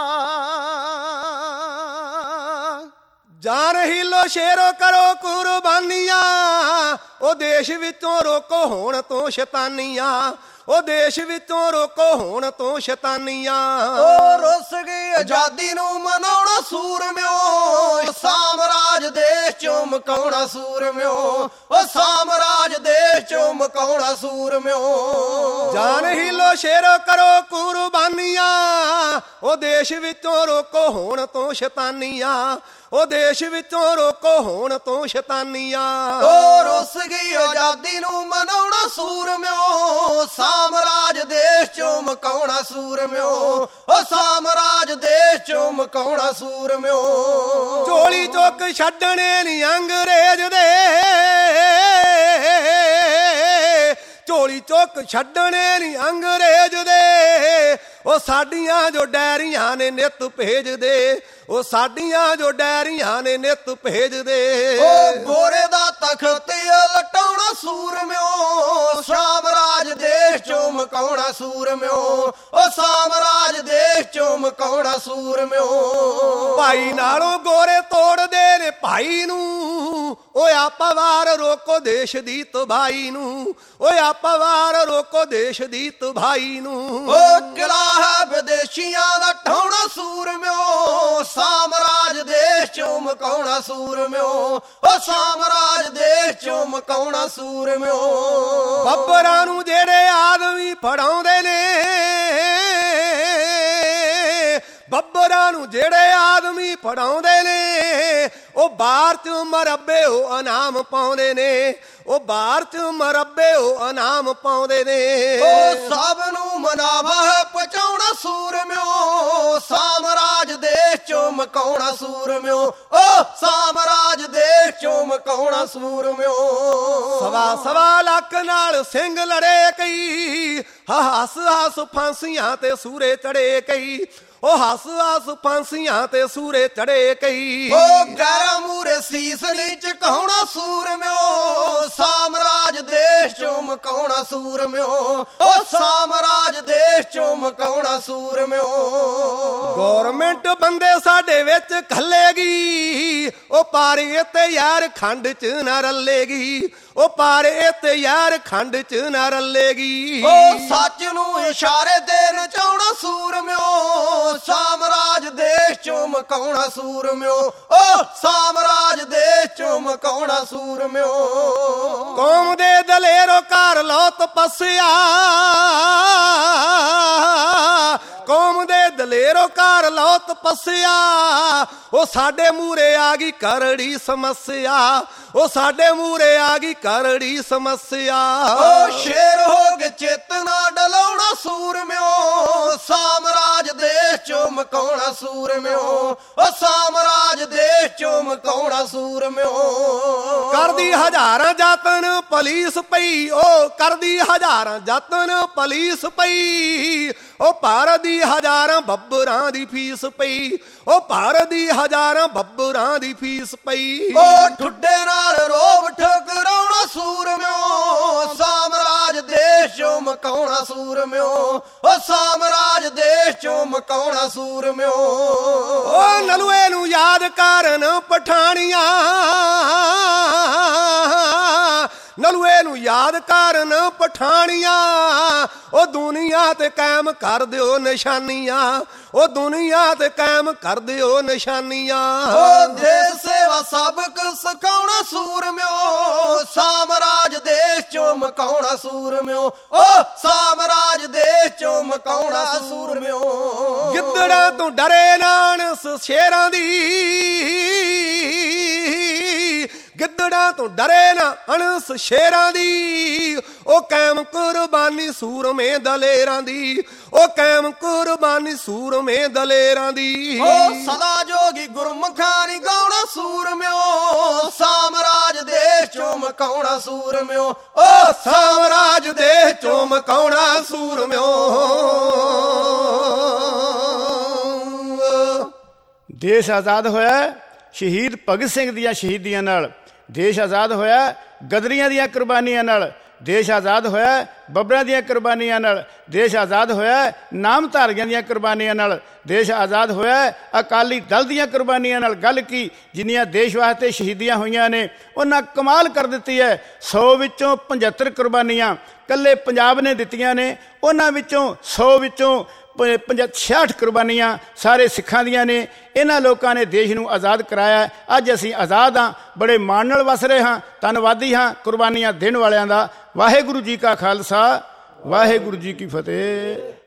ਜਾਨ ਹੀਲੋ ਸ਼ੇਰੋ ਕਰੋ ਕੁਰਬਾਨੀਆਂ, ਉਹ ਦੇਸ਼ ਵਿੱਚੋਂ ਰੋਕੋ ਹੁਣ ਤੋਂ ਸ਼ੈਤਾਨੀਆਂ, ਉਹ ਦੇਸ਼ ਵਿੱਚੋਂ ਰੋਕੋ ਹੁਣ ਤੋਂ ਸ਼ੈਤਾਨੀਆਂ। ਉਹ ਰੁੱਸ ਗਈ ਆਜ਼ਾਦੀ ਨੂੰ ਮਨਾਉਣਾ ਸੂਰਮਿਓ, ਸਾਮਰਾਜ ਦੇਸ਼ ਚੋਂ ਮਕਾਉਣਾ ਸੂਰਮਿਓ, ਉਹ ਸਾਮਰਾਜ ਦੇਸ਼ ਚੋਂ ਮਕਾਉਣਾ ਸੂਰਮਿਓ। ਜਾਨ ਹੀਲੋ ਸ਼ੇਰੋ ਕਰੋ ਕੁਰਬਾਨੀਆਂ, ਉਹ ਦੇਸ਼ ਵਿੱਚੋਂ ਰੋਕੋ ਹੁਣ ਤੋਂ ਸ਼ੈਤਾਨੀਆਂ, ਉਹ ਦੇਸ਼ ਵਿੱਚੋਂ ਰੋਕੋ ਹੁਣ ਤੋਂ ਸ਼ੈਤਾਨੀਆਂ। ਉਹ ਰੁੱਸ ਗਈ ਆਜ਼ਾਦੀ ਨੂੰ ਮਨਾਉਣਾ ਸੂਰਮਿਓ, ਸਾਮਰਾਜ ਦੇਸ਼ ਚੋਂ ਮਕਾਉਣਾ ਸੂਰਮਿਓ, ਉਹ ਸਾਮਰਾਜ ਦੇਸ਼ ਚੋਂ ਮਕਾਉਣਾ ਸੂਰਮਿਓ। ਝੋਲੀ ਚੁੱਕ ਛੱਡਣੇ ਨੀ ਅੰਗਰੇਜ਼ ਦੇ, ਝੋਲੀ ਚੁੱਕ ਛੱਡਣੇ ਨੀ ਅੰਗਰੇਜ਼ ਦੇ, ਉਹ ਸਾਡੀਆਂ ਜੋ ਡੈਰੀਆਂ ਨੇ ਨਿੱਤ ਭੇਜਦੇ, ਉਹ ਸਾਡੀਆਂ ਜੋ ਡੈਰੀਆਂ ਨੇ ਨਿੱਤ ਭੇਜਦੇ। ਉਹ ਗੋਰੇ ਦਾ ਤਖਤ ਲਟਾਉਣਾ ਸੂਰਮਿਓ, ਸਾਮਰਾਜ ਦੇਸ਼ ਚੋਂ ਮਕਾਉਣਾ ਸੂਰਮਿਓ, ਉਹ ਸਾਮਰਾਜ ਦੇਸ਼ ਚੋਂ ਮਕਾਉਣਾ ਸੂਰਮਿਓ। ਭਾਈ ਨਾਲੋਂ ਗੋਰੇ ਤੋੜਦੇ ਨੇ ਭਾਈ ਨੂੰ, ਓਏ ਆਪਾਂ ਵਾਰ ਰੋਕੋ ਦੇਸ਼ ਦੀ ਤਬਾਹੀ ਨੂੰ, ਓਏ ਆਪਾਂ ਵਾਰ ਰੋਕੋ ਦੇਸ਼ ਦੀ ਤਬਾਹੀ ਨੂੰ। ਉਹ ਕਿਲਾ ਹੈ ਵਿਦੇਸ਼ੀਆਂ ਦਾ ਢਾਉਣਾ ਸੂਰਮਿਓ, ਸਾਮਰਾਜ ਦੇਸ਼ ਚੋਂ ਮਕਾਉਣਾ ਸੂਰਮਿਓ, ਉਹ ਸਾਮਰਾਜ ਦੇਸ਼ ਚੋਂ ਮਕਾਉਣਾ ਸੂਰਮਿਓ। ਬੱਬਰਾਂ ਨੂੰ ਜਿਹੜੇ ਆਦਮੀ ਫੜਾਉਂਦੇ ਨੇ, ਬੱਬਰਾਂ ਨੂੰ ਜਿਹੜੇ ਆਦਮੀ ਫੜਾਉਂਦੇ ਨੇ, ਉਹ ਬਾਹਰ ਚ ਮਰੱਬੇ ਉਹ ਇਨਾਮ ਪਾਉਂਦੇ ਨੇ, ਉਹ ਬਾਹਰ ਚ ਮਰੱਬੇ ਉਹ ਇਨਾਮ ਪਾਉਂਦੇ ਨੇ। ਉਹ ਸਭ ਨੂੰ ਮਨਾਵਾ ਹੈ ਪਹੁੰਚਾਉਣਾ ਸੂਰਮਿਓ, ਸਾਮਰਾਜ ਦੇਸ਼ ਚੋਂ ਮਕਾਉਣਾ ਸੂਰਮਿਓ, ਉਹ ਸਾਮਰਾਜ ਦੇਸ਼ ਚੋਂ ਮਕਾਉਣਾ ਸੂਰਮਿਓ। ਸਵਾ ਸਵਾ ਲੱਖ ਨਾਲ ਸਿੰਘ ਲੜੇ ਕਈ, ਹੱਸ ਹੱਸ ਫਾਂਸੀਆਂ ਤੇ ਸੂਰੇ ਚੜੇ ਕਈ, ਉਹ ਹੱਸ ਹੱਸ ਫਾਂਸੀਆਂ ਤੇ ਸੂਰੇ ਚੜੇ ਕਈ। ਉਹ ਗੈਰਾਂ ਮੂਰੇ ਸੀਸ ਨਹੀਂ ਝੁਕਾਉਣਾ ਸੂਰਮਿਓ, ਸਾਮਰਾਜ ਦੇਸ਼ ਚੋਂ ਮਕਾਉਣਾ ਸੂਰਮਿਓ, ਉਹ ਸਾਮਰਾਜ ਦੇਸ਼ ਚੋਂ ਮਕਾਉਣਾ ਸੂਰਮਿਓ। ਗੌਰਮੈਂਟ ਬੰਦੇ ਸਾਡੇ ਵਿੱਚ ਖੱਲੇਗੀ, ਉਹ ਪਾਰੇ ਤੇ ਯਾਰ ਖੰਡ ਚ ਨਾ ਰੱਲੇਗੀ, ਉਹ ਪਾਰੇ ਤੇ ਯਾਰ ਖੰਡ ਚ ਨਾ ਰੱਲੇਗੀ। ਉਹ ਸੱਚ ਨੂੰ ਇਸ਼ਾਰੇ ਤੇ ਨਚਾਉਣਾ ਸੂਰਮਿਓ, ਸਾਮਰਾਜ ਦੇਸ਼ ਚੋਂ ਮਕਾਉਣਾ ਸੂਰਮਿਓ, ਉਹ ਸਾਮਰਾਜ ਦੇਸ਼ ਚੋਂ ਮਕਾਉਣਾ ਸੂਰਮਿਓ। ਕੌਮ ਦੇ ਦਲੇਰੋ ਕਰ ਲੋ ਤਪੱਸਿਆ, ਕੌਮ ਦੇ ਦਲੇਰੋ ਕਰ ਲੋ ਤਪੱਸਿਆ, ਉਹ ਸਾਡੇ ਮੂਰੇ ਆ ਗਈ ਕਰੜੀ ਸਮੱਸਿਆ, ਉਹ ਸਾਡੇ ਮੂਰੇ ਆ ਗਈ ਕਰੜੀ ਸਮੱਸਿਆ। ਉਹ ਸ਼ੇਰ ਹੋ ਕੇ ਚੇਤਨਾ ਡਲਾਉਣਾ ਸੂਰਮਿਓ, ਸਾਮਰਾਜ ਦੇਸ਼ ਚੋਂ ਮਕਾਉਣਾ ਸੂਰਮਿਓ, ਉਹ ਸਾਮਰਾਜ ਦੇਸ਼ ਚੋਂ ਮਕਾਉਣਾ ਸੂਰਮਿਓ। ਕਰਦੀ ਹਜ਼ਾਰਾਂ ਯਤਨ ਪੁਲਿਸ ਪਈ, ਉਹ ਕਰਦੀ ਹਜ਼ਾਰਾਂ ਯਤਨ ਪੁਲਿਸ ਪਈ, ਉਹ ਭਾਰਤ ਦੀ ਹਜ਼ਾਰਾਂ ਬੱਬਰਾਂ ਦੀ ਫੀਸ ਪਈ, ਉਹ ਭਾਰਤ ਦੀ ਹਜ਼ਾਰਾਂ ਬੱਬਰਾਂ ਦੀ ਫੀਸ ਪਈ। ਉਹ ਠੁੱਡੇ ਨਾਲ ਰੋਬ ਠਕਰਾਉਣਾ ਸੂਰਮਿਓ, ਸਾਮਰਾਜ ਦੇਸ਼ ਚੋਂ ਮਕਾਉਣਾ ਸੂਰਮਿਓ, ਉਹ ਸਾਮਰਾਜ ਦੇਸ਼ ਚੋਂ ਮਕਾਉਣਾ ਸੂਰਮਿਓ। ਉਹ ਨਲੂਏ ਨੂੰ ਯਾਦ ਕਰਨ ਪਠਾਣੀਆਂ, ਨਲੂਏ ਨੂੰ ਯਾਦ ਕਰਨ ਪਠਾਣੀਆਂ, ਉਹ ਦੁਨੀਆ ਤੇ ਕਾਇਮ ਕਰ ਦਿਓ ਨਿਸ਼ਾਨੀਆਂ, ਉਹ ਦੁਨੀਆ ਤੇ ਕਾਇਮ ਕਰ ਦਿਓ ਨਿਸ਼ਾਨੀਆਂ। ਉਹ ਦੇਸ਼ ਸੇਵਾ ਸਬਕ ਸਿਖਾਉਣਾ ਸੂਰਮਿਓ, ਸਾਮਰਾਜ ਦੇਸ਼ ਚੋਂ ਮਕਾਉਣਾ ਸੂਰਮਿਓ, ਉਹ ਸਾਮਰਾਜ ਦੇਸ਼ ਚੋਂ ਮਕਾਉਣਾ ਸੂਰਮਿਓ। ਗਿੱਦੜਾਂ ਤੋਂ ਡਰੇ ਨਾਨਸ ਸ਼ੇਰਾਂ ਦੀ, ਗਿੱਦੜਾਂ ਤੋਂ ਡਰੇ ਨਾ ਅਣਸ ਸ਼ੇਰਾਂ ਦੀ, ਉਹ ਕਾਇਮ ਕੁਰਬਾਨੀ ਸੂਰਮੇ ਦਲੇਰਾਂ ਦੀ, ਉਹ ਕਾਇਮ ਕੁਰਬਾਨੀ ਸੂਰਮੇ ਦਲੇਰਾਂ ਦੀ। ਉਹ ਸਦਾ ਜੋਗੀ ਗੁਰਮੁਖਾਂ ਨੀ ਗਾਉਣਾ ਸੂਰਮਿਓ, ਸਾਮਰਾਜ ਦੇਸ਼ ਚੋਂ ਮਕਾਉਣਾ ਸੂਰਮਿਓ ਓ ਸਾਮਰਾਜ ਦੇਸ਼ ਚੋਂ ਮਕਾਉਣਾ ਸੂਰਮਿਓ। ਦੇਸ਼ ਆਜ਼ਾਦ ਹੋਇਆ ਸ਼ਹੀਦ ਭਗਤ ਸਿੰਘ ਦੀਆਂ ਸ਼ਹੀਦੀਆਂ ਨਾਲ, ਦੇਸ਼ ਆਜ਼ਾਦ ਹੋਇਆ ਗਦਰੀਆਂ ਦੀਆਂ ਕੁਰਬਾਨੀਆਂ ਨਾਲ, ਦੇਸ਼ ਆਜ਼ਾਦ ਹੋਇਆ ਬੱਬਰਾਂ ਦੀਆਂ ਕੁਰਬਾਨੀਆਂ ਨਾਲ, ਦੇਸ਼ ਆਜ਼ਾਦ ਹੋਇਆ ਨਾਮਧਾਰੀਆਂ ਦੀਆਂ ਕੁਰਬਾਨੀਆਂ ਨਾਲ, ਦੇਸ਼ ਆਜ਼ਾਦ ਹੋਇਆ ਅਕਾਲੀ ਦਲ ਦੀਆਂ ਕੁਰਬਾਨੀਆਂ ਨਾਲ। ਗੱਲ ਕੀ, ਜਿੰਨੀਆਂ ਦੇਸ਼ ਵਾਸਤੇ ਸ਼ਹੀਦੀਆਂ ਹੋਈਆਂ ਨੇ ਉਹਨਾਂ ਕਮਾਲ ਕਰ ਦਿੱਤੀ ਹੈ। ਸੌ ਵਿੱਚੋਂ ਪਝੱਤਰ ਕੁਰਬਾਨੀਆਂ ਇਕੱਲੇ ਪੰਜਾਬ ਨੇ ਦਿੱਤੀਆਂ ਨੇ, ਉਹਨਾਂ ਵਿੱਚੋਂ ਸੌ ਵਿੱਚੋਂ ਪੰਜ ਛਿਆਹਠ ਕੁਰਬਾਨੀਆਂ ਸਾਰੇ ਸਿੱਖਾਂ ਦੀਆਂ ਨੇ। ਇਹਨਾਂ ਲੋਕਾਂ ਨੇ ਦੇਸ਼ ਨੂੰ ਆਜ਼ਾਦ ਕਰਾਇਆ। ਅੱਜ ਅਸੀਂ ਆਜ਼ਾਦ ਹਾਂ, ਬੜੇ ਮਾਣ ਨਾਲ ਵਸ ਰਹੇ ਹਾਂ, ਧੰਨਵਾਦੀ ਹਾਂ ਕੁਰਬਾਨੀਆਂ ਦੇਣ ਵਾਲਿਆਂ ਦਾ। ਵਾਹਿਗੁਰੂ ਜੀ ਕਾ ਖਾਲਸਾ, ਵਾਹਿਗੁਰੂ ਜੀ ਕੀ ਫਤਿਹ।